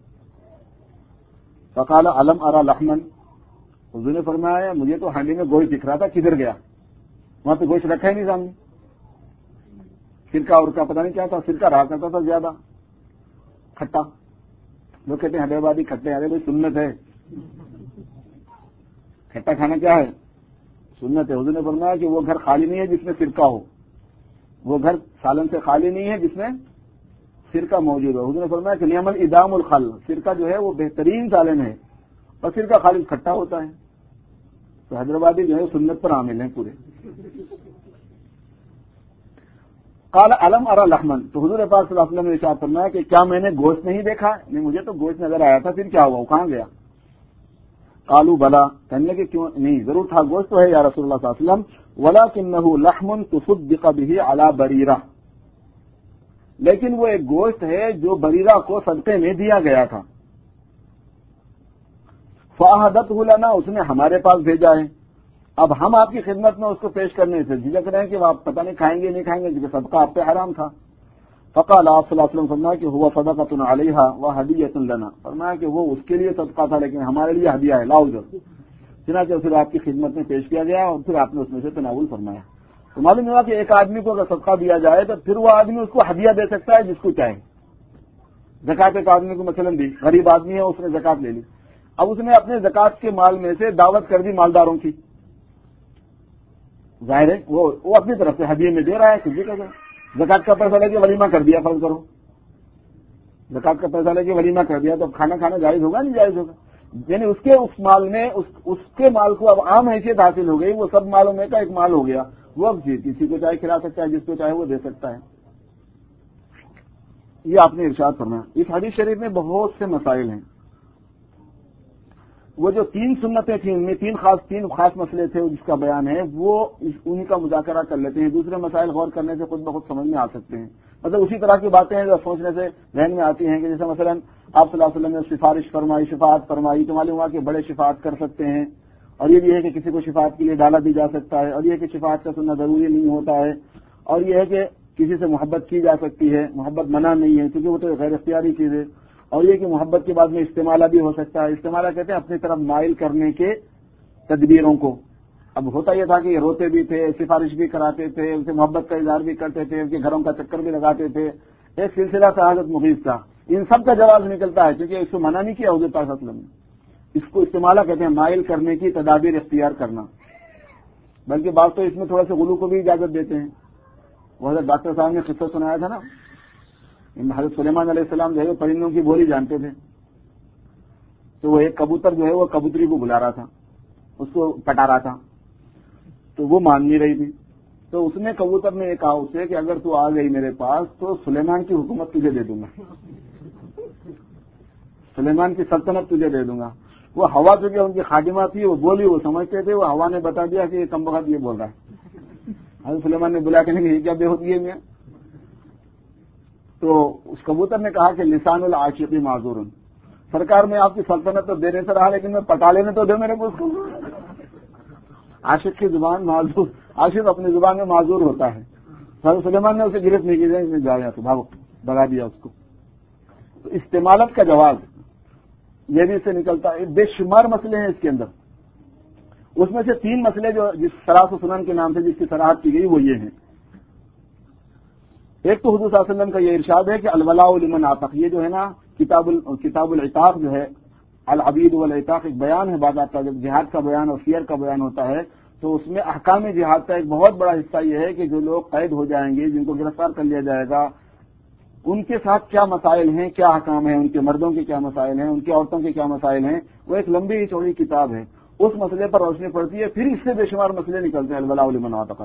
فقال الم ارى لحما، حضور نے فرمایا مجھے تو ہانڈی میں گوشت دکھ رہا تھا، کدھر گیا؟ وہاں پہ گوشت رکھا ہی نہیں سامنے. سرکہ اور کا پتہ نہیں کیا تھا، سرکہ رہا کرتا تھا زیادہ کھٹا. لوگ کہتے ہیں حیدرآبادی کھٹے، ارے بھائی سنت ہے، کھٹا کھانا کیا ہے؟ سنت ہے. حضور نے فرمایا کہ وہ گھر خالی نہیں ہے جس میں سرکہ ہو، وہ گھر سالن سے خالی نہیں ہے جس میں سرکہ موجود ہو. حضور نے فرمایا کہ نعم الادام الخل، سرکہ جو ہے وہ بہترین سالن ہے، اور سرکہ خالی کھٹا ہوتا ہے. تو حیدرآبادی جو ہے سنت پر عامل ہیں پورے. قال الم ارى لحما، تو حضور پاک صلی اللہ علیہ وسلم نے ارشاد فرمایا کہ کیا میں نے گوشت نہیں دیکھا؟ نہیں مجھے تو گوشت نظر آیا تھا، پھر کیا ہوا، وہ کہاں گیا؟ قالوا بلا، کہنے کہ کیوں نہیں، ضرور تھا، گوشت تو ہے یا رسول اللہ صلی اللہ علیہ وسلم، ولکنه لحم تصدق به على بریرہ، لیکن وہ ایک گوشت ہے جو بریرہ کو صدقے میں دیا گیا تھا. فاہدته لنا، اس نے ہمارے پاس بھیجا ہے. اب ہم آپ کی خدمت میں اس کو پیش کرنے سے جھجک رہے ہیں کہ آپ پتہ نہیں کھائیں گے نہیں کھائیں گے، کیونکہ صدقہ آپ پہ حرام تھا. فقال آپ صلی اللہ علیہ وسلم فرمایا کہ هو صدقۃ علیہا وہدیۃ لنا، فرمایا کہ وہ اس کے لیے صدقہ تھا لیکن ہمارے لیے ہدیہ ہے، لاؤ ادھر. چنانچہ پھر آپ کی خدمت میں پیش کیا گیا اور پھر آپ نے اس میں سے تناول فرمایا. تو معلوم ہوا کہ ایک آدمی کو اگر صدقہ دیا جائے تو پھر وہ آدمی اس کو ہدیہ دے سکتا ہے جس کو چاہے. زکات ایک آدمی کو مثلاً دی، غریب آدمی ہے، اس نے زکات لے لی، اب اس نے اپنے زکات کے مال میں سے دعوت کر دی مالداروں کی، ظاہر ہے وہ وہ اپنی طرف سے ہدیے میں دے رہا ہے. کسی کا زکات کا پیسہ لے کے ولیمہ کر دیا، فرض کرو زکات کا پیسہ لے کے ولیمہ کر دیا تو کھانا کھانا جائز ہوگا نہیں جائز ہوگا؟ یعنی اس کے اس مال میں اس, اس کے مال کو اب عام حیثیت حاصل ہو گئی، وہ سب مالوں میں کا ایک مال ہو گیا، وہ اب کسی کو چاہے کھلا سکتا ہے، جس کو چاہے وہ دے سکتا ہے. یہ آپ نے ارشاد فرمایا. اس حدیث شریف میں بہت سے مسائل ہیں. وہ جو تین سنتیں تھیں ان میں تین خاص تین خاص مسئلے تھے جس کا بیان ہے، وہ انہی کا مذاکرہ کر لیتے ہیں. دوسرے مسائل غور کرنے سے خود بخود سمجھ میں آ سکتے ہیں. مطلب اسی طرح کی باتیں ہیں جو سوچنے سے ذہن میں آتی ہیں کہ جیسے مثلا آپ صلی اللہ علیہ وسلم نے سفارش فرمائی، شفاعت فرمائی، تو معلوم ہوا کہ بڑے شفاعت کر سکتے ہیں، اور یہ بھی ہے کہ کسی کو شفاعت کے لیے ڈالا بھی جا سکتا ہے، اور یہ کہ شفاعت کا سننا ضروری نہیں ہوتا ہے، اور یہ ہے کہ کسی سے محبت کی جا سکتی ہے، محبت منع نہیں ہے کیونکہ وہ تو غیر اختیاری چیز ہے، اور یہ کہ محبت کے بعد میں استعمالہ بھی ہو سکتا ہے. استعمالہ کہتے ہیں اپنی طرف مائل کرنے کے تدبیروں کو. اب ہوتا یہ تھا کہ یہ روتے بھی تھے، سفارش بھی کراتے تھے، ان سے محبت کا اظہار بھی کرتے تھے، ان کے گھروں کا چکر بھی لگاتے تھے، ایک سلسلہ تھا حضرت مغیث کا. ان سب کا جواز نکلتا ہے کیونکہ اس کو منع نہیں کیا حضور پاک صلی اللہ علیہ وسلم نے. اس کو استعمالہ کہتے ہیں مائل کرنے کی تدابیر اختیار کرنا. بلکہ بعض تو اس میں تھوڑا سا غلو کو بھی اجازت دیتے ہیں. وہ حضرت ڈاکٹر صاحب نے قصہ سنایا تھا نا، حضرت سلیمان علیہ السلام جو ہے وہ پرندوں کی بولی جانتے تھے، تو وہ ایک کبوتر جو ہے وہ کبوتری کو بلا رہا تھا، اس کو پٹا رہا تھا، تو وہ مان نہیں رہی تھی. تو اس نے کبوتر نے یہ کہا اسے کہ اگر تو آ گئی میرے پاس تو سلیمان کی حکومت تجھے دے دوں گا، سلیمان کی سلطنت تجھے دے دوں گا. وہ ہوا چونکہ ان کی خادمہ تھی، وہ بولی، وہ سمجھتے تھے، وہ ہوا نے بتا دیا کہ یہ کم وقت یہ بول رہا ہے. حضرت سلیمان نے بلا کے نہیں کہ یہ کیا بے ہوتی ہے میاں. تو اس کبوتر نے کہا کہ لسان العاشقی معذور، سرکار میں آپ کی سلطنت تو دینے سے رہا لیکن میں پٹا لینے تو دے میرے کو اس کو. عاشق کی زبان معذور، عاشق اپنی زبان میں معذور ہوتا ہے. حضرت سلیمان نے اسے گرفت نہیں کی، جایا تو بھاگو، بگا دیا اس کو. تو استعمالت کا جواز یہ بھی اس سے نکلتا ہے. بے شمار مسئلے ہیں اس کے اندر. اس میں سے تین مسئلے جو جس سراس و سنن کے نام سے جس کی صراحت کی گئی وہ یہ ہیں. ایک تو حضور صلی اللہ علیہ وسلم کا یہ ارشاد ہے کہ الولاء لمن عتق، یہ جو ہے نا کتاب کتاب العتاق جو ہے، العبید والعتاق ایک بیان ہے بعد آتا ہے. جب جہاد کا بیان اور سیر کا بیان ہوتا ہے تو اس میں احکام جہاد کا ایک بہت بڑا حصہ یہ ہے کہ جو لوگ قید ہو جائیں گے، جن کو گرفتار کر لیا جائے گا، ان کے ساتھ کیا مسائل ہیں، کیا احکام ہیں، ان کے مردوں کے کیا مسائل ہیں، ان کی عورتوں کے کیا مسائل ہیں. وہ ایک لمبی چوڑی کتاب ہے. اس مسئلے پر روشنی پڑتی ہے. پھر اس سے بے شمار مسئلے نکلتے ہیں الولاء لمن عتق.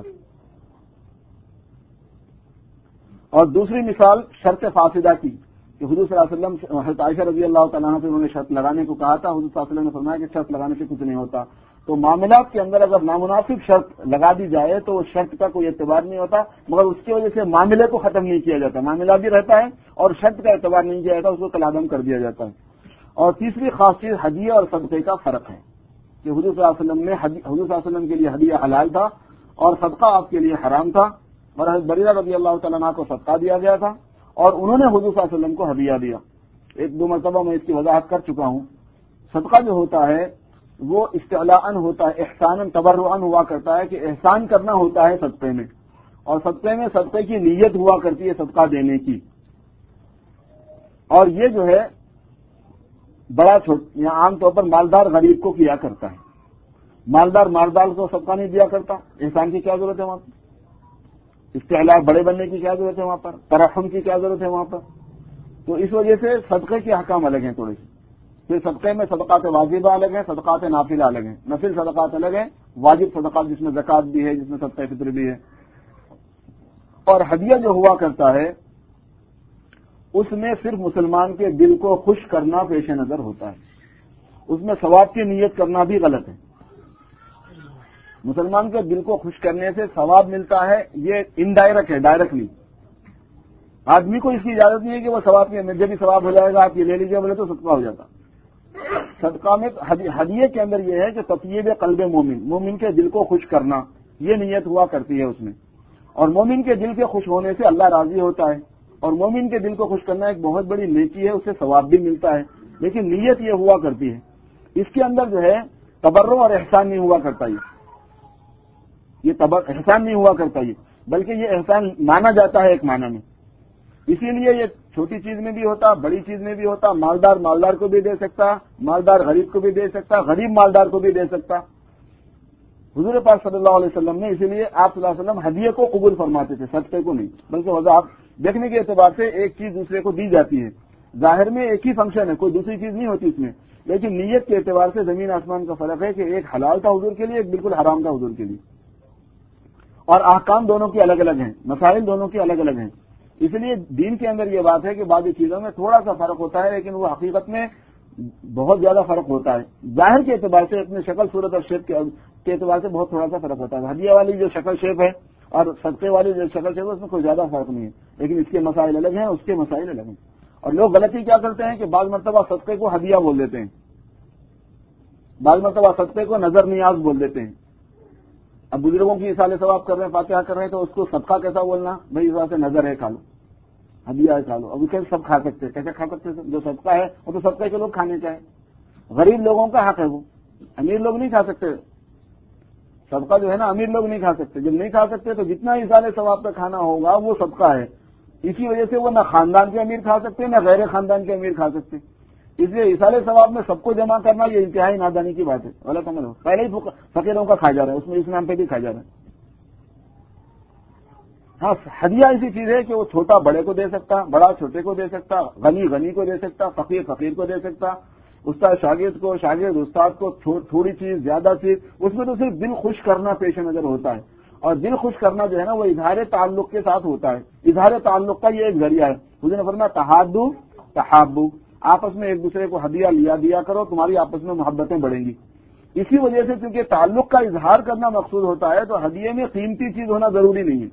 اور دوسری مثال شرط فاسدہ کی کہ حضور صلی اللہ علیہ وسلم حضرت عائشہ رضی اللہ تعالیٰ عنہ سے انہوں نے شرط لگانے کو کہا تھا. حضور صلی اللہ علیہ وسلم نے فرمایا کہ شرط لگانے سے کچھ نہیں ہوتا. تو معاملات کے اندر اگر نامناسب شرط لگا دی جائے تو اس شرط کا کوئی اعتبار نہیں ہوتا، مگر اس کی وجہ سے معاملے کو ختم نہیں کیا جاتا. معاملہ بھی رہتا ہے اور شرط کا اعتبار نہیں کیا جاتا، اس کو کالعدم کر دیا جاتا ہے. اور تیسری خاص چیز ہدیہ اور صدقے کا فرق ہے کہ حضور صلی اللہ علیہ وسلم نے حضور صلی اللہ علیہ وسلم کے لیے ہدیہ حلال تھا اور صدقہ آپ کے لیے حرام تھا. اور حضرت بریرہ رضی اللہ تعالیٰ عنہ کو صدقہ دیا گیا تھا اور انہوں نے حضور صلی اللہ علیہ وسلم کو ہدیہ دیا. ایک دو مرتبہ میں اس کی وضاحت کر چکا ہوں. صدقہ جو ہوتا ہے وہ استعلاءً ہوتا ہے، احساناً تبرعاً ہوا کرتا ہے کہ احسان کرنا ہوتا ہے صدقے میں، اور صدقے میں صدقے کی نیت ہوا کرتی ہے صدقہ دینے کی. اور یہ جو ہے بڑا چھوٹ یا عام طور پر مالدار غریب کو کیا کرتا ہے. مالدار مالدار کو صدقہ نہیں دیا کرتا. احسان کی کیا ضرورت ہے وہاں پر؟ استعلاء بڑے بننے کی کیا ضرورت ہے وہاں پر؟ ترحم کی کیا ضرورت ہے وہاں پر؟ تو اس وجہ سے صدقے کے احکام الگ ہیں تھوڑے سے. پھر صدقے میں صدقات واجبہ الگ ہیں، صدقات نافلہ الگ ہیں. نفل صدقات الگ ہیں، واجب صدقات جس میں زکوٰۃ بھی ہے، جس میں صدقہ فطر بھی ہے. اور ہدیہ جو ہوا کرتا ہے اس میں صرف مسلمان کے دل کو خوش کرنا پیش نظر ہوتا ہے. اس میں ثواب کی نیت کرنا بھی غلط ہے. مسلمان کے دل کو خوش کرنے سے ثواب ملتا ہے، یہ انڈائریکٹ ہے، ڈائریکٹلی. آدمی کو اس کی اجازت نہیں ہے کہ وہ ثواب کی جب بھی ثواب ہو جائے گا آپ یہ لے لیجیے بولے تو صدقہ ہو جاتا. صدقہ میں ہدیے کے اندر یہ ہے کہ تطیب قلب مومن، مومن کے دل کو خوش کرنا، یہ نیت ہوا کرتی ہے اس میں. اور مومن کے دل کے خوش ہونے سے اللہ راضی ہوتا ہے، اور مومن کے دل کو خوش کرنا ایک بہت بڑی نیکی ہے، اس سے ثواب بھی ملتا ہے. لیکن نیت یہ ہوا کرتی ہے. اس کے اندر جو ہے تبرع اور احسان نہیں ہوا کرتا یہ یہ تبر احسان نہیں ہوا کرتا یہ بلکہ یہ احسان مانا جاتا ہے ایک معنی میں. اسی لیے یہ چھوٹی چیز میں بھی ہوتا, بڑی چیز میں بھی ہوتا. مالدار مالدار کو بھی دے سکتا, مالدار غریب کو بھی دے سکتا, غریب مالدار کو بھی دے سکتا. حضور پاک صلی اللہ علیہ وسلم نے اسی لیے آپ صلی اللہ علیہ وسلم ہدیے کو قبول فرماتے تھے, صدقے کو نہیں. بلکہ وجہ آپ دیکھنے کے اعتبار سے ایک چیز دوسرے کو دی جاتی ہے, ظاہر میں ایک ہی فنکشن ہے, کوئی دوسری چیز نہیں ہوتی اس میں, لیکن نیت کے اعتبار سے زمین آسمان کا فرق ہے کہ ایک حلال تھا حضور کے لیے, ایک بالکل حرام تھا حضور کے لیے. اور احکام دونوں کے الگ الگ ہیں, مسائل دونوں کے الگ الگ ہیں. اس لیے دین کے اندر یہ بات ہے کہ بعض چیزوں میں تھوڑا سا فرق ہوتا ہے, لیکن وہ حقیقت میں بہت زیادہ فرق ہوتا ہے. ظاہر کے اعتبار سے اپنے شکل صورت اور شیپ کے اعتبار سے بہت تھوڑا سا فرق ہوتا ہے. ہدیہ والی جو شکل شیپ ہے اور صدقے والی جو شکل شیپ ہے اس میں کوئی زیادہ فرق نہیں ہے, لیکن اس کے مسائل الگ ہیں, اس کے مسائل الگ ہیں. اور لوگ غلطی کیا کرتے ہیں کہ بعض مرتبہ صدقے کو ہدیہ بول دیتے ہیں, بعض مرتبہ صدقے کو نظر نیاز بول دیتے ہیں. اب بزرگوں کی اصالہ ثواب کر رہے ہیں, فاتحہ کر رہے ہیں, تو اس کو صدقہ کیسا بولنا؟ بھائی اس واسطے نظر ہے کھا لو, ہدیہ ہے کھا لو. اب اسے سب کھا سکتے ہیں, کیسے کھا سکتے ہیں؟ جو صدقہ ہے وہ تو صدقے کے لوگ کھانے چاہیں. غریب لوگوں کا حق ہے, وہ امیر لوگ نہیں کھا سکتے. صدقہ جو ہے نا امیر لوگ نہیں کھا سکتے. جب نہیں کھا سکتے تو جتنا اصالہ ثواب کا کھانا ہوگا وہ صدقہ ہے. اسی وجہ سے وہ نہ خاندان کے امیر کھا سکتے نہ غیر خاندان کے امیر کھا سکتے. اس لیے اصالہ ثواب میں سب کو جمع کرنا یہ انتہائی نادانی کی بات ہے. غلط عمل ہو, پہلے ہی فقیروں کا کھا جا رہا ہے, اس میں اس نام پہ بھی کھا جا رہا ہے. ہاں ہدیہ ایسی چیز ہے کہ وہ چھوٹا بڑے کو دے سکتا, بڑا چھوٹے کو دے سکتا, غنی غنی کو دے سکتا, فقیر فقیر کو دے سکتا, استاد شاگرد کو, شاگرد استاد کو, تھوڑی چیز زیادہ چیز. اس میں تو صرف دل خوش کرنا پیش نظر ہوتا ہے, اور دل خوش کرنا جو ہے نا وہ اظہار تعلق کے ساتھ ہوتا ہے. اظہار تعلق کا یہ ایک ذریعہ ہے. حضور نے فرمایا تحادو تحابو, آپس میں ایک دوسرے کو ہدیہ لیا دیا کرو, تمہاری آپس میں محبتیں بڑھیں گی. اسی وجہ سے چونکہ تعلق کا اظہار کرنا مقصود ہوتا ہے تو ہدیے میں قیمتی چیز ہونا ضروری نہیں ہے.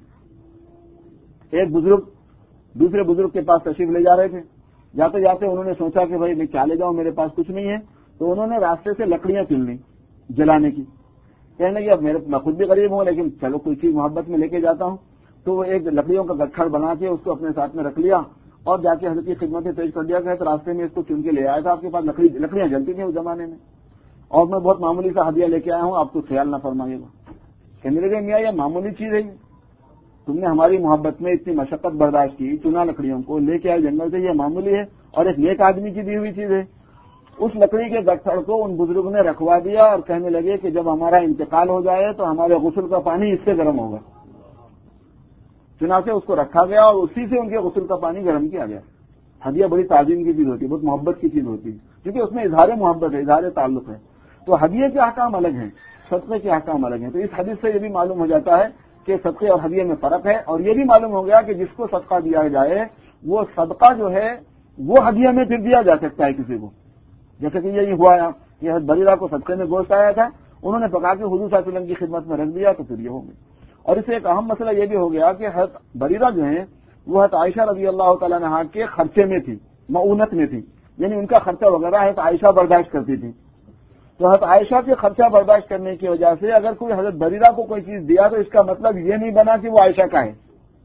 ایک بزرگ دوسرے بزرگ کے پاس تشریف لے جا رہے تھے, جاتے جاتے انہوں نے سوچا کہ بھائی میں کیا لے جاؤں, میرے پاس کچھ نہیں ہے. تو انہوں نے راستے سے لکڑیاں چن لی جلانے کی. کہنے لگے اب میرے میں خود بھی غریب ہوں, لیکن چلو کوئی چیز محبت میں لے کے جاتا ہوں. تو وہ ایک لکڑیوں کا گٹھڑ بنا کے اس کو اپنے ساتھ میں رکھ لیا اور جا کے حضرت کی خدمت میں پیش کر دیا گیا. تو راستے میں اس کو چن کے لے آیا تھا. آپ کے پاس لکڑی لکڑیاں جلتی تھیں اس زمانے میں, اور میں بہت معمولی سا ہدیہ لے کے آیا ہوں, آپ کو خیال نہ فرمائیے گا. کہنے لگے میاں یہ معمولی چیز ہے, تم نے ہماری محبت میں اتنی مشقت برداشت کی, چنا لکڑیوں کو لے کے آئے جنگل سے, یہ معمولی ہے اور ایک نیک آدمی کی دی ہوئی چیز ہے. اس لکڑی کے گٹھڑ کو ان بزرگ نے رکھوا دیا اور کہنے لگے کہ جب ہمارا انتقال ہو جائے تو ہمارے غسل کا پانی اس سے گرم ہوگا. چنانچہ اس کو رکھا گیا اور اسی سے ان کے غسل کا پانی گرم کیا گیا. ہدیہ بڑی تعظیم کی چیز ہوتی ہے, بہت محبت کی چیز ہوتی ہے, کیونکہ اس میں اظہار محبت ہے, اظہار تعلق ہے. تو ہدیے کے احکام الگ ہیں, صدقے کے احکام الگ ہیں. تو اس حدیث سے یہ بھی معلوم ہو جاتا ہے کہ صدقے اور ہدیے میں فرق ہے, اور یہ بھی معلوم ہو گیا کہ جس کو صدقہ دیا جائے وہ صدقہ جو ہے وہ ہدیے میں پھر دیا جا سکتا ہے کسی کو. جیسے کہ یہی ہوا, یہ بریرہ کو صدقے میں گوشت آیا تھا, انہوں نے پکا کے حضور صلی اللہ علیہ وسلم کی خدمت میں رکھ دیا, تو پھر یہ ہو گئی. اور اس سے ایک اہم مسئلہ یہ بھی ہو گیا کہ حضرت بریرہ جو ہیں وہ حضرت عائشہ رضی اللہ تعالیٰ عنہا کے خرچے میں تھی, معونت میں تھی, یعنی ان کا خرچہ وغیرہ حضرت عائشہ برداشت کرتی تھی. تو حضرت عائشہ کے خرچہ برداشت کرنے کی وجہ سے اگر کوئی حضرت بریرہ کو کوئی چیز دیا تو اس کا مطلب یہ نہیں بنا کہ وہ عائشہ کا ہے.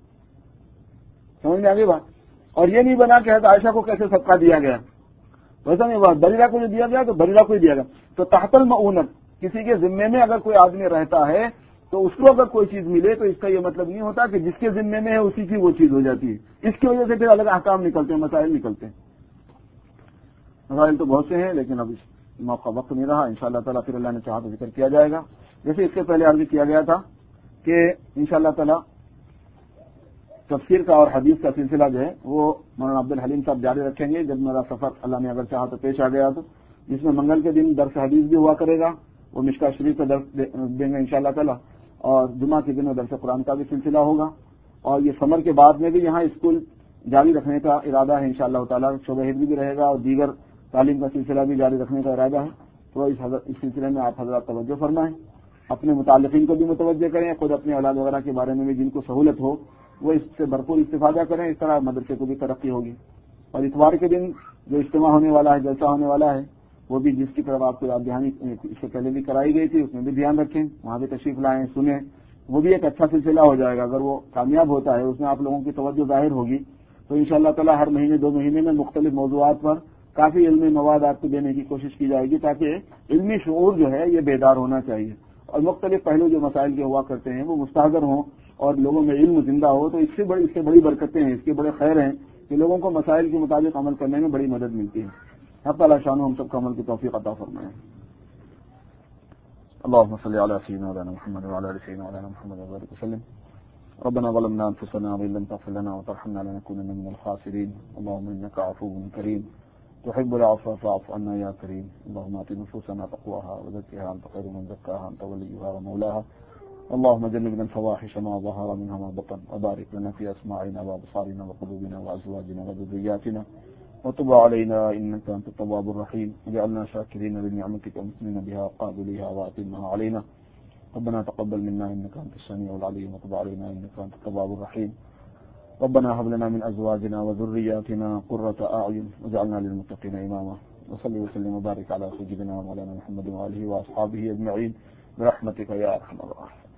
سمجھ میں آگے بات. اور یہ نہیں بنا کہ حضرت عائشہ کو کیسے صدقہ دیا گیا, ویسا نہیں بات. بریرہ کو جو دیا گیا تو بریرہ کو ہی دیا گیا. تو تحت المعونت کسی کے ذمے میں اگر کوئی آدمی رہتا ہے تو اس کو اگر کوئی چیز ملے تو اس کا یہ مطلب نہیں ہوتا کہ جس کے ذمے میں ہے اسی کی وہ چیز ہو جاتی ہے. اس کی وجہ سے پھر الگ احکام نکلتے ہیں, مسائل نکلتے ہیں. مسائل تو بہت سے ہیں, لیکن اب اس موقع وقت نہیں رہا. ان شاء اللہ تعالیٰ پھر اللہ نے چاہا تو ذکر کیا جائے گا. جیسے اس سے پہلے عرض کیا گیا تھا کہ ان شاء اللہ تعالیٰ تفسیر کا اور حدیث کا سلسلہ جو ہے وہ مولانا عبد الحلیم صاحب جاری رکھیں گے جب میرا سفر اللہ نے اگر چاہا تو پیش آ گیا تو, جس میں منگل کے دن درس حدیث بھی ہوا کرے گا, وہ مشکا شریف کا درس دیں گے ان شاء اللہ تعالیٰ, اور جمعہ کے دن میں درس قرآن کا بھی سلسلہ ہوگا. اور یہ سمر کے بعد میں بھی یہاں اسکول جاری رکھنے کا ارادہ ہے ان شاء اللہ تعالیٰ. شعبہ حفظ بھی رہے گا اور دیگر تعلیم کا سلسلہ بھی جاری رکھنے کا ارادہ ہے. تو اس, اس سلسلے میں آپ حضرات توجہ فرمائیں, اپنے متعلقین کو بھی متوجہ کریں, خود اپنے اولاد وغیرہ کے بارے میں بھی جن کو سہولت ہو وہ اس سے بھرپور استفادہ کریں. اس طرح مدرسے کو بھی ترقی ہوگی. اور اتوار کے دن جو اجتماع ہونے والا ہے, جلسہ ہونے والا ہے, وہ بھی جس کی طرف آپ کو یاد دہانی اس سے پہلے بھی کرائی گئی تھی, اس میں بھی دھیان رکھیں, وہاں بھی تشریف لائیں, سنیں. وہ بھی ایک اچھا سلسلہ ہو جائے گا. اگر وہ کامیاب ہوتا ہے, اس میں آپ لوگوں کی توجہ ظاہر ہوگی, تو ان شاء اللہ تعالیٰ ہر مہینے دو مہینے میں مختلف موضوعات پر کافی علمی مواد آپ کو دینے کی کوشش کی جائے گی تاکہ علمی شعور جو ہے یہ بیدار ہونا چاہیے، اور مختلف پہلو جو مسائل کے ہوا کرتے ہیں وہ مستحضر ہوں اور لوگوں میں علم زندہ ہو، تو اس سے بڑی اس سے بڑی برکتیں ہیں، اس کے بڑے خیر ہیں کہ لوگوں کو مسائل کے مطابق عمل کرنے میں بڑی مدد ملتی ہے۔ حق تعالی شان ہم سب کو عمل کی توفیق عطا فرمائے۔ اللهم صل على سيدنا مولانا محمد وعلى ال سيدنا مولانا محمد وبارك وسلم۔ ربنا ظلمنا انفسنا وان لم تغفر لنا وترحمنا لنكونن من الخاسرين، اللهم انك عفو كريم تحب العفو فاعف عنا يا كريم، اللهم آت نفوسنا تقواها وزكها أنت خير من زكاها أنت وليها ومولاها، اللهم جنبنا الفواحش ما ظهر منها ما بطن، وبارك لنا في أسماعنا وأبصارنا وقلوبنا وأزواجنا وذرياتنا، وتب علينا إنك أنت التواب الرحيم، واجعلنا شاكرين لنعمتك ومثنين بها قابليها وأتمها علينا، ربنا تقبل منا إنك أنت السميع العليم، وتب علينا إنك أنت التواب الرحيم، ربنا هب لنا من أزواجنا وذرياتنا قرة أعين واجعلنا للمتقين إماما، وصلي وسلم وبارك على سيدنا ومولانا محمد وآله وأصحابه أجمعين برحمتك يا أرحم الراحمين۔